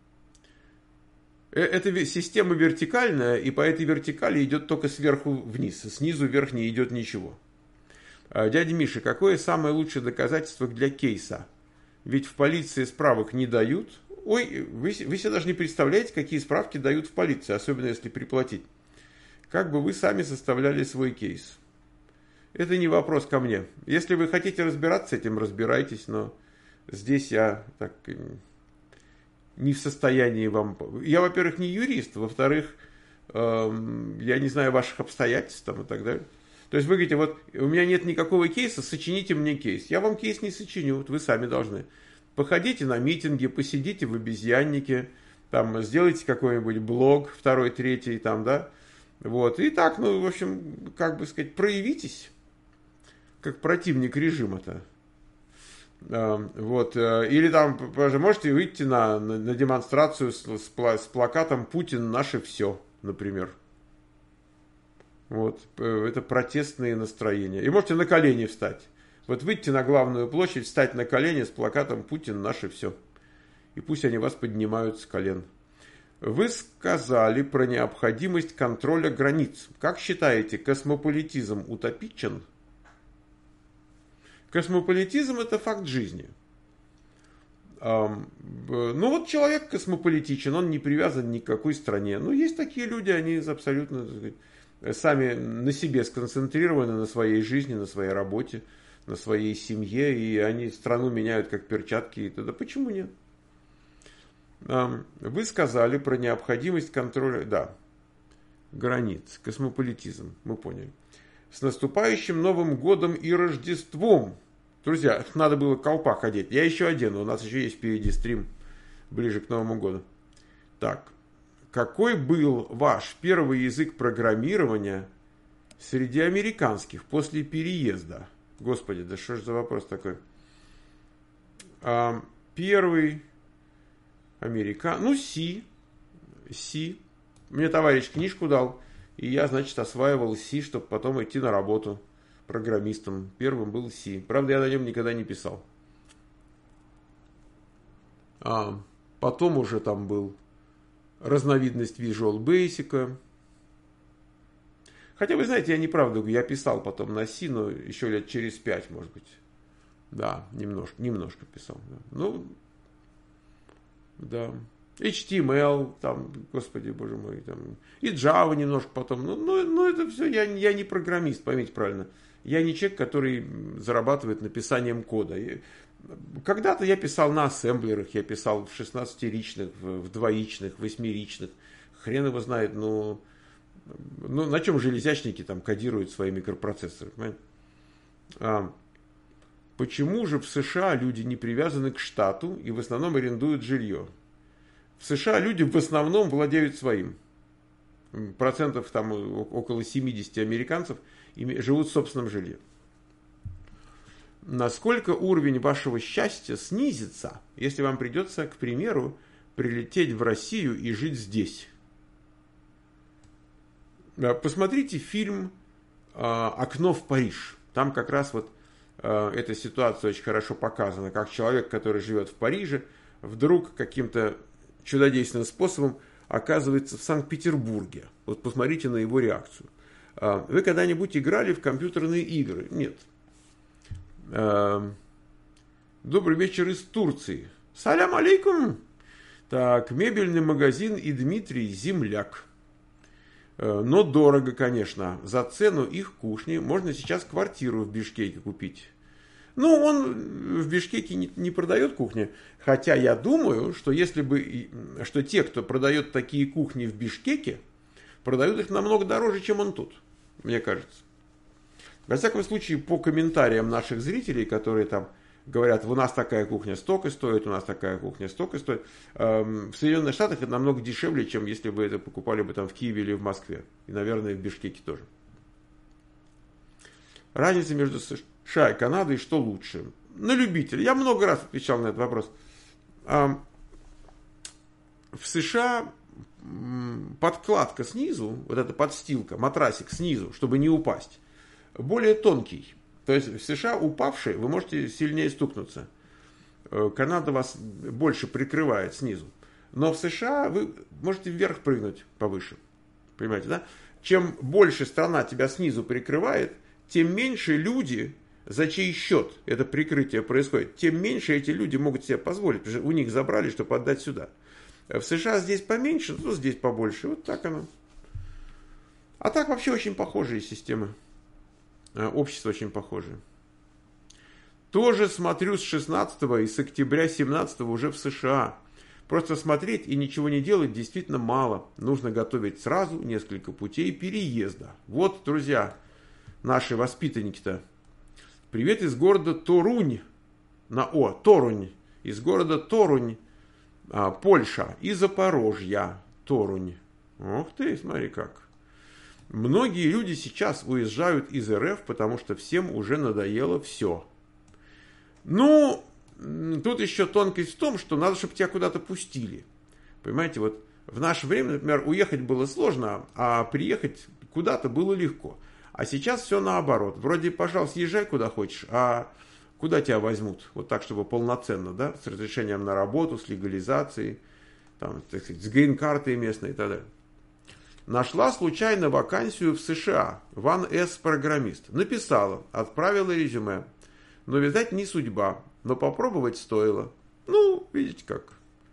эта система вертикальная, и по этой вертикали идет только сверху вниз. Снизу вверх не идет ничего. Дядя Миша, какое самое лучшее доказательство для кейса? Ведь в полиции справок не дают. Ой, вы, вы себе даже не представляете, какие справки дают в полиции, особенно если приплатить. Как бы вы сами составляли свой кейс? Это не вопрос ко мне. Если вы хотите разбираться с этим, разбирайтесь, но здесь я так... не в состоянии вам... Я, во-первых, не юрист, во-вторых, эм, я не знаю ваших обстоятельств там, и так далее. То есть вы говорите, вот у меня нет никакого кейса, сочините мне кейс. Я вам кейс не сочиню, вот вы сами должны. Походите на митинги, посидите в обезьяннике, там, сделайте какой-нибудь блог, второй, третий, там, да. Вот, и так, ну, в общем, как бы сказать, проявитесь, как противник режима-то. Вот. Или там, можете выйти на, на, на демонстрацию с, с, с плакатом «Путин наше все», например. Вот. Это протестные настроения. И можете на колени встать. Вот выйти на главную площадь, встать на колени с плакатом «Путин наше все». И пусть они вас поднимают с колен. Вы сказали про необходимость контроля границ. Как считаете, космополитизм утопичен? Космополитизм – это факт жизни. Ну вот человек космополитичен, он не привязан ни к какой стране. Ну есть такие люди, они абсолютно, так сказать, сами на себе сконцентрированы, на своей жизни, на своей работе, на своей семье, и они страну меняют как перчатки. И тогда почему нет? Вы сказали про необходимость контроля, да, границ, космополитизм, мы поняли. С наступающим Новым годом и Рождеством. Друзья, надо было колпак одеть. Я еще одену, у нас еще есть впереди стрим. ближе к Новому году. Так, какой был ваш первый язык программирования среди американских после переезда? Господи, да что ж за вопрос такой? А, первый американ... Ну, C. C. Мне товарищ книжку дал, и я, значит, осваивал C, чтобы потом идти на работу программистом. Первым был C. Правда, я на нем никогда не писал. А потом уже там был разновидность Visual Basic. Хотя, вы знаете, я не правда, я писал потом на C, но еще лет через пять, может быть. Да, немножко, немножко писал. Да. Ну, да. эйч ти эм эл, там, господи, боже мой, там, и Java немножко потом. Ну, ну, ну это все, я, я не программист, поймите правильно. Я не человек, который зарабатывает написанием кода. Когда-то я писал на ассемблерах, я писал в шестнадцатиричных, в двоичных, в восьмеричных. Хрен его знает, но ну, на чем железячники там кодируют свои микропроцессоры. А, почему же в США люди не привязаны к штату и в основном арендуют жилье? В США люди в основном владеют своим. Процентов там около семьдесят американцев живут в собственном жилье. Насколько уровень вашего счастья снизится, если вам придется, к примеру, прилететь в Россию и жить здесь? Посмотрите фильм «Окно в Париж». Там как раз вот эта ситуация очень хорошо показана, как человек, который живет в Париже, вдруг каким-то чудодейственным способом оказывается в Санкт-Петербурге. Вот посмотрите на его реакцию. Вы когда-нибудь играли в компьютерные игры? Нет. Добрый вечер из Турции. Салям алейкум. Так, мебельный магазин и Дмитрий земляк. Но дорого, конечно. За цену их кушни можно сейчас квартиру в Бишкеке купить. Ну, он в Бишкеке не, не продает кухни. Хотя я думаю, что если бы, что те, кто продает такие кухни в Бишкеке, продают их намного дороже, чем он тут. Мне кажется. Во всяком случае, по комментариям наших зрителей, которые там говорят, у нас такая кухня столько стоит, у нас такая кухня столько стоит, в Соединенных Штатах это намного дешевле, чем если бы это покупали бы там в Киеве или в Москве. И, наверное, в Бишкеке тоже. Разница между США и Канадой, что лучше? На любителя. Я много раз отвечал на этот вопрос. В США подкладка снизу, вот эта подстилка, матрасик снизу, чтобы не упасть, более тонкий. То есть в США упавший, вы можете сильнее стукнуться. Канада вас больше прикрывает снизу. Но в США вы можете вверх прыгнуть повыше. Понимаете, да? Чем больше страна тебя снизу прикрывает, тем меньше люди, за чей счет это прикрытие происходит, тем меньше эти люди могут себе позволить. Потому что у них забрали, чтобы отдать сюда. В США здесь поменьше, то здесь побольше. Вот так оно. А так вообще очень похожие системы. Общество очень похожее. Тоже смотрю с шестнадцатого и с октября семнадцатого уже в США. Просто смотреть и ничего не делать действительно мало. Нужно готовить сразу несколько путей переезда. Вот, друзья, наши воспитанники-то. Привет из города Торунь. На О, Торунь. Из города Торунь, а, Польша. И Запорожья. Торунь. Ух ты, смотри как. Многие люди сейчас уезжают из РФ, потому что всем уже надоело все. Ну, тут еще тонкость в том, что надо, чтобы тебя куда-то пустили. Понимаете, вот в наше время, например, уехать было сложно, а приехать куда-то было легко. А сейчас все наоборот. Вроде, пожалуйста, езжай куда хочешь, а куда тебя возьмут? Вот так, чтобы полноценно, да, с разрешением на работу, с легализацией, там, так сказать, с грин-картой местной и так далее. Нашла случайно вакансию в США. Ван С. программист. Написала, отправила резюме. Но, видать, не судьба. Но попробовать стоило. Ну, видите как.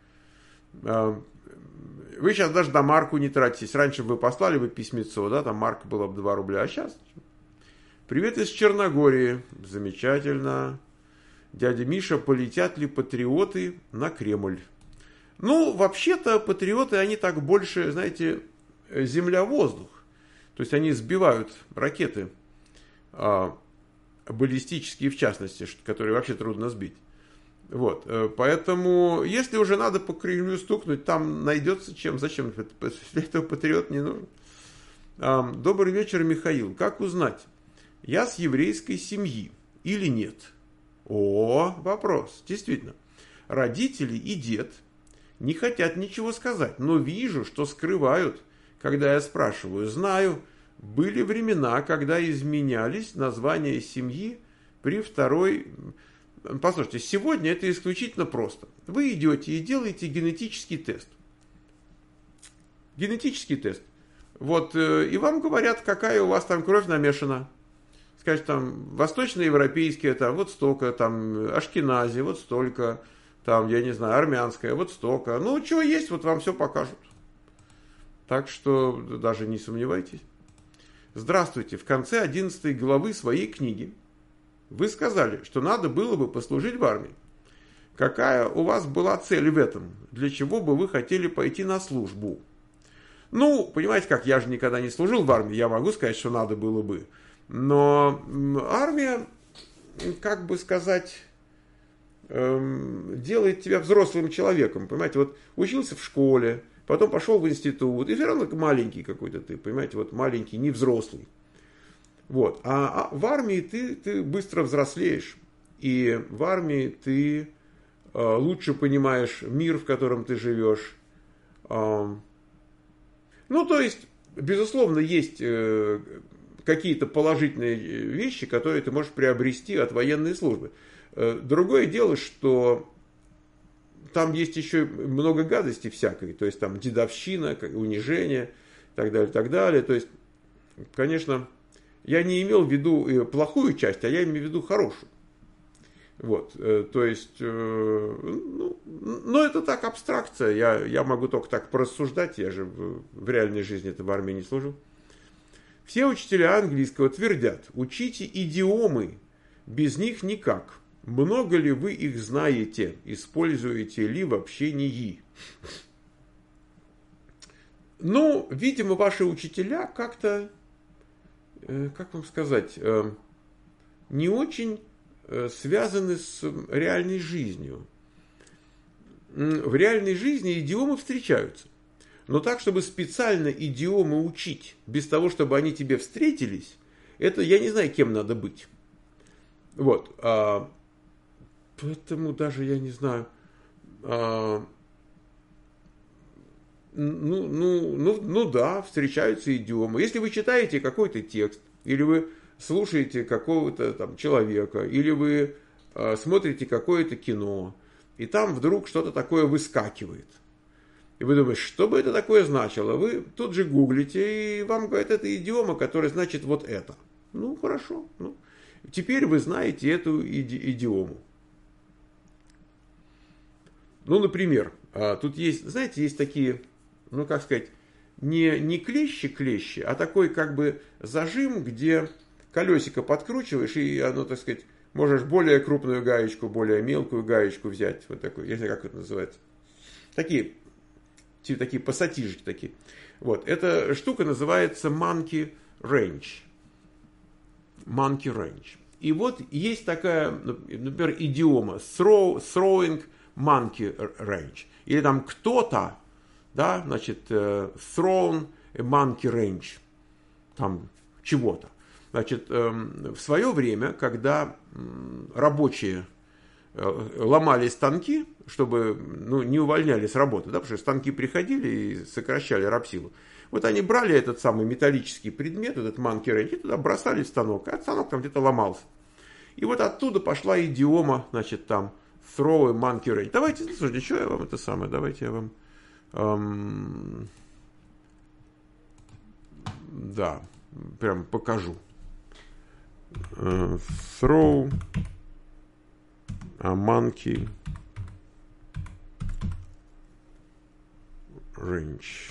Вы сейчас даже на марку не тратитесь. Раньше вы послали бы письмецо, да, там марка была бы два рубля. А сейчас? Привет из Черногории. Замечательно. Дядя Миша, полетят ли патриоты на Кремль? Ну, вообще-то, патриоты, они так больше, знаете, земля-воздух. То есть они сбивают ракеты, а, баллистические в частности, которые вообще трудно сбить. Вот, поэтому, если уже надо по Кремлю стукнуть, там найдется чем, зачем, для этого патриот не нужен. Добрый вечер, Михаил. Как узнать, я с еврейской семьи или нет? О, вопрос, действительно. Родители и дед не хотят ничего сказать, но вижу, что скрывают, когда я спрашиваю. Знаю, были времена, когда изменялись названия семьи при второй... Послушайте, сегодня это исключительно просто. Вы идете и делаете генетический тест. Генетический тест. Вот, и вам говорят, какая у вас там кровь намешана. Скажете, там, восточноевропейские, там, вот столько, там, ашкенази, вот столько, там, я не знаю, армянская, вот столько. Ну, что есть, вот вам все покажут. Так что даже не сомневайтесь. Здравствуйте. В конце одиннадцатой главы своей книги вы сказали, что надо было бы послужить в армии. Какая у вас была цель в этом? Для чего бы вы хотели пойти на службу? Ну, понимаете как, я же никогда не служил в армии, я могу сказать, что надо было бы. Но армия, как бы сказать, эм, делает тебя взрослым человеком. Понимаете, вот учился в школе, потом пошел в институт, и все равно маленький какой-то ты, понимаете, вот маленький, не взрослый. Вот. А, а в армии ты, ты быстро взрослеешь, и в армии ты э, лучше понимаешь мир, в котором ты живешь. Э, ну, то есть, безусловно, есть э, какие-то положительные вещи, которые ты можешь приобрести от военной службы. Э, другое дело, что там есть еще много гадости всякой, то есть там дедовщина, унижение и так далее, и так далее. То есть, конечно... Я не имел в виду плохую часть, а я имею в виду хорошую. Вот, то есть, ну, но это так абстракция, я, я могу только так порассуждать, я же в, в реальной жизни это в армии не служил. Все учителя английского твердят, учите идиомы, без них никак. Много ли вы их знаете, используете ли в общении? Ну, видимо, ваши учителя как-то... как вам сказать, не очень связаны с реальной жизнью. В реальной жизни идиомы встречаются. Но так, чтобы специально идиомы учить, без того, чтобы они тебе встретились, это я не знаю, кем надо быть. Вот. А, поэтому даже я не знаю... А, Ну, ну, ну, ну да, встречаются идиомы. Если вы читаете какой-то текст, или вы слушаете какого-то там человека, или вы э, смотрите какое-то кино, и там вдруг что-то такое выскакивает. И вы думаете, что бы это такое значило? Вы тут же гуглите, и вам говорят, это идиома, которая значит вот это. Ну, хорошо. Ну, теперь вы знаете эту иди- идиому. Ну, например, э, тут есть, знаете, есть такие... ну, как сказать, не, не клещи-клещи, а такой как бы зажим, где колесико подкручиваешь, и оно, так сказать, можешь более крупную гаечку, более мелкую гаечку взять. Вот такой, я не знаю, как это называется. Такие, типа, такие пассатижи такие. Вот, эта штука называется monkey wrench. Monkey wrench. И вот есть такая, например, идиома throw, throwing monkey wrench. Или там кто-то, да, значит, thrown a monkey wrench, там чего-то. Значит, в свое время, когда рабочие ломали станки, чтобы, ну, не увольняли с работы, да, потому что станки приходили и сокращали рабсилу. Вот они брали этот самый металлический предмет, этот monkey wrench, и туда бросали в станок, а станок там где-то ломался. И вот оттуда пошла идиома, значит, там, throw a monkey wrench. Давайте, слушайте, что я вам это самое, давайте я вам... Um, да, прям покажу. Uh, throw a monkey wrench.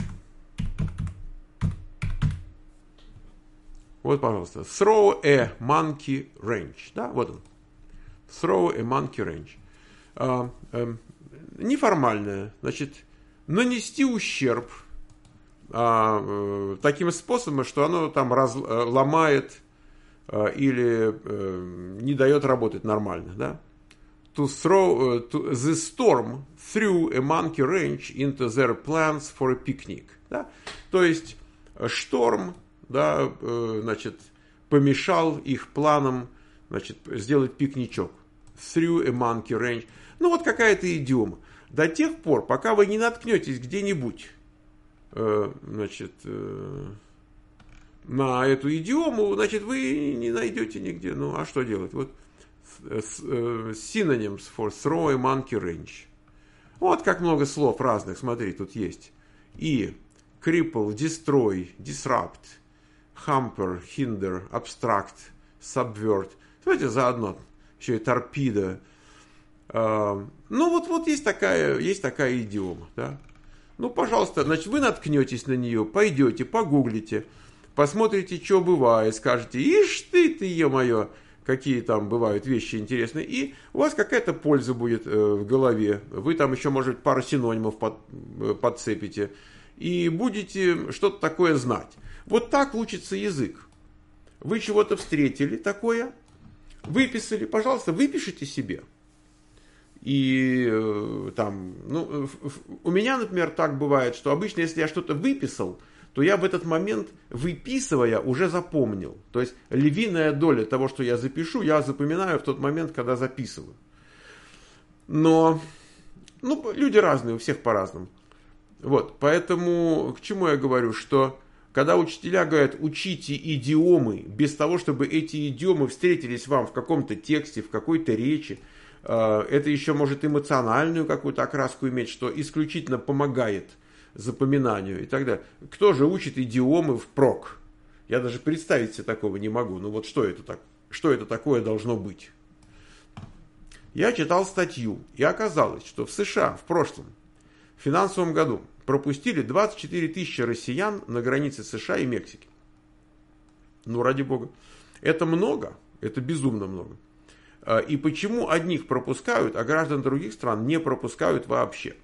Вот, пожалуйста. Throw a monkey wrench. Да, вот он. Throw a monkey wrench. Uh, um, неформальное, значит, нанести ущерб а, э, таким способом, что оно там раз, ломает а, или э, не дает работать нормально, да? to throw uh, to the storm threw a monkey wrench into their plans for a picnic. Да? То есть шторм, да, э, значит, помешал их планам, значит, сделать пикничок. Threw a monkey wrench. Ну вот какая-то идиома. До тех пор, пока вы не наткнетесь где-нибудь, э, значит, э, на эту идиому, значит, вы не найдете нигде. Ну, а что делать? Вот synonyms for throw a monkey wrench. Вот как много слов разных, смотри, тут есть. И cripple, destroy, disrupt, hamper, hinder, abstract, subvert. Смотрите, заодно еще и торпеда. Ну, вот, вот есть такая, есть такая идиома, да. Ну, пожалуйста, значит, вы наткнетесь на нее, пойдете, погуглите, посмотрите, что бывает, скажете, ишь ты, ты, е-мое, какие там бывают вещи интересные, и у вас какая-то польза будет э, в голове. Вы там еще, может, пару синонимов под, э, подцепите, и будете что-то такое знать. Вот так учится язык. Вы чего-то встретили такое, выписали, пожалуйста, выпишите себе. И э, там, ну, у меня, например, так бывает, что обычно, если я что-то выписал, то я в этот момент, выписывая, уже запомнил. То есть львиная доля того, что я запишу, я запоминаю в тот момент, когда записываю. Но, ну, люди разные, у всех по-разному. Вот, поэтому к чему я говорю, что когда учителя говорят, учите идиомы, без того, чтобы эти идиомы встретились вам в каком-то тексте, в какой-то речи, это еще может эмоциональную какую-то окраску иметь, что исключительно помогает запоминанию и так далее. Кто же учит идиомы впрок? Я даже представить себе такого не могу. Ну вот что это, так, что это такое должно быть? Я читал статью, и оказалось, что в США в прошлом в финансовом году пропустили двадцать четыре тысячи россиян на границе США и Мексики. Ну, ради бога. Это много, это безумно много. И почему одних пропускают, а граждан других стран не пропускают вообще?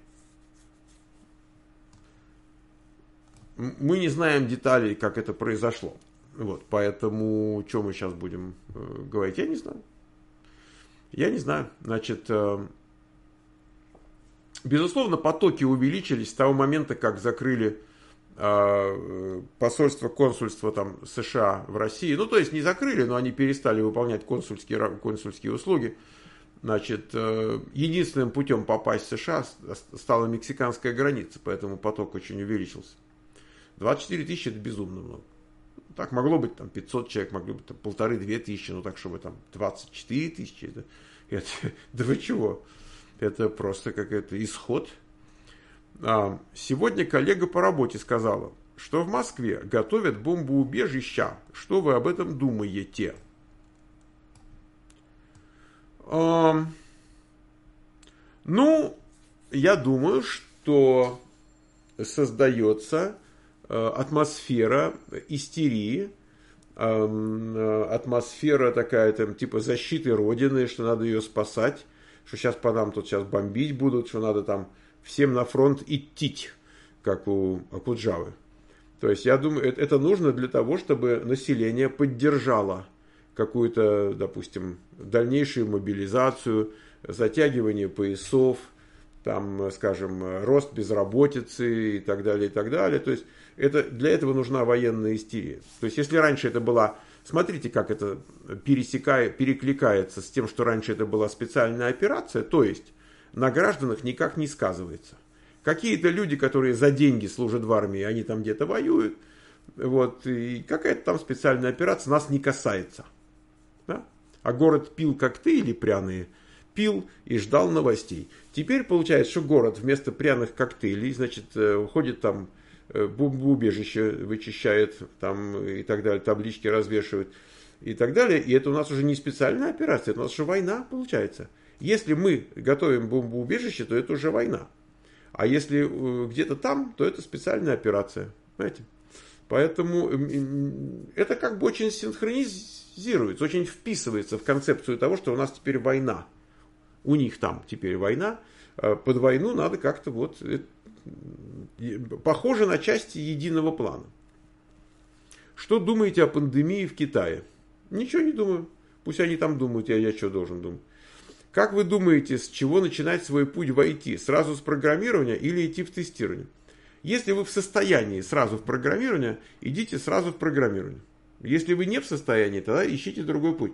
Мы не знаем деталей, как это произошло. Вот, поэтому, что мы сейчас будем э, говорить, я не знаю. Я не знаю. Значит, э, безусловно, потоки увеличились с того момента, как закрыли э, посольство, консульство там, США в России. Ну, то есть, не закрыли, но они перестали выполнять консульские, консульские услуги. Значит, э, единственным путем попасть в США стала мексиканская граница, поэтому поток очень увеличился. двадцать четыре тысячи это безумно много. Так могло быть там пятьсот человек, могло быть там полторы-две тысячи, ну так, чтобы там двадцать четыре тысячи. Это, это, да вы чего? Это просто какой-то исход. А, сегодня коллега по работе сказала, что в Москве готовят бомбоубежища. Что вы об этом думаете? А, ну, я думаю, что создается атмосфера истерии, атмосфера такая там типа защиты Родины, что надо ее спасать, что сейчас по нам тут сейчас бомбить будут, что надо там всем на фронт идти, как у Акуджавы. То есть я думаю, это нужно для того, чтобы население поддержало какую-то, допустим, дальнейшую мобилизацию, затягивание поясов, там, скажем, рост безработицы и так далее, и так далее. То есть это, для этого нужна военная истерия. То есть если раньше это была, смотрите, как это пересекает, перекликается с тем, что раньше это была специальная операция, то есть на гражданах никак не сказывается. Какие-то люди, которые за деньги служат в армии, они там где-то воюют, вот, и какая-то там специальная операция нас не касается. Да? А город пил коктейли пряные, пил и ждал новостей. Теперь получается, что город вместо пряных коктейлей, значит, ходит там, бомбоубежище вычищает, там и так далее, таблички развешивает и так далее. И это у нас уже не специальная операция, это у нас уже война получается. Если мы готовим бомбоубежище, то это уже война. А если где-то там, то это специальная операция. Понимаете? Поэтому это как бы очень синхронизируется, очень вписывается в концепцию того, что у нас теперь война. У них там теперь война. Под войну надо как-то вот... Похоже на части единого плана. Что думаете о пандемии в Китае? Ничего не думаю. Пусть они там думают, я, я что должен думать. Как вы думаете, с чего начинать свой путь в ай ти? Сразу с программирования или идти в тестирование? Если вы в состоянии сразу в программирование, идите сразу в программирование. Если вы не в состоянии, тогда ищите другой путь.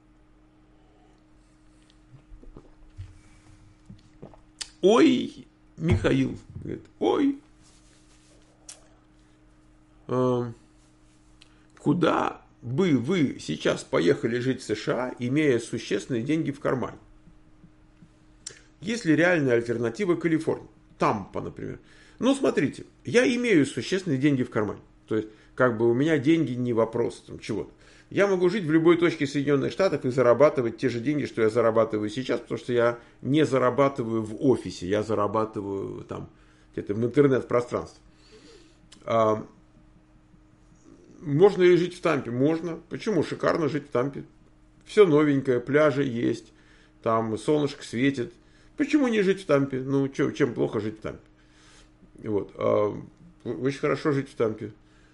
Ой, Михаил, говорит, ой, э, куда бы вы сейчас поехали жить в США, имея существенные деньги в кармане? Есть ли реальная альтернатива Калифорнии? Тампа, например. Ну, смотрите, я имею существенные деньги в кармане. То есть, как бы у меня деньги не вопрос там, чего-то. Я могу жить в любой точке Соединенных Штатов и зарабатывать те же деньги, что я зарабатываю сейчас, потому что я не зарабатываю в офисе, я зарабатываю там где-то в интернет-пространстве. А, можно ли жить в Тампе? Можно. Почему? Шикарно жить в Тампе. Все новенькое, пляжи есть, там солнышко светит. Почему не жить в Тампе? Ну, чё, чем плохо жить в Тампе? Вот. А, очень хорошо жить в Тампе.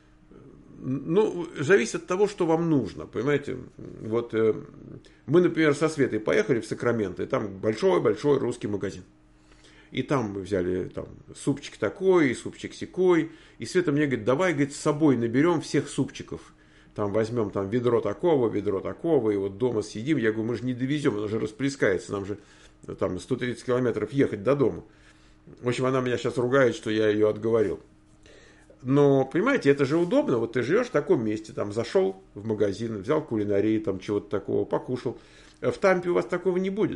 Ну, зависит от того, что вам нужно, понимаете. Вот э, мы, например, со Светой поехали в Сакраменто, и там большой-большой русский магазин. И там мы взяли там, супчик такой, и супчик сякой. И Света мне говорит, давай, говорит, с собой наберем всех супчиков. Там возьмем там, ведро такого, ведро такого, и вот дома съедим. Я говорю, мы же не довезем, оно же расплескается, нам же там сто тридцать километров ехать до дома. В общем, она меня сейчас ругает, что я ее отговорил. Но, понимаете, это же удобно. Вот ты живешь в таком месте, там зашел в магазин, взял кулинарии, там чего-то такого, покушал. В Тампе у вас такого не будет.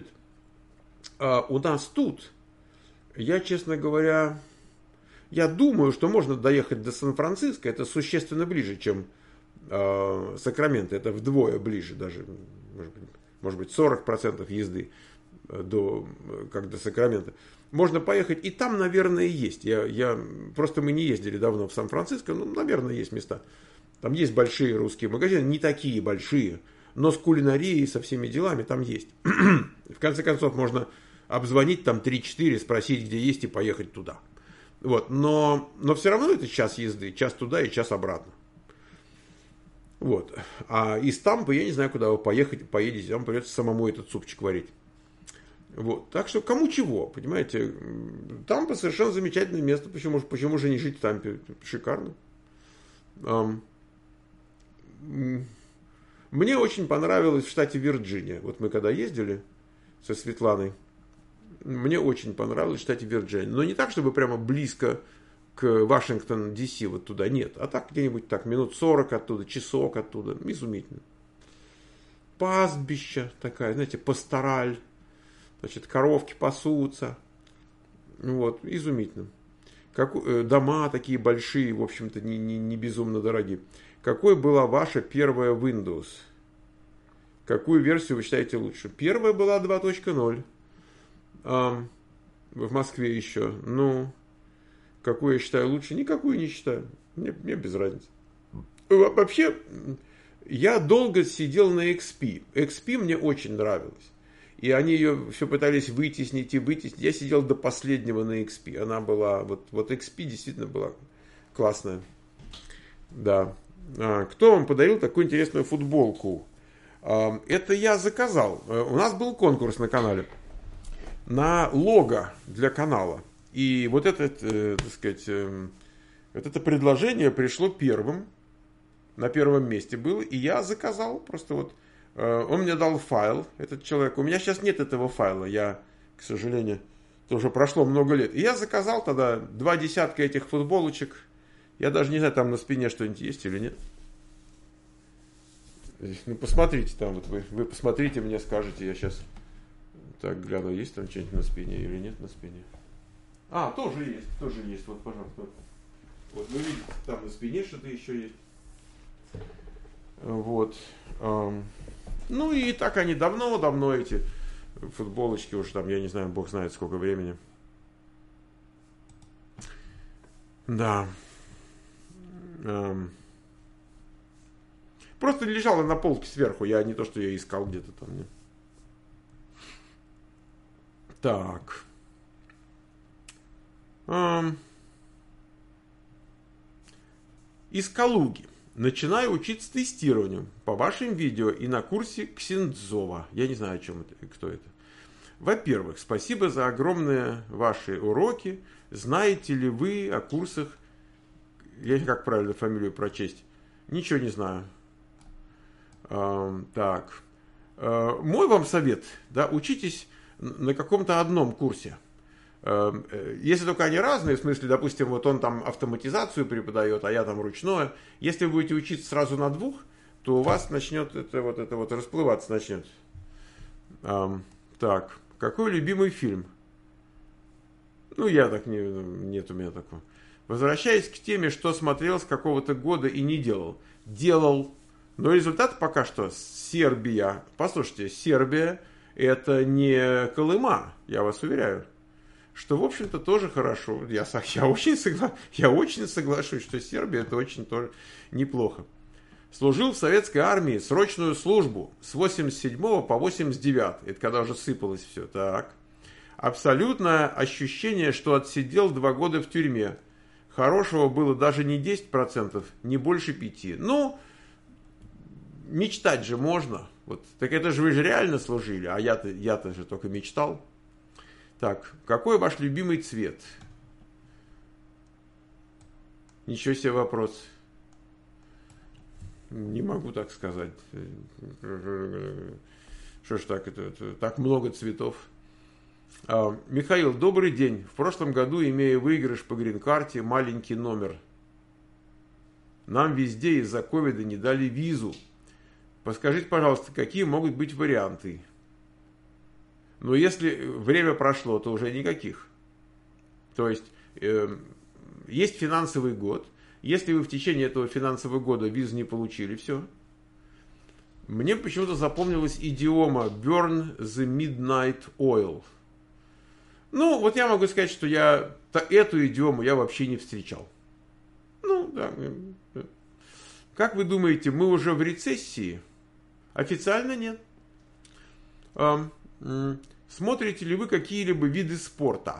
А у нас тут, я, честно говоря, я думаю, что можно доехать до Сан-Франциско. Это существенно ближе, чем э, Сакраменто. Это вдвое ближе даже. Может быть, может быть сорок процентов езды до, как до Сакрамента. Можно поехать, и там, наверное, есть. Я, я, просто мы не ездили давно в Сан-Франциско, ну, наверное, есть места. Там есть большие русские магазины, не такие большие, но с кулинарией, со всеми делами там есть. В конце концов, можно обзвонить там три-четыре, спросить, где есть, и поехать туда. Вот. Но, но все равно это час езды, час туда и час обратно. Вот. А из Тампы я не знаю, куда вы поехать, поедете, вам придется самому этот супчик варить. Вот. Так что кому чего, понимаете, Тампа совершенно замечательное место, почему, почему же не жить в Тампе, шикарно. Мне очень понравилось в штате Вирджиния, вот мы когда ездили со Светланой, мне очень понравилось в штате Вирджиния, но не так, чтобы прямо близко к Вашингтон, Ди Си, вот туда, нет, а так где-нибудь так, минут сорок оттуда, часок оттуда, изумительно. Пастбище такая, знаете, пастораль. Значит, коровки пасутся. Вот, изумительно. Как, э, дома такие большие, в общем-то, не, не, не безумно дорогие. Какой была ваша первая Windows? Какую версию вы считаете лучше? Первая была два точка ноль. А, в Москве еще. Ну, какую я считаю лучше? Никакую не считаю. Мне, мне без разницы. Вообще, я долго сидел на икс пи. икс пи мне очень нравилось. И они ее все пытались вытеснить и вытеснить. Я сидел до последнего на икс пи. Она была, вот, вот икс пи действительно была классная. Да. А, кто вам подарил такую интересную футболку? А, это я заказал. У нас был конкурс на канале. На лого для канала. И вот это, э, так сказать, э, вот это предложение пришло первым. На первом месте было. И я заказал просто вот. Он мне дал файл, этот человек. У меня сейчас нет этого файла. Я, к сожалению, это уже прошло много лет. И я заказал тогда два десятка этих футболочек. Я даже не знаю, там на спине что-нибудь есть или нет. Ну, посмотрите там, вот вы, вы посмотрите, мне скажете, я сейчас так гляну, есть там что-нибудь на спине или нет на спине. А, тоже есть, тоже есть, вот, пожалуйста. Вот вы видите, там на спине что-то еще есть. Вот. Ну и так они давно-давно, эти футболочки, уже там, я не знаю, бог знает сколько времени. Да. Эм. Просто лежала на полке сверху, я не то, что я искал где-то там. Нет. Так. Эм. Из Калуги. Начинаю учиться тестированию по вашим видео и на курсе Ксенцова. Я не знаю, о чем это, кто это. Во-первых, спасибо за огромные ваши уроки. Знаете ли вы о курсах... Я как правильно фамилию прочесть? Ничего не знаю. Так. Мой вам совет, да, учитесь на каком-то одном курсе. Если только они разные, в смысле, допустим, вот он там автоматизацию преподает, а я там ручное. Если вы будете учиться сразу на двух, то у вас начнет это вот, это вот расплываться начнет. Так, какой любимый фильм? Ну, я так не... Нет у меня такого. Возвращаясь к теме, что смотрел с какого-то года и не делал. Делал. Но результат пока что Сербия. Послушайте, Сербия это не Колыма, я вас уверяю. Что, в общем-то, тоже хорошо. Я, я, очень, согла... я очень соглашусь, что Сербия это очень тоже неплохо. Служил в советской армии срочную службу с восемьдесят седьмого по восемьдесят девятый. Это когда уже сыпалось все. Так. Абсолютное ощущение, что отсидел два года в тюрьме. Хорошего было даже не десять процентов, не больше пяти. Ну, мечтать же можно. Вот. Так это же вы же реально служили, а я-то, я-то же только мечтал. Так, какой ваш любимый цвет? Ничего себе вопрос. Не могу так сказать. Что ж так, это, это так много цветов. А, Михаил, добрый день. В прошлом году, имея выигрыш по грин-карте, маленький номер. Нам везде из-за ковида не дали визу. Подскажите, пожалуйста, какие могут быть варианты? Но если время прошло, то уже никаких. То есть, э, есть финансовый год. Если вы в течение этого финансового года визу не получили, все. Мне почему-то запомнилась идиома «burn the midnight oil». Ну, вот я могу сказать, что я эту идиому я вообще не встречал. Ну, да. Как вы думаете, мы уже в рецессии? Официально нет. Смотрите ли вы какие-либо виды спорта?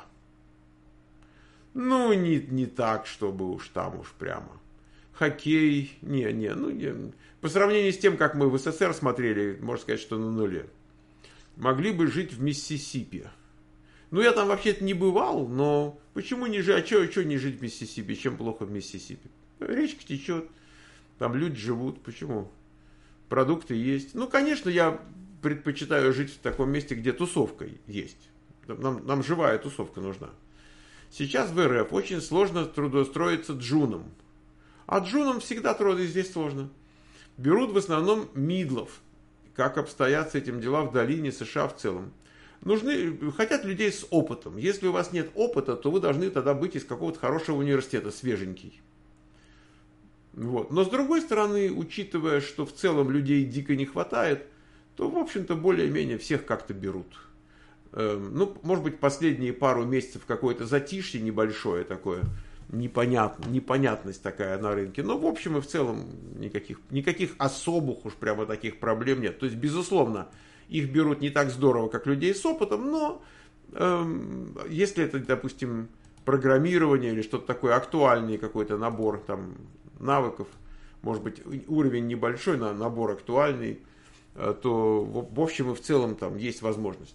Ну, не, не так, чтобы уж там уж прямо. Хоккей, не, не, ну, не. По сравнению с тем, как мы в СССР смотрели, можно сказать, что на нуле. Могли бы жить в Миссисипи. Ну, я там вообще-то не бывал, но почему не жить? А что, что не жить в Миссисипи? Чем плохо в Миссисипи? Речка течет, там люди живут, почему? Продукты есть. Ну, конечно, я предпочитаю жить в таком месте, где тусовка есть. Нам, нам живая тусовка нужна. Сейчас в РФ очень сложно трудоустроиться джуном. А джунам всегда трудно, и здесь сложно. Берут в основном мидлов. Как обстоят с этим дела в долине США в целом. Нужны, хотят людей с опытом. Если у вас нет опыта, то вы должны тогда быть из какого-то хорошего университета, свеженький. Вот. Но с другой стороны, учитывая, что в целом людей дико не хватает, то, в общем-то, более-менее всех как-то берут. Ну, может быть, последние пару месяцев какое-то затишье небольшое такое, непонят, непонятность такая на рынке. Но, в общем и в целом, никаких, никаких особых уж прямо таких проблем нет. То есть, безусловно, их берут не так здорово, как людей с опытом, но э, если это, допустим, программирование или что-то такое, актуальный какой-то набор там, навыков, может быть, уровень небольшой, набор актуальный, э, то в, в общем и в целом там есть возможность.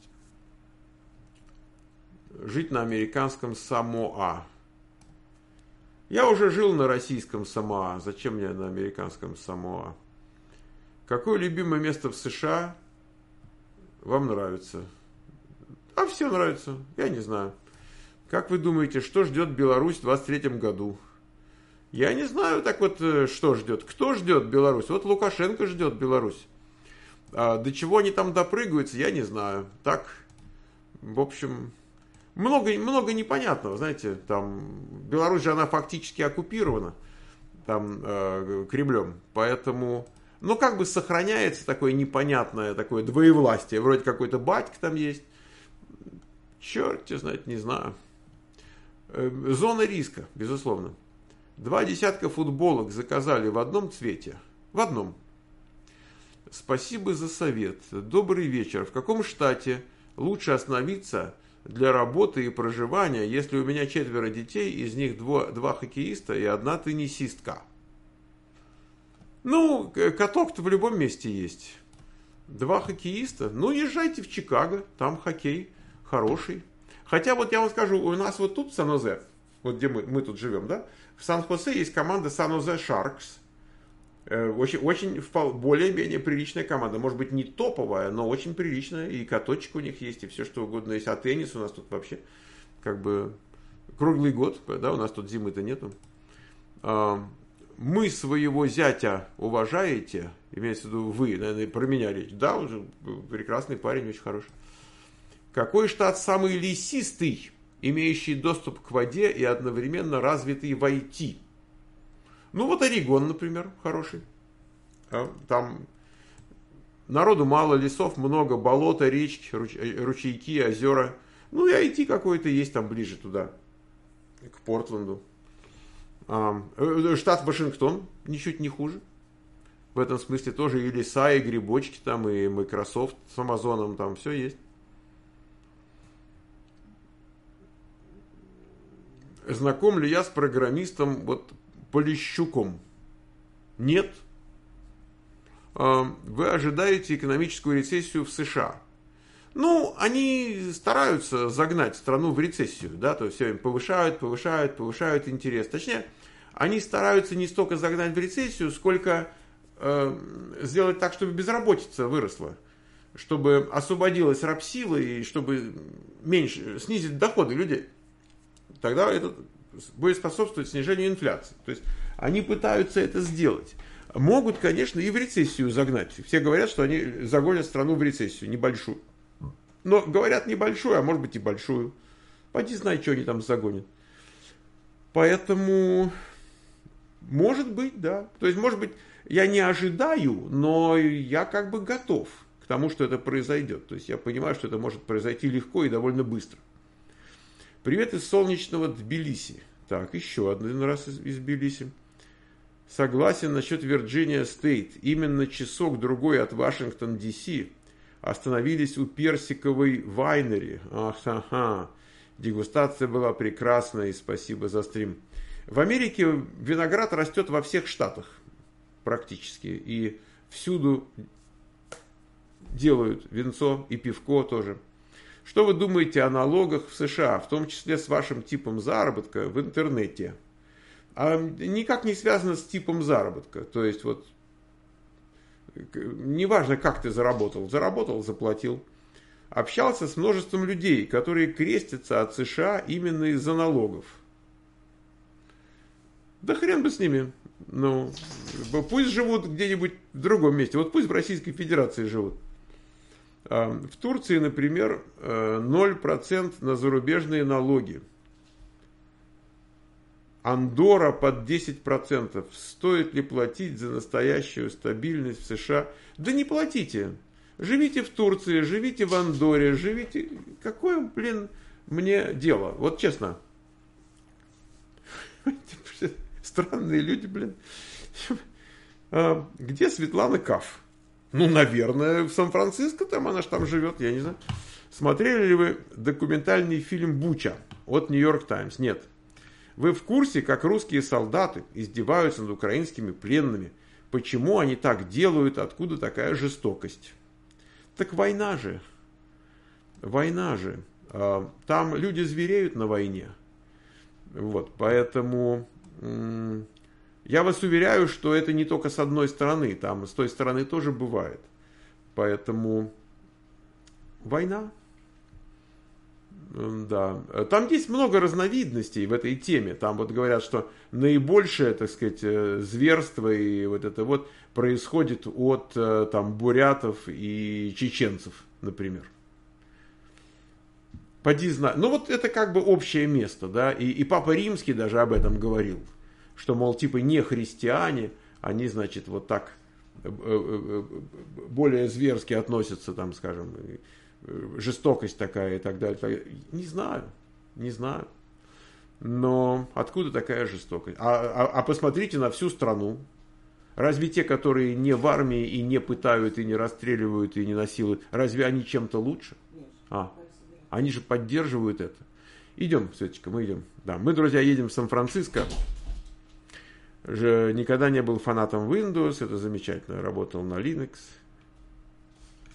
Жить на американском Самоа. Я уже жил на российском Самоа. Зачем мне на американском Самоа? Какое любимое место в США вам нравится? А все нравится. Я не знаю. Как вы думаете, что ждет Беларусь в двадцать третьем году? Я не знаю, так вот, что ждет. Кто ждет Беларусь? Вот Лукашенко ждет Беларусь. А до чего они там допрыгаются, я не знаю. Так, в общем... Много, много непонятного, знаете, там Беларусь же она фактически оккупирована там э, Кремлем, поэтому, ну как бы сохраняется такое непонятное такое двоевластие, вроде какой-то батька там есть, черт тебя знает, не знаю. Э, зона риска, безусловно. Два десятка футболок заказали в одном цвете, в одном. Спасибо за совет. Добрый вечер. В каком штате лучше остановиться для работы и проживания, если у меня четверо детей, из них два, два хоккеиста и одна теннисистка? Ну, каток-то в любом месте есть. Два хоккеиста. Ну, езжайте в Чикаго, там хоккей хороший. Хотя вот я вам скажу, у нас вот тут в Сан-Хозе, вот где мы, мы тут живем, да, в Сан-Хосе есть команда Сан-Хозе Шаркс. Очень, очень более-менее приличная команда. Может быть, не топовая, но очень приличная. И каточек у них есть, и все что угодно есть. А теннис у нас тут вообще как бы круглый год. Да, у нас тут зимы-то нету. Мы своего зятя уважаете? Имеется в виду вы, наверное, про меня речь. Да, он же прекрасный парень, очень хороший. Какой штат самый лесистый, имеющий доступ к воде и одновременно развитый в ай ти? Ну, вот Орегон, например, хороший. Там народу мало, лесов много, болота, речки, ручейки, озера. Ну, и ай ти какой-то есть там ближе туда, к Портленду. Штат Вашингтон ничуть не хуже. В этом смысле тоже и леса, и грибочки там, и Microsoft с Амазоном, там все есть. Знаком ли я с программистом вот Полищуком? Нет. Вы ожидаете экономическую рецессию в США? Ну, они стараются загнать страну в рецессию, да, то есть все им повышают, повышают, повышают интерес. Точнее, они стараются не столько загнать в рецессию, сколько э, сделать так, чтобы безработица выросла, чтобы освободилась рабсила и чтобы меньше, снизить доходы людей. Тогда это будет способствовать снижению инфляции. То есть они пытаются это сделать. Могут, конечно, и в рецессию загнать. Все говорят, что они загонят страну в рецессию, небольшую. Но говорят небольшую, а может быть и большую. Пойди знай, что они там загонят. Поэтому, может быть, да. То есть, может быть, я не ожидаю, но я как бы готов к тому, что это произойдет. То есть, я понимаю, что это может произойти легко и довольно быстро. Привет из солнечного Тбилиси. Так, еще один раз из, из Тбилиси. Согласен насчет Вирджиния Стейт. Именно часок-другой от Вашингтон, Ди Си. Остановились у персиковой вайнери. Ага, дегустация была прекрасная, и спасибо за стрим. В Америке виноград растет во всех штатах практически. И всюду делают винцо и пивко тоже. Что вы думаете о налогах в США, в том числе с вашим типом заработка в интернете? А никак не связано с типом заработка. То есть вот неважно, как ты заработал. Заработал, заплатил. Общался с множеством людей, которые крестятся от США именно из-за налогов. Да хрен бы с ними. Ну, пусть живут где-нибудь в другом месте. Вот пусть в Российской Федерации живут. В Турции, например, ноль процентов на зарубежные налоги. Андорра под десять процентов. Стоит ли платить за настоящую стабильность в США? Да не платите. Живите в Турции, живите в Андорре, живите... Какое, блин, мне дело? Вот честно. Странные люди, блин. Где Светлана Каф? Ну, наверное, в Сан-Франциско, там она же там живет, я не знаю. Смотрели ли вы документальный фильм «Буча» от Нью-Йорк Таймс? Нет. Вы в курсе, как русские солдаты издеваются над украинскими пленными? Почему они так делают? Откуда такая жестокость? Так война же. Война же. Там люди звереют на войне. Вот, поэтому... Я вас уверяю, что это не только с одной стороны, там с той стороны тоже бывает. Поэтому война. Да. Там есть много разновидностей в этой теме. Там вот говорят, что наибольшее, так сказать, зверство и вот это вот происходит от там бурятов и чеченцев, например. Поди знай. Ну вот это как бы общее место, да. И, и Папа Римский даже об этом говорил. Что, мол, типа не христиане, они, значит, вот так более зверски относятся, там, скажем, жестокость такая и так далее. Не знаю, не знаю. Но откуда такая жестокость? А, а, а посмотрите на всю страну. Разве те, которые не в армии и не пытают, и не расстреливают, и не насилуют, разве они чем-то лучше? А, они же поддерживают это. Идем, Светочка, мы идем. Да, мы, друзья, едем в Сан-Франциско. Же никогда не был фанатом Windows, это замечательно, работал на Linux.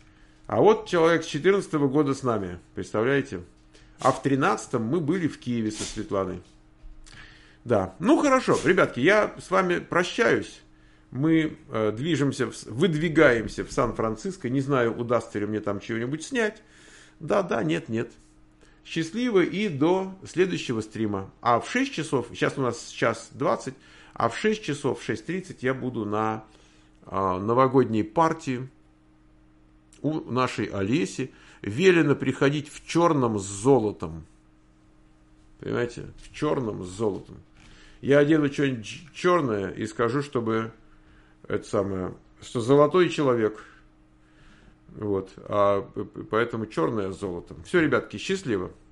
А вот человек с четырнадцатого года с нами, представляете? А в тринадцатом мы были в Киеве со Светланой. Да, ну хорошо, ребятки, я с вами прощаюсь. Мы э, движемся, в, выдвигаемся в Сан-Франциско. Не знаю, удастся ли мне там чего-нибудь снять. Да, да, нет, нет. Счастливо и до следующего стрима. А в шесть часов, сейчас у нас час двадцать, а в шесть часов, в шесть тридцать я буду на э, новогодней партии у нашей Олеси. Велено приходить в черном с золотом. Понимаете? В черном с золотом. Я одену что-нибудь черное и скажу, чтобы это самое, что золотой человек. Вот. А поэтому черное с золотом. Все, ребятки, счастливо.